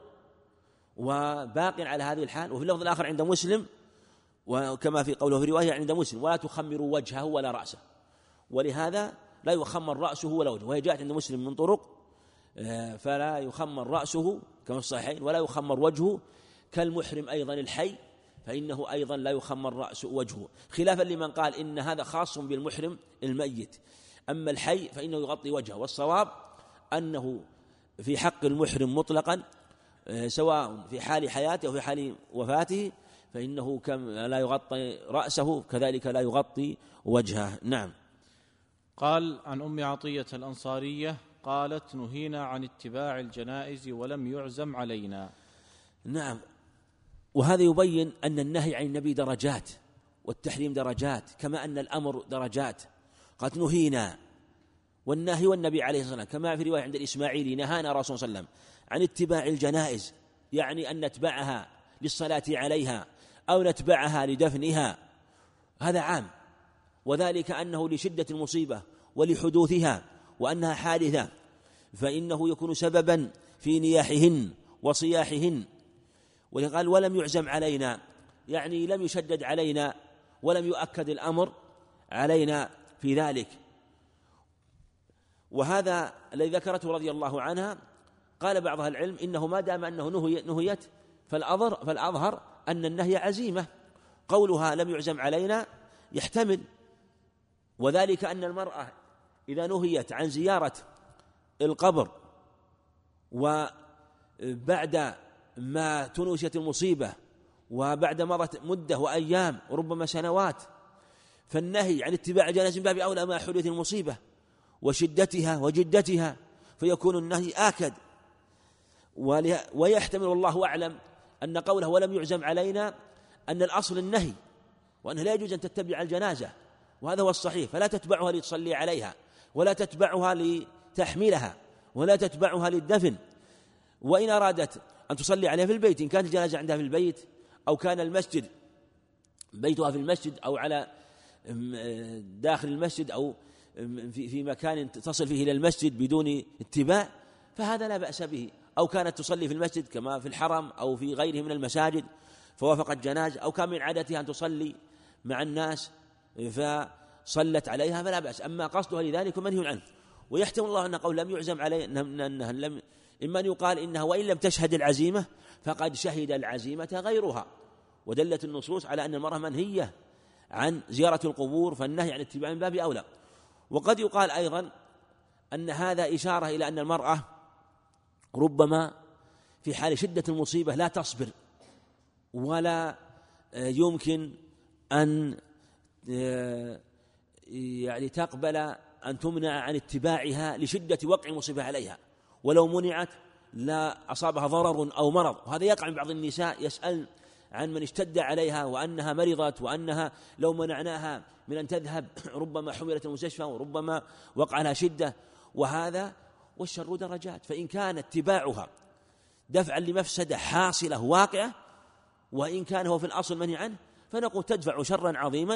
وباق على هذه الحال. وفي اللفظ الآخر عند مسلم، وكما في قوله في رواية عند مسلم ولا تخمروا وجهه ولا رأسه، ولهذا لا يخمر رأسه ولا وجهه، وهي جاءت عند مسلم من طرق، فلا يخمر رأسه كما في الصحيحين ولا يخمر وجهه، كالمحرم أيضا الحي فإنه أيضا لا يخمر رأسه وجهه، خلافا لمن قال إن هذا خاص بالمحرم الميت، أما الحي فإنه يغطي وجهه. والصواب أنه في حق المحرم مطلقا، سواء في حال حياته أو في حال وفاته، فإنه كما لا يغطي رأسه كذلك لا يغطي وجهه. نعم. قال عن أم عطية الأنصارية قالت نهينا عن اتباع الجنائز ولم يعزم علينا. نعم. وهذا يبين أن النهي عن النبي درجات والتحريم درجات، كما أن الأمر درجات. قد نهينا، والنهي والنبي عليه الصلاة والسلام كما في رواية عند الإسماعيلي نهانا رسول صلى الله عليه وسلم عن اتباع الجنائز، يعني أن نتبعها للصلاة عليها أو نتبعها لدفنها، هذا عام، وذلك أنه لشدة المصيبة ولحدوثها وأنها حادثة، فإنه يكون سببا في نياحهن وصياحهن. وقال ولم يعزم علينا، يعني لم يشدد علينا ولم يؤكد الأمر علينا في ذلك. وهذا الذي ذكرته رضي الله عنها قال بعض أهل العلم إنه ما دام أنه نهيت فالأظهر أن النهي عزيمة، قولها لم يعزم علينا يحتمل، وذلك أن المرأة إذا نهيت عن زيارة القبر وبعد ما تنوشت المصيبة وبعد مرت مدة وأيام وربما سنوات، فالنهي عن اتباع الجنازة من باب أولى مع حدوث المصيبة وشدتها وجدتها، فيكون النهي آكد. ويحتمل والله أعلم أن قوله ولم يعزم علينا أن الأصل النهي، وأنه لا يجوز أن تتبع الجنازة، وهذا هو الصحيح، فلا تتبعها لتصلي عليها، ولا تتبعها لتحملها، ولا تتبعها للدفن. وإن أرادت أن تصلي عليها في البيت، إن كانت الجنازة عندها في البيت أو كان المسجد بيتها في المسجد أو على داخل المسجد أو في مكان تصل فيه إلى المسجد بدون اتباع، فهذا لا بأس به. أو كانت تصلي في المسجد كما في الحرم أو في غيره من المساجد فوافقت جنازة، أو كان من عادتها أن تصلي مع الناس فصلت عليها، فلا بأس. أما قصدها لذلك منهي عنه. ويحتمل الله أن قول لم يعزم عليه أنها لم، إما أن يقال إنها وإن لم تشهد العزيمة فقد شهد العزيمة غيرها، ودلت النصوص على أن المرأة منهية عن زيارة القبور، فالنهي عن اتباع من باب أولى. وقد يقال أيضا أن هذا إشارة إلى أن المرأة ربما في حال شدة المصيبة لا تصبر ولا يمكن أن يعني تقبل أن تمنع عن اتباعها لشدة وقع المصيبة عليها، ولو منعت لا أصابها ضرر أو مرض. وهذا يقع من بعض النساء يسأل عن من اشتد عليها وأنها مرضت، وأنها لو منعناها من أن تذهب ربما حملت المستشفى وربما وقع لها شدة. وهذا والشر درجات، فإن كان اتباعها دفعا لمفسدة حاصلة واقعة، وإن كان هو في الأصل منهي عنه، فنقول تدفع شرا عظيما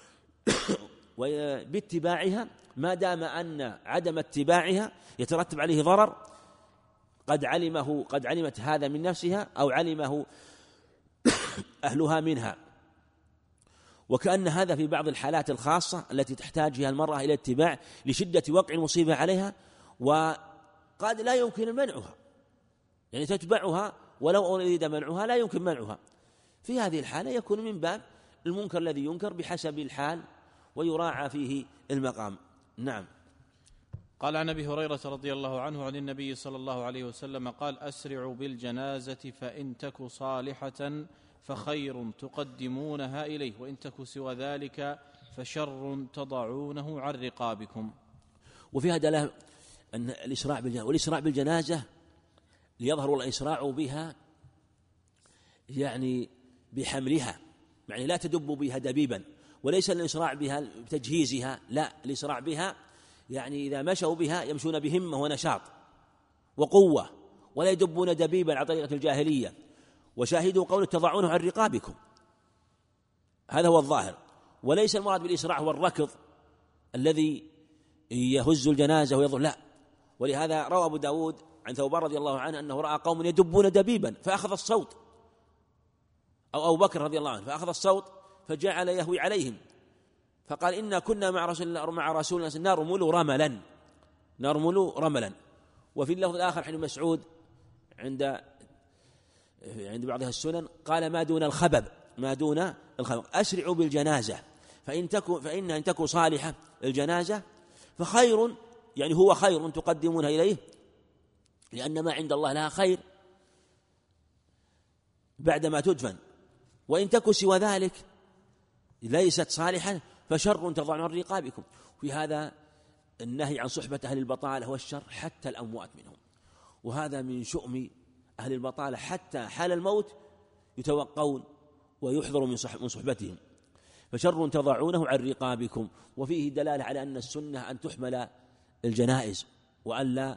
باتباعها، ما دام أن عدم اتباعها يترتب عليه ضرر قد علمت هذا من نفسها أو علمه أهلها منها. وكأن هذا في بعض الحالات الخاصة التي تحتاج فيها المرأة إلى اتباع لشدة وقع المصيبة عليها، وقد لا يمكن منعها، يعني تتبعها ولو أريد منعها لا يمكن منعها. في هذه الحالة يكون من باب المنكر الذي ينكر بحسب الحال ويراعى فيه المقام. نعم. قال عن أبي هريرة رضي الله عنه عن النبي صلى الله عليه وسلم قال: أسرعوا بالجنازة فإن تك صالحة فخير تقدمونها إليه، وإن تك سوى ذلك فشر تضعونه عن رقابكم. وفي هذا له أن الإسراع بالجنازة، والإسراع بالجنازة ليظهر الإسراع بها يعني بحملها، يعني لا تدب بها دبيبا، وليس الإسراع بها بتجهيزها، لا، الإسراع بها يعني إذا مشوا بها يمشون بهمة ونشاط وقوة، ولا يدبون دبيبا على طريقة الجاهلية. وشاهدوا قول تضعونه عن رقابكم، هذا هو الظاهر، وليس المراد بالإسراع هو الركض الذي يهز الجنازة ويظل، لا. ولهذا روى أبو داود عن ثوبان رضي الله عنه أنه رأى قوم يدبون دبيبا فأخذ الصوت، أو أبو بكر رضي الله عنه فأخذ الصوت فجعل يهوي عليهم، فقال: إنا كنا مع رسول الله نرمل رملا. وفي اللفظ الآخر حين مسعود عند بعضها السنن قال: ما دون الخبب. أسرعوا بالجنازة فإنها إن تكون صالحة الجنازة فخير، يعني هو خير تقدمونها إليه، لأن ما عند الله لها خير بعدما تدفن. وإن تكن سوى ذلك ليست صالحة فشر تضعون عن رقابكم. في هذا النهي عن صحبة أهل البطالة والشر حتى الأموات منهم، وهذا من شؤم أهل البطالة حتى حال الموت يتوقون ويحذروا من صحبتهم، فشر تضعونه عن رقابكم. وفيه دلالة على أن السنة أن تحمل الجنائز وألا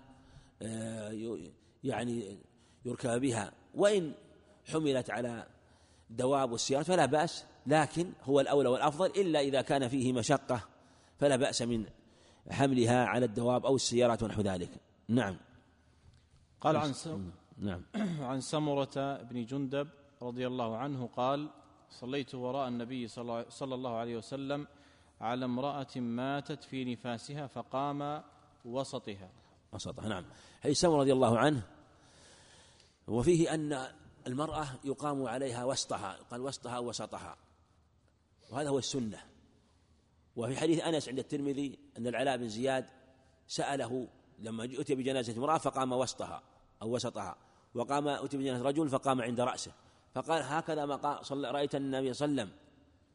يعني يركب بها، وإن حملت على دواب والسيارات فلا بأس، لكن هو الأولى والأفضل، إلا إذا كان فيه مشقة فلا بأس من حملها على الدواب أو السيارات ونحو ذلك. نعم. قال عن سمرة بن جندب رضي الله عنه قال: صليت وراء النبي صلى الله عليه وسلم على امرأة ماتت في نفاسها فقام وسطها. نعم. حديث سمرة رضي الله عنه وفيه أن المرأة يقام عليها وسطها، قال وسطها وسطها، وهذا هو السنة. وفي حديث أنس عند الترمذي أن العلاء بن زياد سأله لما أتي بجنازة امرأة فقام وسطها أو وسطها، وقام أتي بجنازة رجل فقام عند رأسه، فقال هكذا رأيت النبي صلى الله عليه وسلم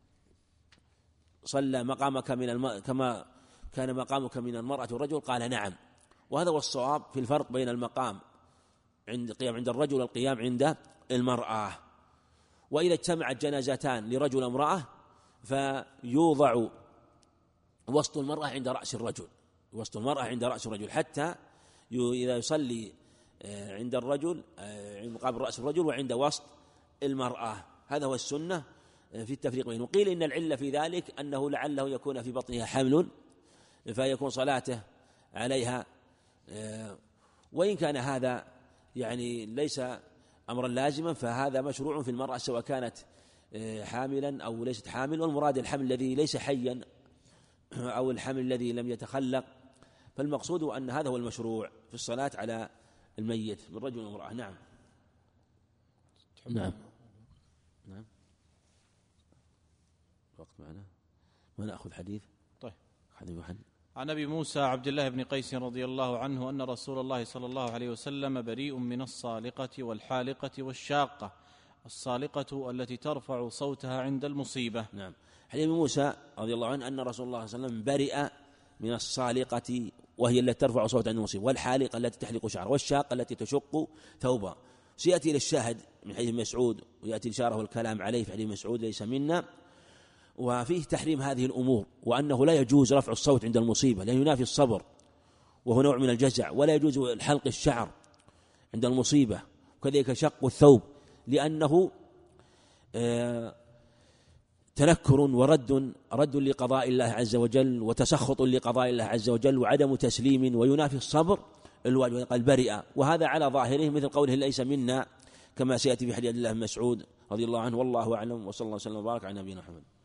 صلى مقامك كما كان مقامك من المرأة والرجل؟ قال نعم. وهذا هو الصواب في الفرق بين المقام عند القيام عند الرجل والقيام عند المرأة. وإذا اجتمعت جنازتان لرجل وامرأة فيوضع وسط المرأة عند رأس الرجل، وسط المرأة عند رأس الرجل، حتى إذا يصلي عند الرجل مقابل رأس الرجل وعند وسط المرأة. هذا هو السنة في التفريق بينه. وقيل إن العلة في ذلك أنه لعله يكون في بطنها حمل فيكون صلاته عليها، وإن كان هذا يعني ليس أمرا لازما فهذا مشروع في المرأة سواء كانت حاملا أو ليست حامل، والمراد الحمل الذي ليس حيا أو الحمل الذي لم يتخلق، فالمقصود أن هذا هو المشروع في الصلاة على الميت من رجل وامرأة. نعم. نعم. نعم. وقت معنا ما نأخذ حديث. طيب. حديث عن أبي موسى عبد الله بن قيس رضي الله عنه أن رسول الله صلى الله عليه وسلم بريء من الصالقة والحالقة والشاقة. الصالقة التي ترفع صوتها عند المصيبة. نعم. حديث أبي موسى رضي الله عنه أن رسول الله صلى الله عليه وسلم برئ من الصالقة وهي التي ترفع صوتها عند المصيبة، والحالقة التي تحلق شعرها، والشاقة التي تشق ثوبها. سيأتي للشاهد من حديث مسعود ويأتي الإشارة والكلام عليه في حديث مسعود ليس منا، وفيه تحريم هذه الأمور، وأنه لا يجوز رفع الصوت عند المصيبة لأنه ينافي الصبر وهو نوع من الجزع، ولا يجوز حلق الشعر عند المصيبة، وكذلك شق الثوب لأنه تنكر ورد لقضاء الله عز وجل وتسخط لقضاء الله عز وجل وعدم تسليم، وينافي الصبر الواجب. قال برئ، وهذا على ظاهره مثل قوله ليس منا كما سيأتي في حديث عبد الله بن مسعود رضي الله عنه. والله أعلم، وصلى الله وسلم وبارك على نبينا محمد.